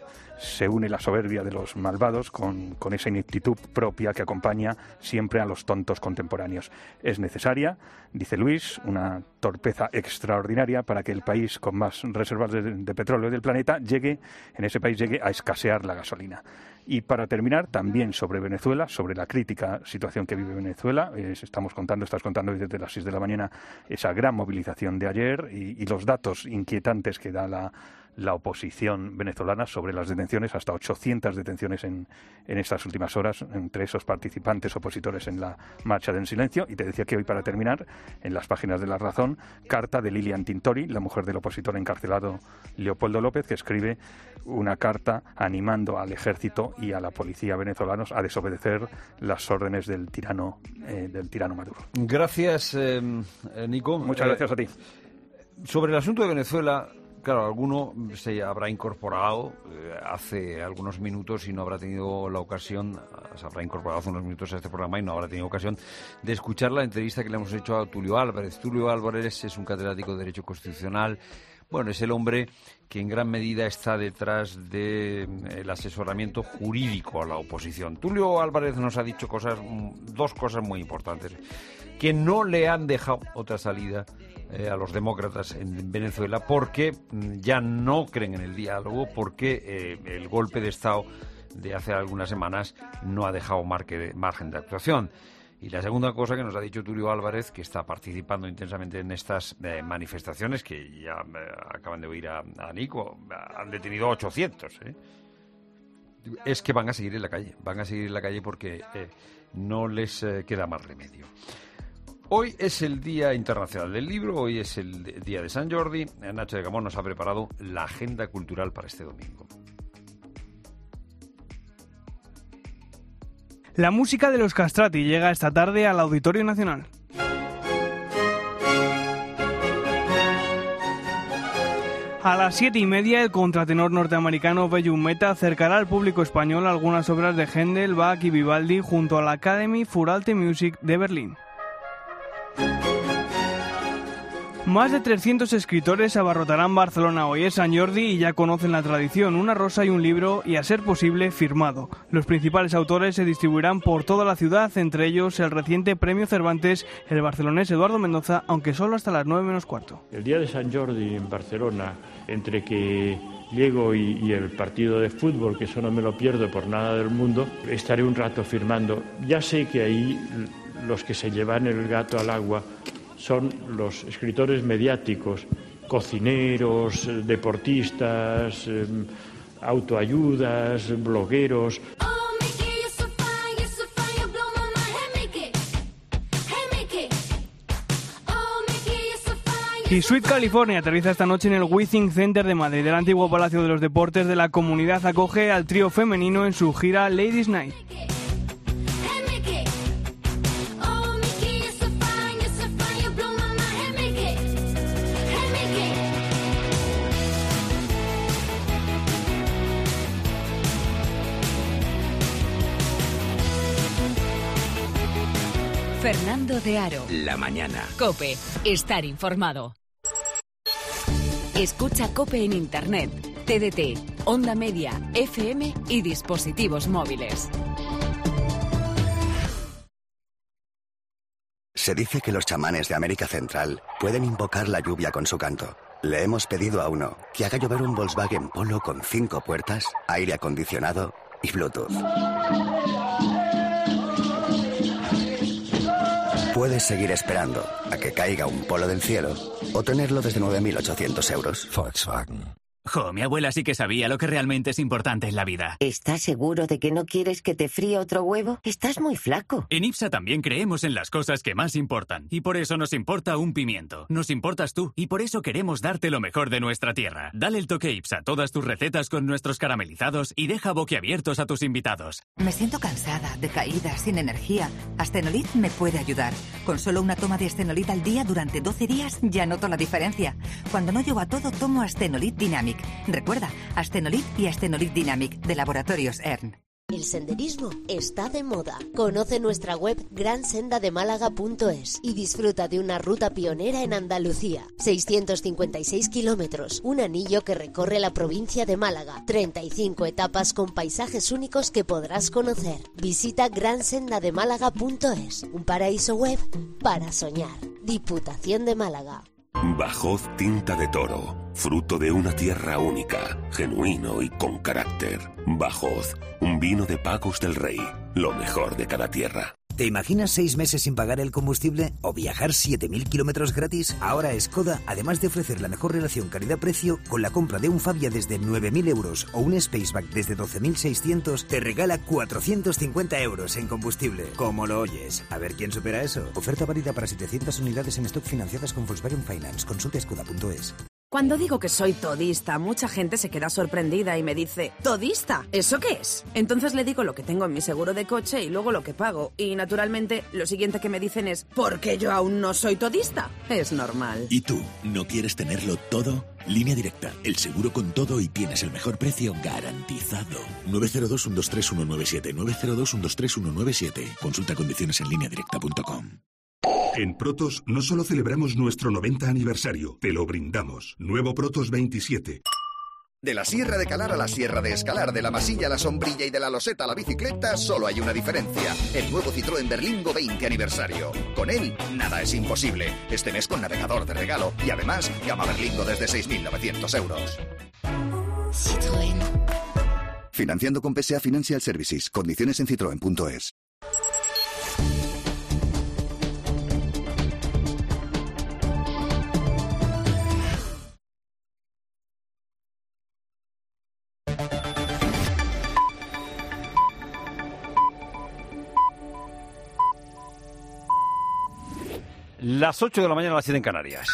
se une la soberbia de los malvados con, con esa ineptitud propia que acompaña siempre a los tontos contemporáneos. Es necesaria, dice Luis, una torpeza extraordinaria para que el país con más reservas de, de petróleo del planeta llegue, en ese país llegue a escasear la gasolina. Y para terminar, también sobre Venezuela, sobre la crítica situación que vive Venezuela. Eh, estamos contando, estás contando desde las seis de la mañana esa gran movilización de ayer y, y los datos inquietantes que da la, la oposición venezolana sobre las detenciones, hasta ochocientas detenciones en, en estas últimas horas, entre esos participantes opositores en la marcha del silencio. Y te decía que hoy, para terminar, en las páginas de La Razón, carta de Lilian Tintori, la mujer del opositor encarcelado Leopoldo López, que escribe una carta animando al ejército y a la policía venezolanos a desobedecer las órdenes del tirano eh, del tirano Maduro. Gracias, eh, Nico. Muchas gracias eh, a ti. Sobre el asunto de Venezuela, claro, alguno se habrá incorporado eh, hace algunos minutos y no habrá tenido la ocasión, se habrá incorporado hace unos minutos a este programa y no habrá tenido ocasión de escuchar la entrevista que le hemos hecho a Tulio Álvarez. Tulio Álvarez es un catedrático de Derecho Constitucional. Bueno, es el hombre que en gran medida está detrás del asesoramiento jurídico a la oposición. Tulio Álvarez nos ha dicho cosas, dos cosas muy importantes, que no le han dejado otra salida eh, a los demócratas en Venezuela porque ya no creen en el diálogo, porque eh, el golpe de Estado de hace algunas semanas no ha dejado marque, margen de actuación. Y la segunda cosa que nos ha dicho Tulio Álvarez, que está participando intensamente en estas eh, manifestaciones, que ya eh, acaban de oír a, a Nico, han detenido ochocientos, ¿eh? es que van a seguir en la calle, van a seguir en la calle porque eh, no les eh, queda más remedio. Hoy es el Día Internacional del Libro, hoy es el Día de San Jordi. Nacho de Camón nos ha preparado la agenda cultural para este domingo. La música de los Castrati llega esta tarde al Auditorio Nacional. A las siete y media, el contratenor norteamericano Bellum Meta acercará al público español algunas obras de Händel, Bach y Vivaldi junto a la Academy für Alte Musik de Berlín. Más de trescientos escritores abarrotarán Barcelona. Hoy es San Jordi y ya conocen la tradición, una rosa y un libro y, a ser posible, firmado. Los principales autores se distribuirán por toda la ciudad, entre ellos el reciente Premio Cervantes, el barcelonés Eduardo Mendoza, aunque solo hasta las nueve menos cuarto. El día de San Jordi en Barcelona, entre que llego y, y el partido de fútbol, que eso no me lo pierdo por nada del mundo, estaré un rato firmando. Ya sé que ahí los que se llevan el gato al agua son los escritores mediáticos, cocineros, deportistas, eh, autoayudas, blogueros. Y Sweet California aterriza esta noche en el Withing Center de Madrid. El antiguo Palacio de los Deportes de la comunidad acoge al trío femenino en su gira Ladies Night. Fernando de Aro. La mañana. COPE. Estar informado. Escucha COPE en Internet, T D T, Onda Media, F M y dispositivos móviles. Se dice que los chamanes de América Central pueden invocar la lluvia con su canto. Le hemos pedido a uno que haga llover un Volkswagen Polo con cinco puertas, aire acondicionado y Bluetooth. Puedes seguir esperando a que caiga un Polo del cielo o tenerlo desde nueve mil ochocientos euros. Volkswagen. Jo, mi abuela sí que sabía lo que realmente es importante en la vida. ¿Estás seguro de que no quieres que te fríe otro huevo? Estás muy flaco. En IPSA también creemos en las cosas que más importan. Y por eso nos importa un pimiento. Nos importas tú. Y por eso queremos darte lo mejor de nuestra tierra. Dale el toque IPSA a todas tus recetas con nuestros caramelizados y deja boquiabiertos a tus invitados. Me siento cansada, decaída, sin energía. Astenolit me puede ayudar. Con solo una toma de Astenolit al día durante doce días ya noto la diferencia. Cuando no llego a todo, tomo Astenolit Dynamic. Recuerda, Astenolit y Astenolit Dynamic de Laboratorios E R N. El senderismo está de moda. Conoce nuestra web gran senda de málaga punto es y disfruta de una ruta pionera en Andalucía. seiscientos cincuenta y seis kilómetros, un anillo que recorre la provincia de Málaga. treinta y cinco etapas con paisajes únicos que podrás conocer. Visita gran senda de málaga punto es, un paraíso web para soñar. Diputación de Málaga. Bajoz Tinta de Toro, fruto de una tierra única, genuino y con carácter. Bajoz, un vino de Pagos del Rey, lo mejor de cada tierra. ¿Te imaginas seis meses sin pagar el combustible o viajar siete mil kilómetros gratis? Ahora Skoda, además de ofrecer la mejor relación calidad-precio, con la compra de un Fabia desde nueve mil euros o un Spaceback desde doce mil seiscientos, te regala cuatrocientos cincuenta euros en combustible. ¿Cómo lo oyes? A ver quién supera eso. Oferta válida para setecientas unidades en stock financiadas con Volkswagen Finance. Consulte skoda punto es. Cuando digo que soy todista, mucha gente se queda sorprendida y me dice, ¿todista? ¿Eso qué es? Entonces le digo lo que tengo en mi seguro de coche y luego lo que pago. Y naturalmente, lo siguiente que me dicen es, ¿por qué yo aún no soy todista? Es normal. ¿Y tú? ¿No quieres tenerlo todo? Línea Directa, el seguro con todo y tienes el mejor precio garantizado. nueve cero dos, uno dos tres, uno nueve siete, nueve cero dos, uno dos tres, uno nueve siete. Consulta condiciones en línea directa punto com. En Protos no solo celebramos nuestro noventa aniversario, te lo brindamos. Nuevo Protos veintisiete. De la Sierra de Calar a la Sierra de Escalar, de la Masilla a la Sombrilla y de la Loseta a la bicicleta, solo hay una diferencia. El nuevo Citroën Berlingo veinte aniversario. Con él, nada es imposible. Este mes con navegador de regalo y además, gama Berlingo desde seis mil novecientos euros. Citroën. Financiando con P S A Financial Services. Condiciones en citroen punto es. Las ocho de la mañana, las siete en Canarias.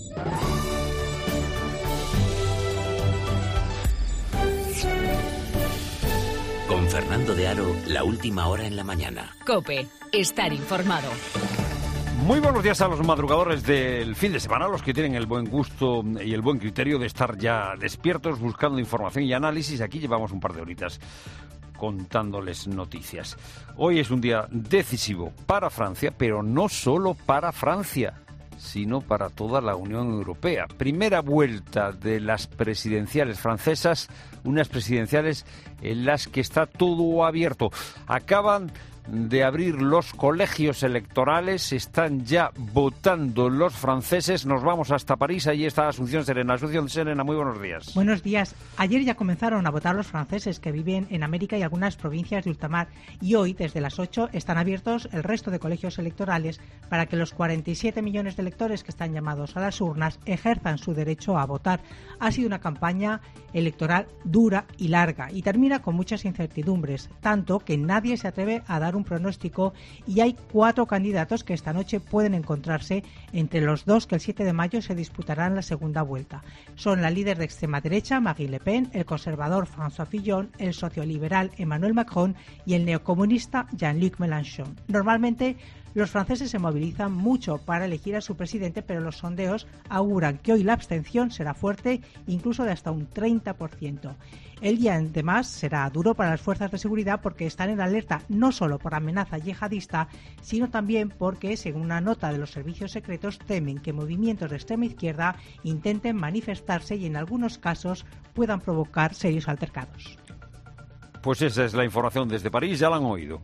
Con Fernando de Aro, la última hora en la mañana. COPE, estar informado. Muy buenos días a los madrugadores del fin de semana, los que tienen el buen gusto y el buen criterio de estar ya despiertos buscando información y análisis. Aquí llevamos un par de horitas contándoles noticias. Hoy es un día decisivo para Francia, pero no solo para Francia, sino para toda la Unión Europea. Primera vuelta de las presidenciales francesas, unas presidenciales en las que está todo abierto. Acaban de abrir los colegios electorales, están ya votando los franceses. Nos vamos hasta París, allí está Asunción Serena. Asunción Serena, muy buenos días. Buenos días. Ayer ya comenzaron a votar los franceses que viven en América y algunas provincias de ultramar, y hoy, desde las ocho, están abiertos el resto de colegios electorales para que los cuarenta y siete millones de electores que están llamados a las urnas ejerzan su derecho a votar. Ha sido una campaña electoral dura y larga y termina con muchas incertidumbres, tanto que nadie se atreve a dar un pronóstico, y hay cuatro candidatos que esta noche pueden encontrarse entre los dos que el siete de mayo se disputarán la segunda vuelta. Son la líder de extrema derecha, Marine Le Pen, el conservador François Fillon, el socioliberal Emmanuel Macron y el neocomunista Jean-Luc Mélenchon. Normalmente los franceses se movilizan mucho para elegir a su presidente, pero los sondeos auguran que hoy la abstención será fuerte, incluso de hasta un treinta por ciento. El día, además, será duro para las fuerzas de seguridad porque están en alerta no solo por amenaza yihadista, sino también porque, según una nota de los servicios secretos, temen que movimientos de extrema izquierda intenten manifestarse y en algunos casos puedan provocar serios altercados. Pues esa es la información desde París, ya la han oído.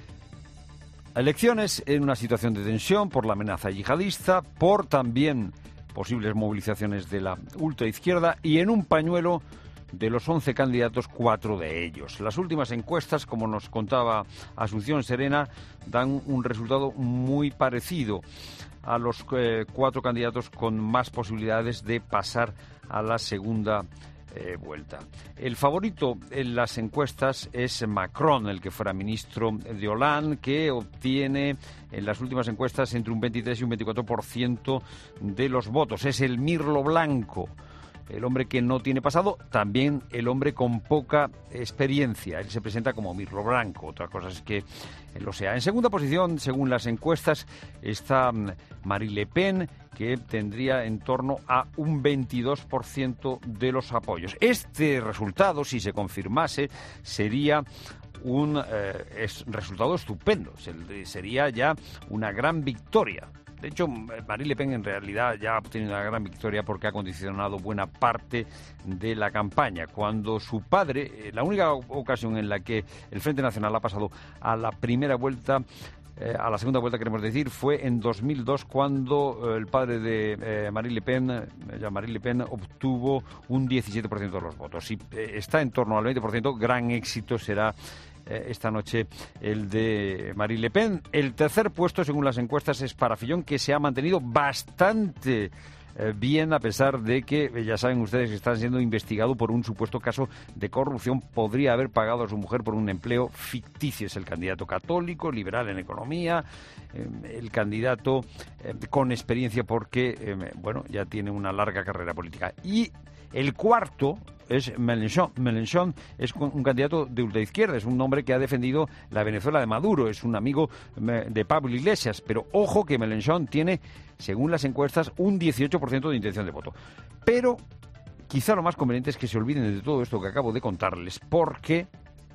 Elecciones en una situación de tensión por la amenaza yihadista, por también posibles movilizaciones de la ultraizquierda y en un pañuelo de los once candidatos, cuatro de ellos. Las últimas encuestas, como nos contaba Asunción Serena, dan un resultado muy parecido a los eh, cuatro candidatos con más posibilidades de pasar a la segunda Eh, vuelta. El favorito en las encuestas es Macron, el que fuera ministro de Hollande, que obtiene en las últimas encuestas entre un veintitrés y un veinticuatro por ciento de los votos. Es el mirlo blanco, el hombre que no tiene pasado, también el hombre con poca experiencia. Él se presenta como mirlo blanco, otra cosa es que lo sea. En segunda posición, según las encuestas, está Marine Le Pen, que tendría en torno a un veintidós por ciento de los apoyos. Este resultado, si se confirmase, sería un eh, es, resultado estupendo. Se, sería ya una gran victoria. De hecho, Marine Le Pen en realidad ya ha obtenido una gran victoria porque ha condicionado buena parte de la campaña. Cuando su padre, la única ocasión en la que el Frente Nacional ha pasado a la primera vuelta, eh, a la segunda vuelta queremos decir, fue en dos mil dos cuando eh, el padre de eh, Marine Le Pen, eh, Jean-Marie Le Pen, obtuvo un diecisiete por ciento de los votos. Si eh, está en torno al veinte por ciento, gran éxito será esta noche el de Marine Le Pen. El tercer puesto, según las encuestas, es para Fillon, que se ha mantenido bastante eh, bien, a pesar de que, ya saben ustedes, que está siendo investigado por un supuesto caso de corrupción. Podría haber pagado a su mujer por un empleo ficticio. Es el candidato católico, liberal en economía, eh, el candidato eh, con experiencia porque, eh, bueno, ya tiene una larga carrera política. Y el cuarto es Mélenchon. Mélenchon es un candidato de ultraizquierda, es un hombre que ha defendido la Venezuela de Maduro, es un amigo de Pablo Iglesias, pero ojo que Mélenchon tiene, según las encuestas, un dieciocho por ciento de intención de voto. Pero quizá lo más conveniente es que se olviden de todo esto que acabo de contarles, porque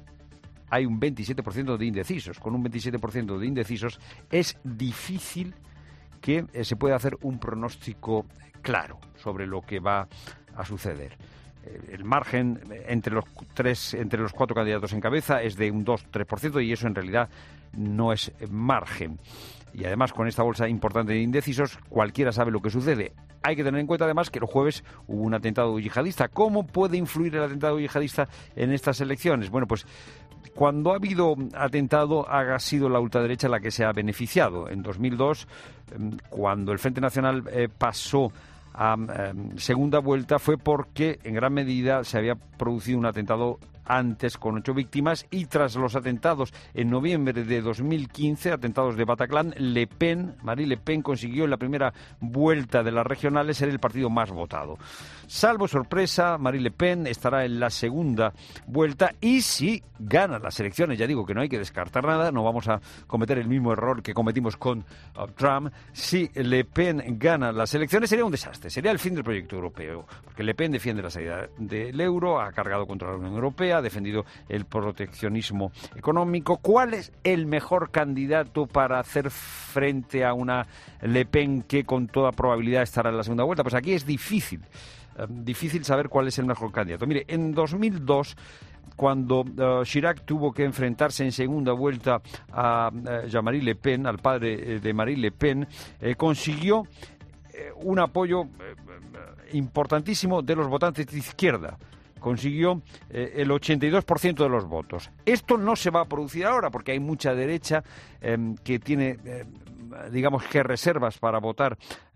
hay un veintisiete por ciento de indecisos. Con un veintisiete por ciento de indecisos es difícil que eh, se pueda hacer un pronóstico claro sobre lo que va a suceder. El margen entre los tres, entre los cuatro candidatos en cabeza es de un dos a tres por ciento y eso en realidad no es margen. Y además, con esta bolsa importante de indecisos, cualquiera sabe lo que sucede. Hay que tener en cuenta además que el jueves hubo un atentado yihadista. ¿Cómo puede influir el atentado yihadista en estas elecciones? Bueno, pues cuando ha habido atentado ha sido la ultraderecha la que se ha beneficiado. En dos mil dos, cuando el Frente Nacional eh, pasó a eh, segunda vuelta, fue porque en gran medida se había producido un atentado antes con ocho víctimas y tras los atentados en noviembre de dos mil quince, atentados de Bataclan, Le Pen, Marine Le Pen consiguió en la primera vuelta de las regionales ser el partido más votado. Salvo sorpresa, Marine Le Pen estará en la segunda vuelta y si gana las elecciones, ya digo que no hay que descartar nada, no vamos a cometer el mismo error que cometimos con uh, Trump. Si Le Pen gana las elecciones sería un desastre, sería el fin del proyecto europeo, porque Le Pen defiende la salida del euro, ha cargado contra la Unión Europea, ha defendido el proteccionismo económico. ¿Cuál es el mejor candidato para hacer frente a una Le Pen que con toda probabilidad estará en la segunda vuelta? Pues aquí es difícil, eh, difícil saber cuál es el mejor candidato. Mire, en dos mil dos, cuando uh, Chirac tuvo que enfrentarse en segunda vuelta a uh, Jean-Marie Le Pen, al padre eh, de Marine Le Pen, eh, consiguió eh, un apoyo eh, importantísimo de los votantes de izquierda. Consiguió eh, el ochenta y dos por ciento de los votos. Esto no se va a producir ahora porque hay mucha derecha eh, que tiene, eh, digamos, que reservas para votar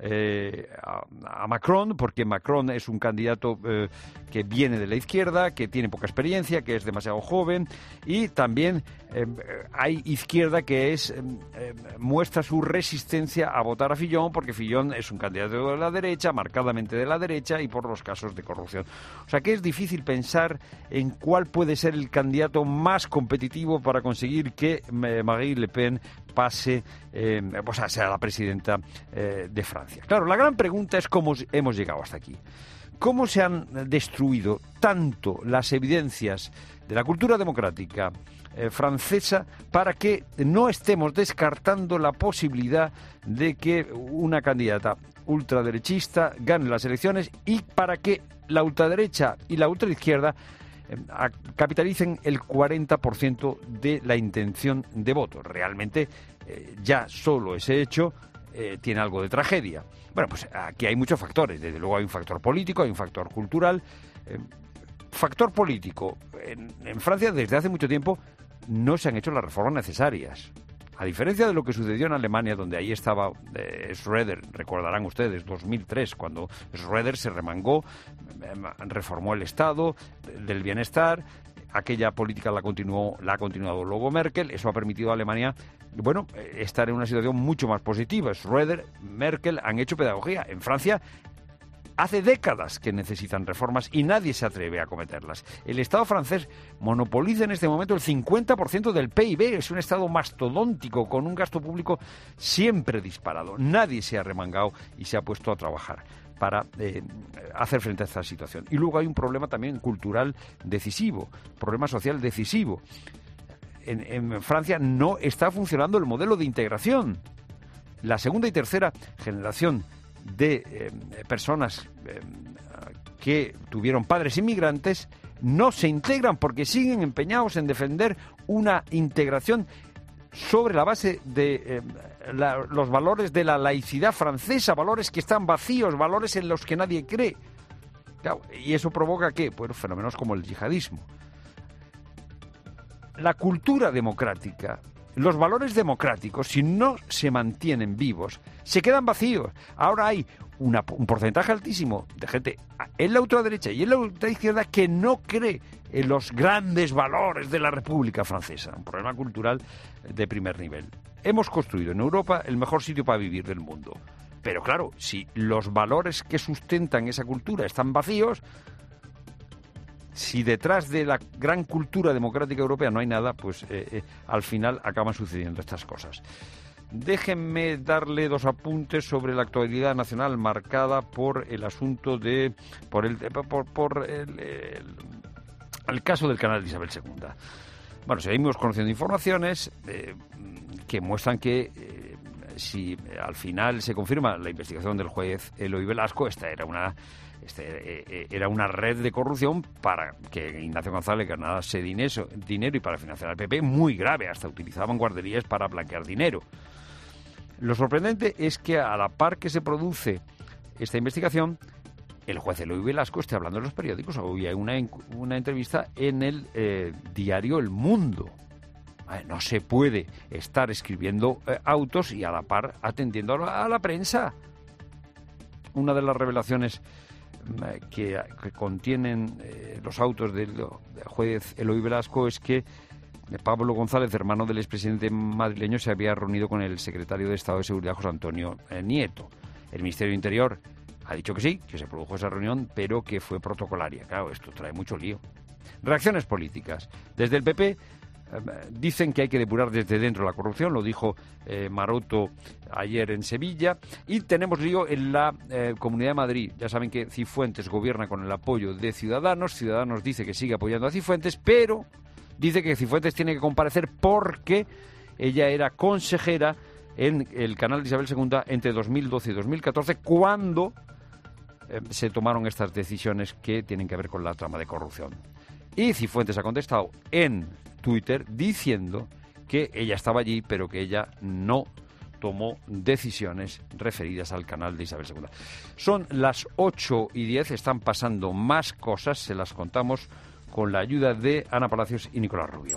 eh, a, a Macron, porque Macron es un candidato eh, que viene de la izquierda, que tiene poca experiencia, que es demasiado joven, y también eh, hay izquierda que es eh, eh, muestra su resistencia a votar a Fillon, porque Fillon es un candidato de la derecha, marcadamente de la derecha, y por los casos de corrupción. O sea que es difícil pensar en cuál puede ser el candidato más competitivo para conseguir que eh, Marine Le Pen pase, eh, o sea, sea la presidenta eh, de Francia. Claro, la gran pregunta es cómo hemos llegado hasta aquí. ¿Cómo se han destruido tanto las evidencias de la cultura democrática eh, francesa para que no estemos descartando la posibilidad de que una candidata ultraderechista gane las elecciones y para que la ultraderecha y la ultraizquierda eh, capitalicen el cuarenta por ciento de la intención de voto? Realmente eh, ya solo ese hecho eh, tiene algo de tragedia. Bueno, pues aquí hay muchos factores. Desde luego hay un factor político, hay un factor cultural. Eh, factor político. En, en Francia desde hace mucho tiempo no se han hecho las reformas necesarias. A diferencia de lo que sucedió en Alemania, donde ahí estaba eh, Schröder, recordarán ustedes, dos mil tres, cuando Schröder se remangó, eh, reformó el Estado del bienestar. Aquella política la continuó, la ha continuado luego Merkel. Eso ha permitido a Alemania, bueno, estar en una situación mucho más positiva. Schröder, Merkel han hecho pedagogía. En Francia hace décadas que necesitan reformas y nadie se atreve a cometerlas. El Estado francés monopoliza en este momento el cincuenta por ciento del P I B. Es un Estado mastodóntico con un gasto público siempre disparado. Nadie se ha remangado y se ha puesto a trabajar para eh, hacer frente a esta situación. Y luego hay un problema también cultural decisivo, problema social decisivo. en, en Francia no está funcionando el modelo de integración. La segunda y tercera generación de eh, personas eh, que tuvieron padres inmigrantes no se integran porque siguen empeñados en defender una integración sobre la base de eh, la, los valores de la laicidad francesa, valores que están vacíos, valores en los que nadie cree. Claro, y eso provoca ¿qué? Pues fenómenos como el yihadismo. La cultura democrática, los valores democráticos, si no se mantienen vivos, se quedan vacíos. Ahora hay una, un porcentaje altísimo de gente en la ultraderecha y en la ultraizquierda que no cree en los grandes valores de la República Francesa. Un problema cultural de primer nivel. Hemos construido en Europa el mejor sitio para vivir del mundo. Pero claro, si los valores que sustentan esa cultura están vacíos, si detrás de la gran cultura democrática europea no hay nada, pues eh, eh, al final acaban sucediendo estas cosas. Déjenme darle dos apuntes sobre la actualidad nacional marcada por el asunto de... por el, por, por el, el, el caso del canal de Isabel segunda. Bueno, seguimos conociendo informaciones eh, que muestran que eh, si al final se confirma la investigación del juez Eloy Velasco, esta era una... Este, eh, era una red de corrupción para que Ignacio González ganase dinero, dinero y para financiar al P P muy grave, hasta utilizaban guarderías para blanquear dinero. Lo sorprendente es que a la par que se produce esta investigación, el juez Eloy Velasco esté hablando en los periódicos. Hoy hay una, una entrevista en el eh, diario El Mundo. Eh, no se puede estar escribiendo eh, autos y a la par atendiendo a la, a la prensa. Una de las revelaciones Que, que contienen eh, los autos del, del juez Eloy Velasco es que Pablo González, hermano del expresidente madrileño, se había reunido con el secretario de Estado de Seguridad, José Antonio eh, Nieto. El Ministerio de Interior ha dicho que sí, que se produjo esa reunión, pero que fue protocolaria. Claro, esto trae mucho lío. Reacciones políticas. Desde el P P dicen que hay que depurar desde dentro la corrupción, lo dijo eh, Maroto ayer en Sevilla, y tenemos lío en la eh, Comunidad de Madrid. Ya saben que Cifuentes gobierna con el apoyo de Ciudadanos, Ciudadanos dice que sigue apoyando a Cifuentes, pero dice que Cifuentes tiene que comparecer porque ella era consejera en el canal de Isabel segunda entre dos mil doce y dos mil catorce, cuando eh, se tomaron estas decisiones que tienen que ver con la trama de corrupción. Y Cifuentes ha contestado en Twitter diciendo que ella estaba allí, pero que ella no tomó decisiones referidas al canal de Isabel segunda. Son las ocho y diez, están pasando más cosas, se las contamos con la ayuda de Ana Palacios y Nicolás Rubio.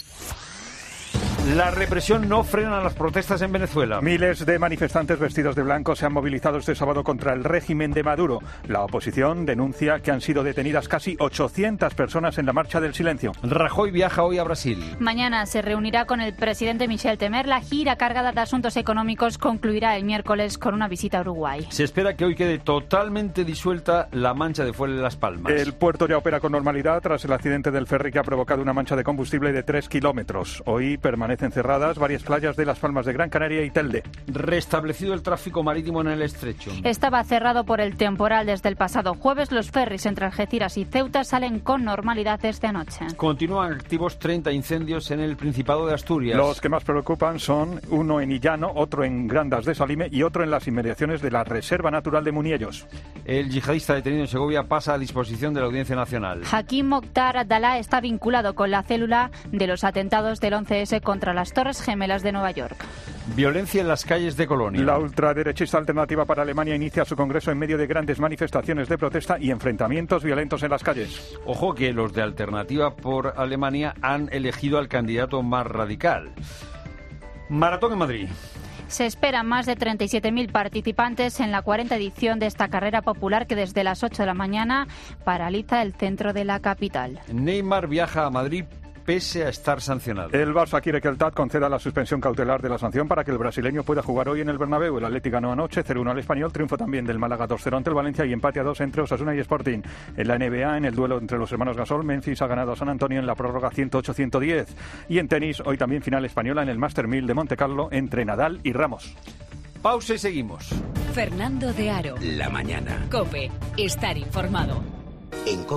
La represión no frena las protestas en Venezuela. Miles de manifestantes vestidos de blanco se han movilizado este sábado contra el régimen de Maduro. La oposición denuncia que han sido detenidas casi ochocientas personas en la Marcha del Silencio. Rajoy viaja hoy a Brasil. Mañana se reunirá con el presidente Michel Temer. La gira cargada de asuntos económicos concluirá el miércoles con una visita a Uruguay. Se espera que hoy quede totalmente disuelta la mancha de fuel de Las Palmas. El puerto ya opera con normalidad tras el accidente del ferry que ha provocado una mancha de combustible de tres kilómetros. Hoy permanece cerradas varias playas de Las Palmas de Gran Canaria y Telde. Restablecido el tráfico marítimo en el estrecho. Estaba cerrado por el temporal desde el pasado jueves. Los ferries entre Algeciras y Ceuta salen con normalidad desde anoche. Continúan activos treinta incendios en el Principado de Asturias. Los que más preocupan son uno en Illano, otro en Grandas de Salime y otro en las inmediaciones de la Reserva Natural de Muniellos. El yihadista detenido en Segovia pasa a disposición de la Audiencia Nacional. Hakim Mokhtar Abdallah está vinculado con la célula de los atentados del once ese contra las Torres Gemelas de Nueva York. Violencia en las calles de Colonia. La ultraderechista Alternativa para Alemania inicia su congreso en medio de grandes manifestaciones de protesta y enfrentamientos violentos en las calles. Ojo que los de Alternativa por Alemania han elegido al candidato más radical. Maratón en Madrid. Se esperan más de treinta y siete mil participantes en la cuarta edición de esta carrera popular que desde las ocho de la mañana paraliza el centro de la capital. Neymar viaja a Madrid pese a estar sancionado. El Barça quiere que el T A D conceda la suspensión cautelar de la sanción para que el brasileño pueda jugar hoy en el Bernabéu. El Atleti ganó anoche cero uno al Español, triunfo también del Málaga dos cero ante el Valencia y empate a dos entre Osasuna y Sporting. En la N B A, en el duelo entre los hermanos Gasol, Memphis ha ganado a San Antonio en la prórroga ciento ocho a ciento diez. Y en tenis, hoy también final española en el Master mil de Montecarlo entre Nadal y Ramos. Pausa y seguimos. Fernando de Aro. La mañana. COPE. Estar informado. En COPE,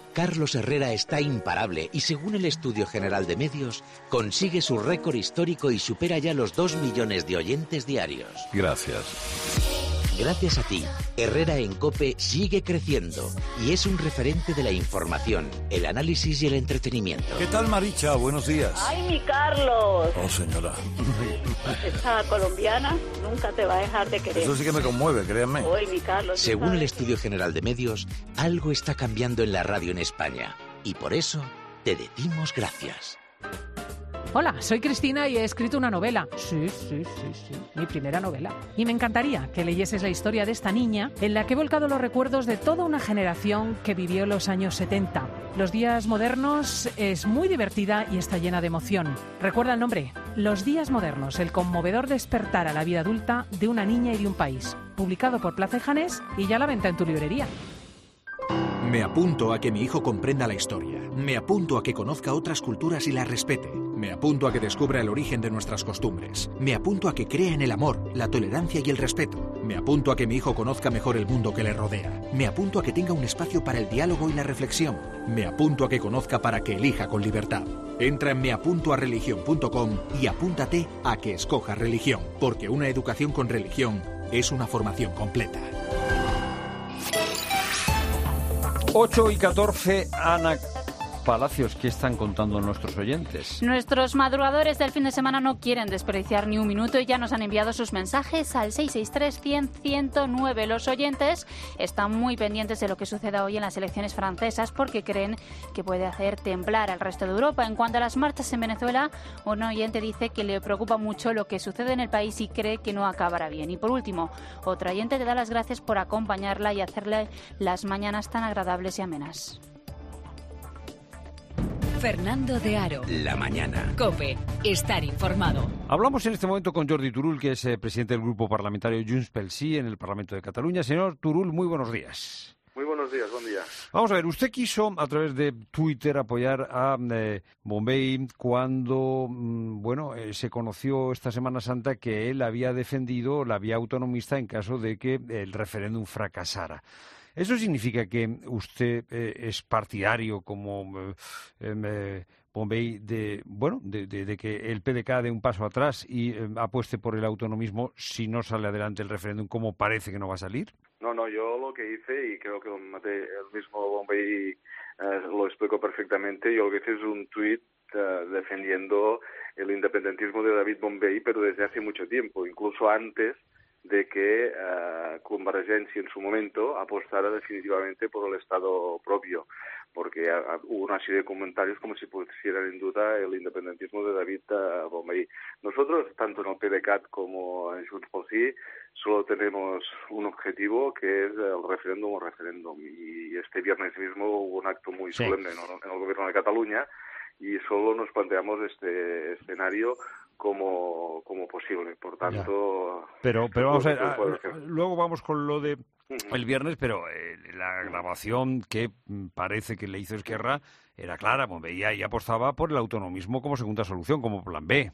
Carlos Herrera está imparable y, según el Estudio General de Medios, consigue su récord histórico y supera ya los dos millones de oyentes diarios. Gracias. Gracias a ti, Herrera en COPE sigue creciendo y es un referente de la información, el análisis y el entretenimiento. ¿Qué tal, Maricha? Buenos días. ¡Ay, mi Carlos! Oh, señora. Esta colombiana nunca te va a dejar de querer. Eso sí que me conmueve, créanme. ¡Ay, mi Carlos! Según el Estudio General de Medios, algo está cambiando en la radio en España y por eso te decimos gracias. Hola, soy Cristina y he escrito una novela. Sí, sí, sí, sí, mi primera novela. Y me encantaría que leyeses la historia de esta niña en la que he volcado los recuerdos de toda una generación que vivió los años setenta. Los días modernos es muy divertida y está llena de emoción. Recuerda el nombre, Los días modernos, el conmovedor despertar a la vida adulta de una niña y de un país. Publicado por Plaza y Janés y ya a la venta en tu librería. Me apunto a que mi hijo comprenda la historia. Me apunto a que conozca otras culturas y las respete. Me apunto a que descubra el origen de nuestras costumbres. Me apunto a que crea en el amor, la tolerancia y el respeto. Me apunto a que mi hijo conozca mejor el mundo que le rodea. Me apunto a que tenga un espacio para el diálogo y la reflexión. Me apunto a que conozca para que elija con libertad. Entra en meapuntoareligion punto com y apúntate a que escoja religión, porque una educación con religión es una formación completa. ocho y catorce, Ana Palacios, ¿qué están contando nuestros oyentes? Nuestros madrugadores del fin de semana no quieren desperdiciar ni un minuto y ya nos han enviado sus mensajes al seis seis tres, cien, ciento nueve. Los oyentes están muy pendientes de lo que suceda hoy en las elecciones francesas porque creen que puede hacer temblar al resto de Europa. En cuanto a las marchas en Venezuela, un oyente dice que le preocupa mucho lo que sucede en el país y cree que no acabará bien. Y por último, otro oyente te da las gracias por acompañarla y hacerle las mañanas tan agradables y amenas. Fernando de Aro. La mañana. COPE. Estar informado. Hablamos en este momento con Jordi Turull, que es eh, presidente del grupo parlamentario Junts pel Sí en el Parlamento de Cataluña. Señor Turull, muy buenos días. Muy buenos días, buen día. Vamos a ver, usted quiso a través de Twitter apoyar a eh, Bonvehí cuando, mm, bueno, eh, se conoció esta Semana Santa que él había defendido la vía autonomista en caso de que el referéndum fracasara. ¿Eso significa que usted eh, es partidario, como eh, eh, Bonvehí, de, bueno, de, de, de que el P D C dé un paso atrás y eh, apueste por el autonomismo si no sale adelante el referéndum, como parece que no va a salir? No, no, yo lo que hice, y creo que el, el mismo Bonvehí eh, lo explicó perfectamente, yo lo que hice es un tuit uh, defendiendo el independentismo de David Bonvehí, pero desde hace mucho tiempo, incluso antes de que uh, Convergencia en su momento apostara definitivamente por el Estado propio, porque uh, hubo una serie de comentarios como si pusieran en duda el independentismo de David uh, Bonvehí. Nosotros, tanto en el P D C A T como en Junts pel Sí, solo tenemos un objetivo, que es el referéndum o referéndum. Y este viernes mismo hubo un acto muy sí. solemne en el Gobierno de Cataluña y solo nos planteamos este escenario como como posible, por tanto... Ya. Pero pero vamos a ver, a, luego vamos con lo de el viernes, pero eh, la grabación que parece que le hizo Esquerra era clara, Bonvehí y apostaba por el autonomismo como segunda solución, como plan B.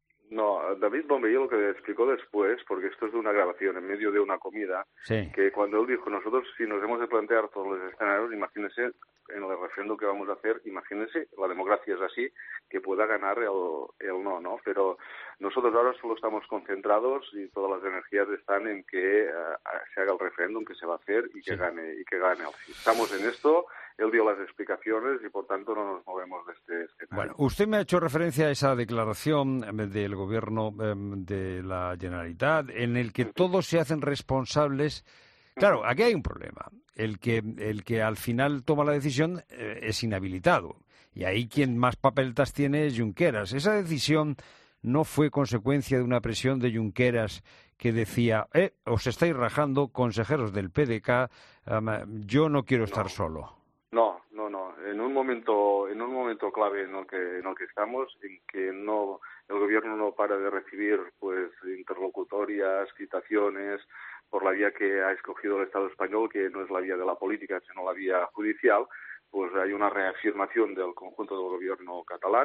No, David Bonvehí lo que explicó después, porque esto es de una grabación en medio de una comida, sí. que cuando él dijo, nosotros si nos hemos de plantear todos los escenarios, imagínense en el referéndum que vamos a hacer, imagínense, la democracia es así, que pueda ganar el, el no, ¿no? Pero nosotros ahora solo estamos concentrados y todas las energías están en que uh, se haga el referéndum, que se va a hacer y que sí. gane y que gane. Estamos en esto. Él dio las explicaciones y, por tanto, no nos movemos de este escenario. Bueno, usted me ha hecho referencia a esa declaración del Gobierno de la Generalitat, en el que todos se hacen responsables. Claro, aquí hay un problema. El que, el que al final toma la decisión eh, es inhabilitado. Y ahí quien más papeletas tiene es Junqueras. Esa decisión no fue consecuencia de una presión de Junqueras que decía, eh, os estáis rajando, consejeros del P D C, um, yo no quiero estar no. solo. No, no, no. En un momento, en un momento clave en el que, en el que estamos, en que no, el gobierno no para de recibir, pues, interlocutorias, citaciones por la vía que ha escogido el Estado español, que no es la vía de la política, sino la vía judicial, pues hay una reafirmación del conjunto del gobierno catalán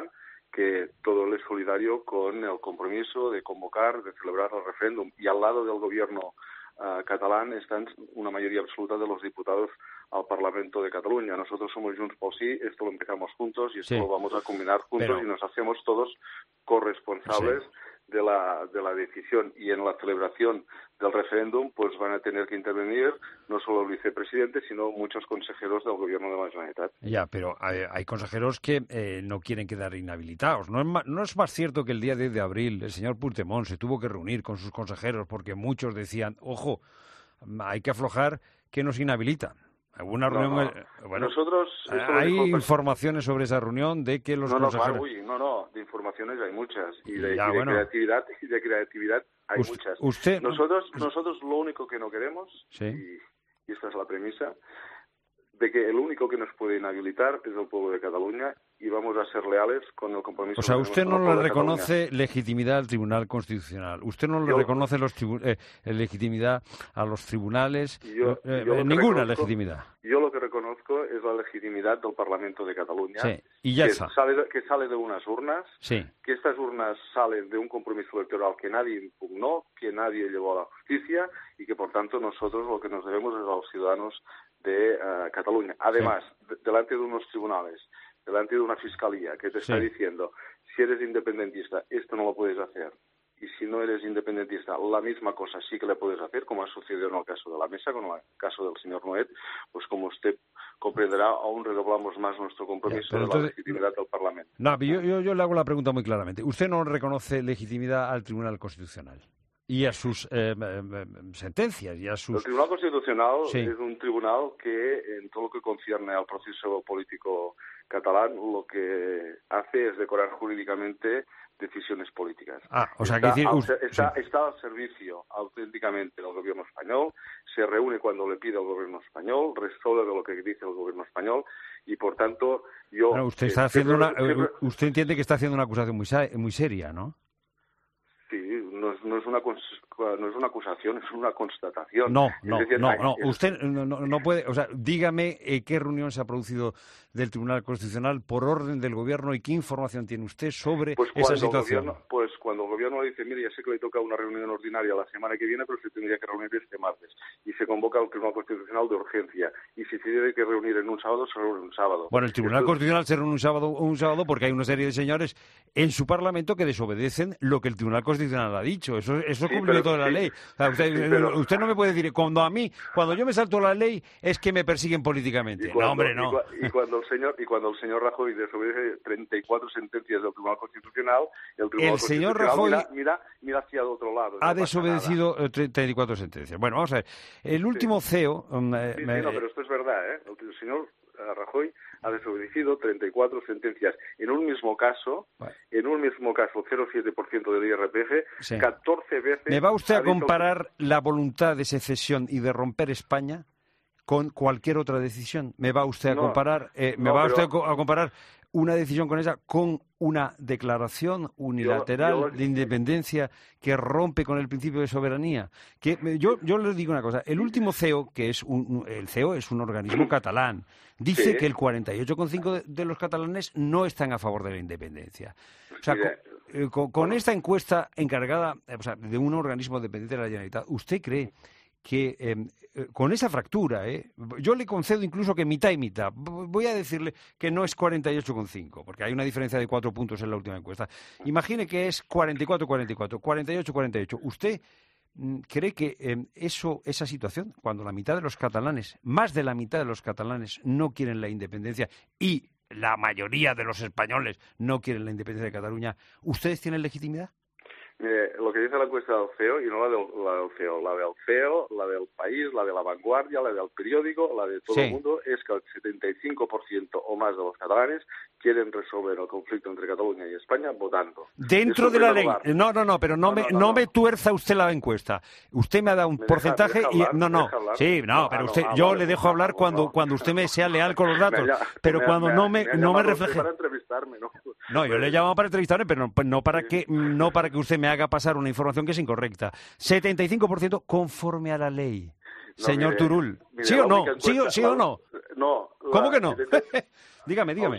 que todo él es solidario con el compromiso de convocar, de celebrar el referéndum. Y al lado del gobierno uh, catalán están una mayoría absoluta de los diputados al Parlamento de Cataluña. Nosotros somos Junts pel Sí, esto lo empezamos juntos y esto sí. lo vamos a combinar juntos Pero... y nos hacemos todos corresponsables sí. de la de la decisión. Y en la celebración del referéndum pues van a tener que intervenir no solo el vicepresidente, sino muchos consejeros del gobierno de la Generalitat. Ya, pero hay, hay consejeros que eh, no quieren quedar inhabilitados. ¿No es, más, ¿No es más cierto que el día diez de abril el señor Puigdemont se tuvo que reunir con sus consejeros porque muchos decían, ojo, hay que aflojar que nos inhabilitan? ¿Alguna reunión? No, no. Bueno, nosotros hay informaciones sobre esa reunión de que los no, no, consejeros... claro, uy, no, no, de informaciones hay muchas y de, ya, y de bueno. creatividad y de creatividad hay usted, muchas. Usted nosotros, nosotros lo único que no queremos sí. y, y esta es la premisa de que el único que nos puede inhabilitar es el pueblo de Cataluña y vamos a ser leales con el compromiso. O sea, que usted tenemos no con el le pueblo de reconoce Cataluña. legitimidad al Tribunal Constitucional. Usted no le Yo- reconoce los tribu- eh, legitimidad a los tribunales. Yo- eh, yo lo que ninguna reconozco- legitimidad. Yo lo que reconozco es la legitimidad del Parlamento de Cataluña, Sí, y ya que, está. sale de, que sale de unas urnas, Sí. que estas urnas salen de un compromiso electoral que nadie impugnó, que nadie llevó a la justicia y que, por tanto, nosotros lo que nos debemos es a los ciudadanos de eh, Cataluña. Además, de- delante de unos tribunales, delante de una fiscalía que te está Sí. diciendo, si eres independentista, esto no lo puedes hacer. Y si no eres independentista, la misma cosa sí que le puedes hacer, como ha sucedido en el caso de la mesa, con el caso del señor Noet, pues como usted comprenderá, aún redoblamos más nuestro compromiso pero de entonces- la legitimidad del Parlamento. No, yo, yo, yo le hago la pregunta muy claramente. ¿Usted no reconoce legitimidad al Tribunal Constitucional y a sus eh, eh, eh, sentencias y a El sus... Tribunal Constitucional Sí. es un tribunal que, en todo lo que concierne al proceso político catalán, lo que hace es decorar jurídicamente decisiones políticas. Ah, o sea, está, que decir... al, us- está, sí. está al servicio auténticamente del gobierno español, se reúne cuando le pide al gobierno español, resuelve lo que dice el gobierno español y, por tanto, yo... Bueno, usted eh, está haciendo una... siempre- siempre- eh, usted entiende que está haciendo una acusación muy, sa- muy seria, ¿no? Sí, no es, no es una cons- no es una acusación, es una constatación. No, Es no, decir, no, hay- no. es- Usted no, no, no puede... O sea, dígame eh, qué reunión se ha producido del Tribunal Constitucional por orden del Gobierno y qué información tiene usted sobre Pues esa cuando, el situación. gobierno, pues cuando el gobierno le dice, mire, ya sé que le toca una reunión ordinaria la semana que viene, pero se tendría que reunir este martes. Y se convoca al Tribunal Constitucional de urgencia. Y si se tiene que reunir en un sábado, se reúne un sábado. Bueno, el Tribunal Esto- Constitucional se reúne un sábado, un sábado porque hay una serie de señores en su Parlamento que desobedecen lo que el Tribunal Constitucional ha dicho. Eso, eso Sí, cumple pero- toda la sí. ley. O sea, usted, Sí, pero- usted no me puede decir, cuando a mí, cuando yo me salto la ley, es que me persiguen políticamente. Y cuando, no, hombre, y no. cua- Y, cuando el señor y cuando el señor Rajoy desobedece treinta y cuatro sentencias del Tribunal Constitucional, el Tribunal El señor Constitucional Rajoy mira, mira, mira hacia el otro lado. Ha no pasa desobedecido eh, treinta y cuatro sentencias. Bueno, vamos a ver. El último C E O... um, eh, nada. Sí, sí, me- no, pero esto es verdad, ¿eh? El, el señor eh, Rajoy ha desobedecido treinta y cuatro sentencias. En un mismo caso, en un mismo caso, cero coma siete por ciento del I R P F, Sí. catorce veces... ¿Me va usted ha a dicho- comparar la voluntad de secesión y de romper España con cualquier otra decisión? ¿Me va usted a No, comparar, eh, me no, va pero- usted a co- a comparar una decisión con esa con una declaración unilateral yo- de independencia que rompe con el principio de soberanía? Que me- yo yo le digo una cosa. El último C E O, que es un, un- el C E O es un organismo catalán, dice Sí. que el cuarenta y ocho coma cinco por ciento de, de los catalanes no están a favor de la independencia. O sea, Mire, con, eh, con- con esta encuesta encargada, eh, o sea, de un organismo dependiente de la Generalitat, ¿usted cree que eh, eh, con esa fractura, eh, yo le concedo incluso que mitad y mitad, v- voy a decirle que no es cuarenta y ocho coma cinco, porque hay una diferencia de cuatro puntos en la última encuesta. Imagine que es cuarenta y cuatro cuarenta y cuatro, cuarenta y ocho cuarenta y ocho. ¿Usted mm, cree que eh, eso, esa situación, cuando la mitad de los catalanes, más de la mitad de los catalanes no quieren la independencia y la mayoría de los españoles no quieren la independencia de Cataluña, ¿ustedes tienen legitimidad? Mire, lo que dice la encuesta del C E O y no la del, la del C E O, la del C E O, la del País, la de La Vanguardia, la del periódico, la de todo Sí. el mundo, es que el setenta y cinco por ciento o más de los catalanes quieren resolver el conflicto entre Cataluña y España votando. Dentro Eso en de la primer ley. lugar. No, no, no, pero no, No, me, no, no, no, me no. tuerza usted la encuesta. Usted me ha dado un ¿Me deja- porcentaje me deja y... hablar? No, ¿Me no. deja hablar? Sí, no, Ah, pero no, usted, ah, yo vale, le dejo hablar no, cuando, no. cuando usted me sea leal con los Me ha datos. lla- Pero me ha- cuando me ha- no me, me ha no me llamado usted refleje... para entrevistarme, ¿no? No, yo le he llamado para entrevistarme, pero no, no para que no para que usted me haga pasar una información que es incorrecta. setenta y cinco por ciento conforme a la ley. No, Señor mire, Turul, mire, ¿sí la o no? única ¿Sí o, encuesta- sí o la- no? No. ¿Cómo la- que no? setenta dígame, dígame. Usted,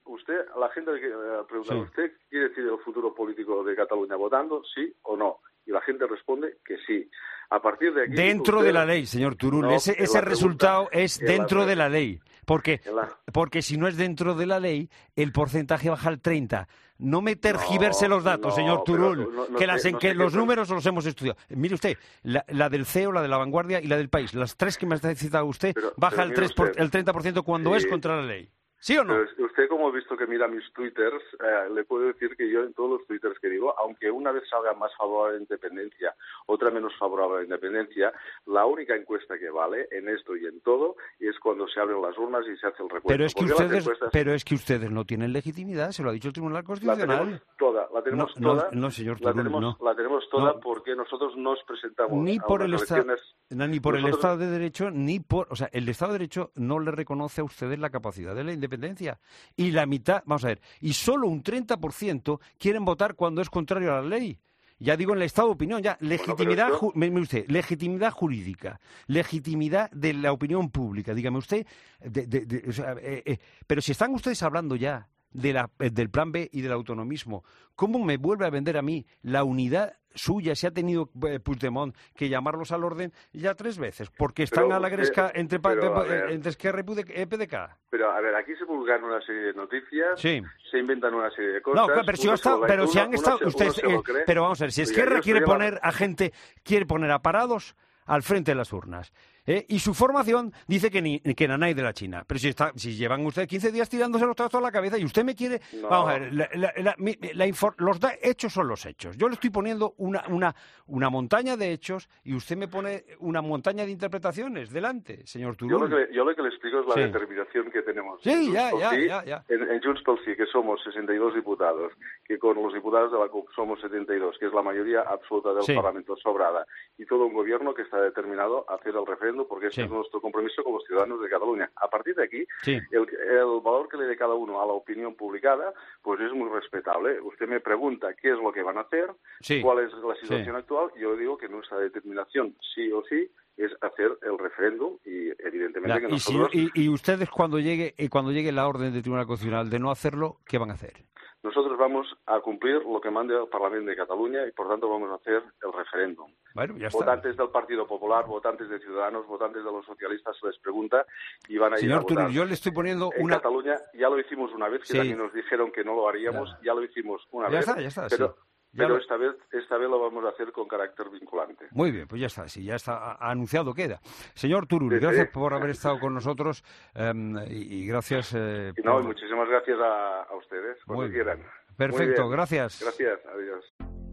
usted, la gente le eh, pregunta, Sí. ¿usted quiere decir el futuro político de Cataluña votando, sí o no? Y la gente responde que sí. A partir de aquí... Dentro usted- de la ley, señor Turull. No, ese en ese la resultado pregunta- es en la dentro pre- de la ley. Porque, en la- porque si no es dentro de la ley, el porcentaje baja al treinta. No me tergiverse los datos, no, señor pero Turull, no- no que, sé- las, no que sé los qué- números los hemos estudiado. Mire usted, la, la del C E O, la de La Vanguardia y la del País, las tres que me ha citado usted, Pero- baja pero el, mire tres por- usted, el treinta por ciento cuando sí. es contra la ley. ¿Sí o no? Pero es- usted, como he visto que mira mis twitters, eh, le puedo decir que yo en todos los twitters que digo, aunque una vez salga más favorable a la independencia, otra menos favorable a la independencia, la única encuesta que vale en esto y en todo es cuando se abren las urnas y se hace el recuento. Pero es, que Porque las ustedes, encuestas pero es que ustedes no tienen legitimidad, se lo ha dicho el Tribunal la Constitucional. tenemos toda, la tenemos No, no, toda, no, señor la Turull, tenemos, no. la tenemos toda No. porque nosotros nos presentamos Ni a por el unas Estado, elecciones. no, ni por el Nosotros- Estado de Derecho, ni por, o sea, el Estado de Derecho no le reconoce a ustedes la capacidad de la independencia. Y la mitad, vamos a ver, y solo un treinta por ciento quieren votar cuando es contrario a la ley. Ya digo en el estado de opinión, ya legitimidad, pero esto- ju- mire usted, legitimidad jurídica, legitimidad de la opinión pública, dígame usted, de- de- de- o sea, eh, eh, pero si están ustedes hablando ya de la, eh, del plan B y del autonomismo, ¿cómo me vuelve a vender a mí la unidad suya si ha tenido eh, Puigdemont que llamarlos al orden ya tres veces? Porque están Pero a la usted- gresca entre, pa- pero, a de- ver. entre Esquerra y Pude- E P D K. Pero, a ver, aquí se publican una serie de noticias, Sí. se inventan una serie de cosas... No, pero si, uno ha estado- se lo- pero si uno- han uno estado se- uno ustedes, se lo eh, cree. pero vamos a ver, si Oiga, Esquerra yo quiere estoy a la- poner a gente, quiere poner a parados al frente de las urnas, ¿eh? Y su formación dice que ni que nanay de la China, pero si está, si llevan ustedes quince días tirándose los trastos a la cabeza y usted me quiere, No. vamos a ver, la- la- la- mi- la infor- los da- hechos son los hechos. Yo le estoy poniendo una una una montaña de hechos y usted me pone una montaña de interpretaciones delante, señor Yo Turull. lo, que, yo lo que le explico es la Sí. determinación que tenemos. Sí, en ya, Junts pel ya, Sí, ya, ya. En, en Junts pel Sí, que somos sesenta y dos diputados, que con los diputados de la CUP somos setenta y dos, que es la mayoría absoluta del Sí. Parlamento sobrada, y todo un gobierno que está determinado a hacer el referéndum, porque ese Sí. es nuestro compromiso con los ciudadanos de Cataluña. A partir de aquí, Sí. el, el valor que le dé cada uno a la opinión publicada, pues es muy respetable. Usted me pregunta qué es lo que van a hacer, Sí. cuál es la situación Sí. actual, y yo le digo que nuestra determinación, sí o sí, es hacer el referéndum y evidentemente Ya, que y, si- nosotros, y- y ustedes cuando llegue eh, cuando llegue la orden del Tribunal Constitucional de no hacerlo, ¿qué van a hacer? nosotros vamos a cumplir lo que mande el Parlamento de Cataluña y por tanto vamos a hacer el referéndum. Bueno, ya está. Votantes del Partido Popular, votantes de Ciudadanos, votantes de los socialistas se les pregunta y van a ir a Señor votar. Turull, yo le estoy poniendo En una... Cataluña ya lo hicimos una vez, que Sí. también nos dijeron que no lo haríamos, ya, lo hicimos una Ya vez, está, ya está, pero, sí. Ya pero lo- esta vez esta vez lo vamos a hacer con carácter vinculante. Muy bien, pues ya está, sí, ya está a- anunciado queda. Señor Turull, Sí, sí. gracias por haber estado con nosotros em, y, y gracias... eh, Y no, por- y muchísimas gracias a, a ustedes, cuando Muy bien. quieran. Perfecto, Muy bien. gracias. Gracias, adiós.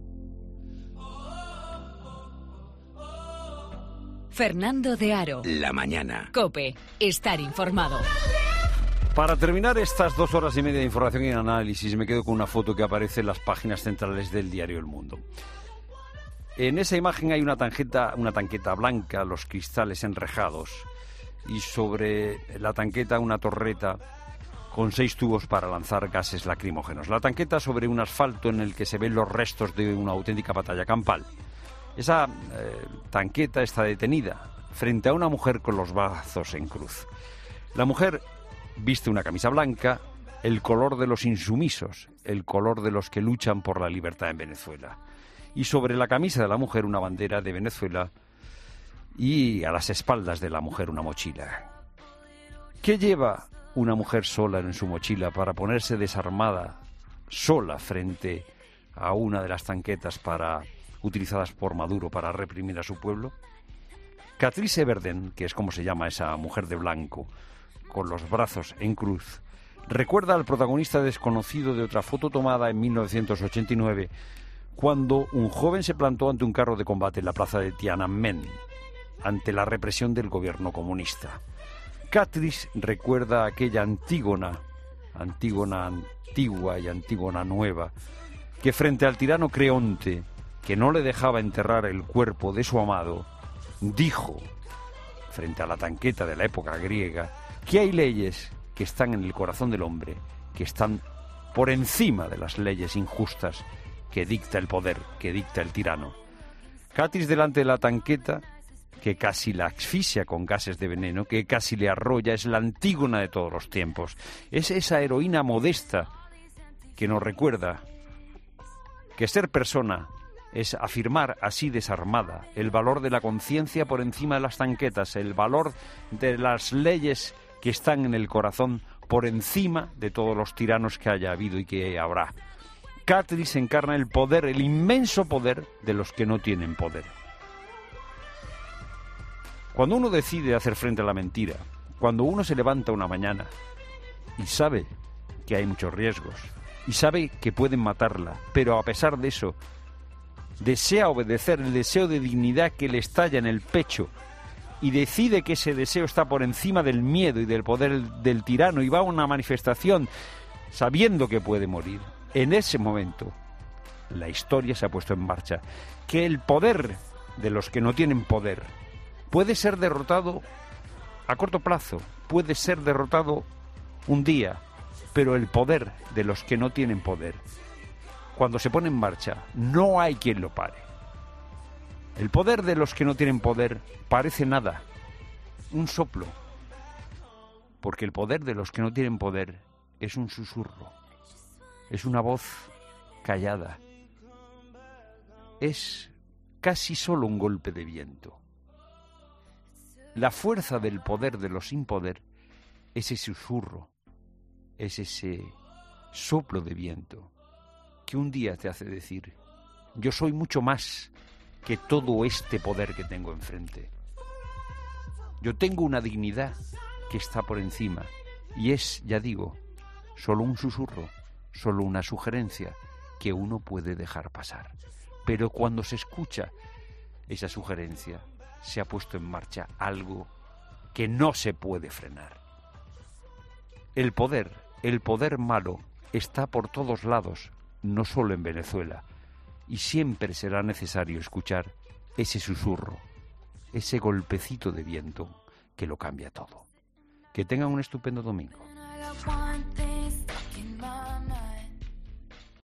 Fernando de Aro. La mañana. Cope. Estar informado. Para terminar estas dos horas y media de información y análisis, me quedo con una foto que aparece en las páginas centrales del diario El Mundo. En esa imagen hay una tanqueta, una tanqueta blanca, los cristales enrejados, y sobre la tanqueta una torreta con seis tubos para lanzar gases lacrimógenos. La tanqueta sobre un asfalto en el que se ven los restos de una auténtica batalla campal. Esa eh, tanqueta está detenida frente a una mujer con los brazos en cruz. La mujer viste una camisa blanca, el color de los insumisos, el color de los que luchan por la libertad en Venezuela. Y sobre la camisa de la mujer una bandera de Venezuela y a las espaldas de la mujer una mochila. ¿Qué lleva una mujer sola en su mochila para ponerse desarmada, sola, frente a una de las tanquetas para, utilizadas por Maduro para reprimir a su pueblo? Catrice Verden, que es como se llama esa mujer de blanco, con los brazos en cruz, recuerda al protagonista desconocido de otra foto tomada en mil novecientos ochenta y nueve, cuando un joven se plantó ante un carro de combate en la plaza de Tiananmen, ante la represión del gobierno comunista. Catrice recuerda a aquella Antígona, Antígona antigua y Antígona nueva, que frente al tirano Creonte, que no le dejaba enterrar el cuerpo de su amado, dijo, frente a la tanqueta de la época griega, que hay leyes que están en el corazón del hombre, que están por encima de las leyes injustas que dicta el poder, que dicta el tirano. Catrice delante de la tanqueta, que casi la asfixia con gases de veneno, que casi le arrolla, es la Antígona de todos los tiempos. Es esa heroína modesta que nos recuerda que ser persona es afirmar así desarmada el valor de la conciencia por encima de las tanquetas, el valor de las leyes que están en el corazón por encima de todos los tiranos que haya habido y que habrá. Catrice encarna el poder, el inmenso poder de los que no tienen poder. Cuando uno decide hacer frente a la mentira, cuando uno se levanta una mañana y sabe que hay muchos riesgos, y sabe que pueden matarla, pero a pesar de eso, desea obedecer el deseo de dignidad que le estalla en el pecho y decide que ese deseo está por encima del miedo y del poder del tirano y va a una manifestación sabiendo que puede morir, en ese momento la historia se ha puesto en marcha. Que el poder de los que no tienen poder puede ser derrotado a corto plazo, puede ser derrotado un día, pero el poder de los que no tienen poder, cuando se pone en marcha, no hay quien lo pare. El poder de los que no tienen poder parece nada, un soplo, porque el poder de los que no tienen poder es un susurro, es una voz callada, es casi solo un golpe de viento. La fuerza del poder de los sin poder es ese susurro, es ese soplo de viento que un día te hace decir: yo soy mucho más que todo este poder que tengo enfrente. Yo tengo una dignidad que está por encima y es, ya digo, solo un susurro, solo una sugerencia que uno puede dejar pasar. Pero cuando se escucha esa sugerencia, se ha puesto en marcha algo que no se puede frenar. El poder, el poder malo, está por todos lados, no solo en Venezuela, y siempre será necesario escuchar ese susurro, ese golpecito de viento que lo cambia todo. Que tengan un estupendo domingo.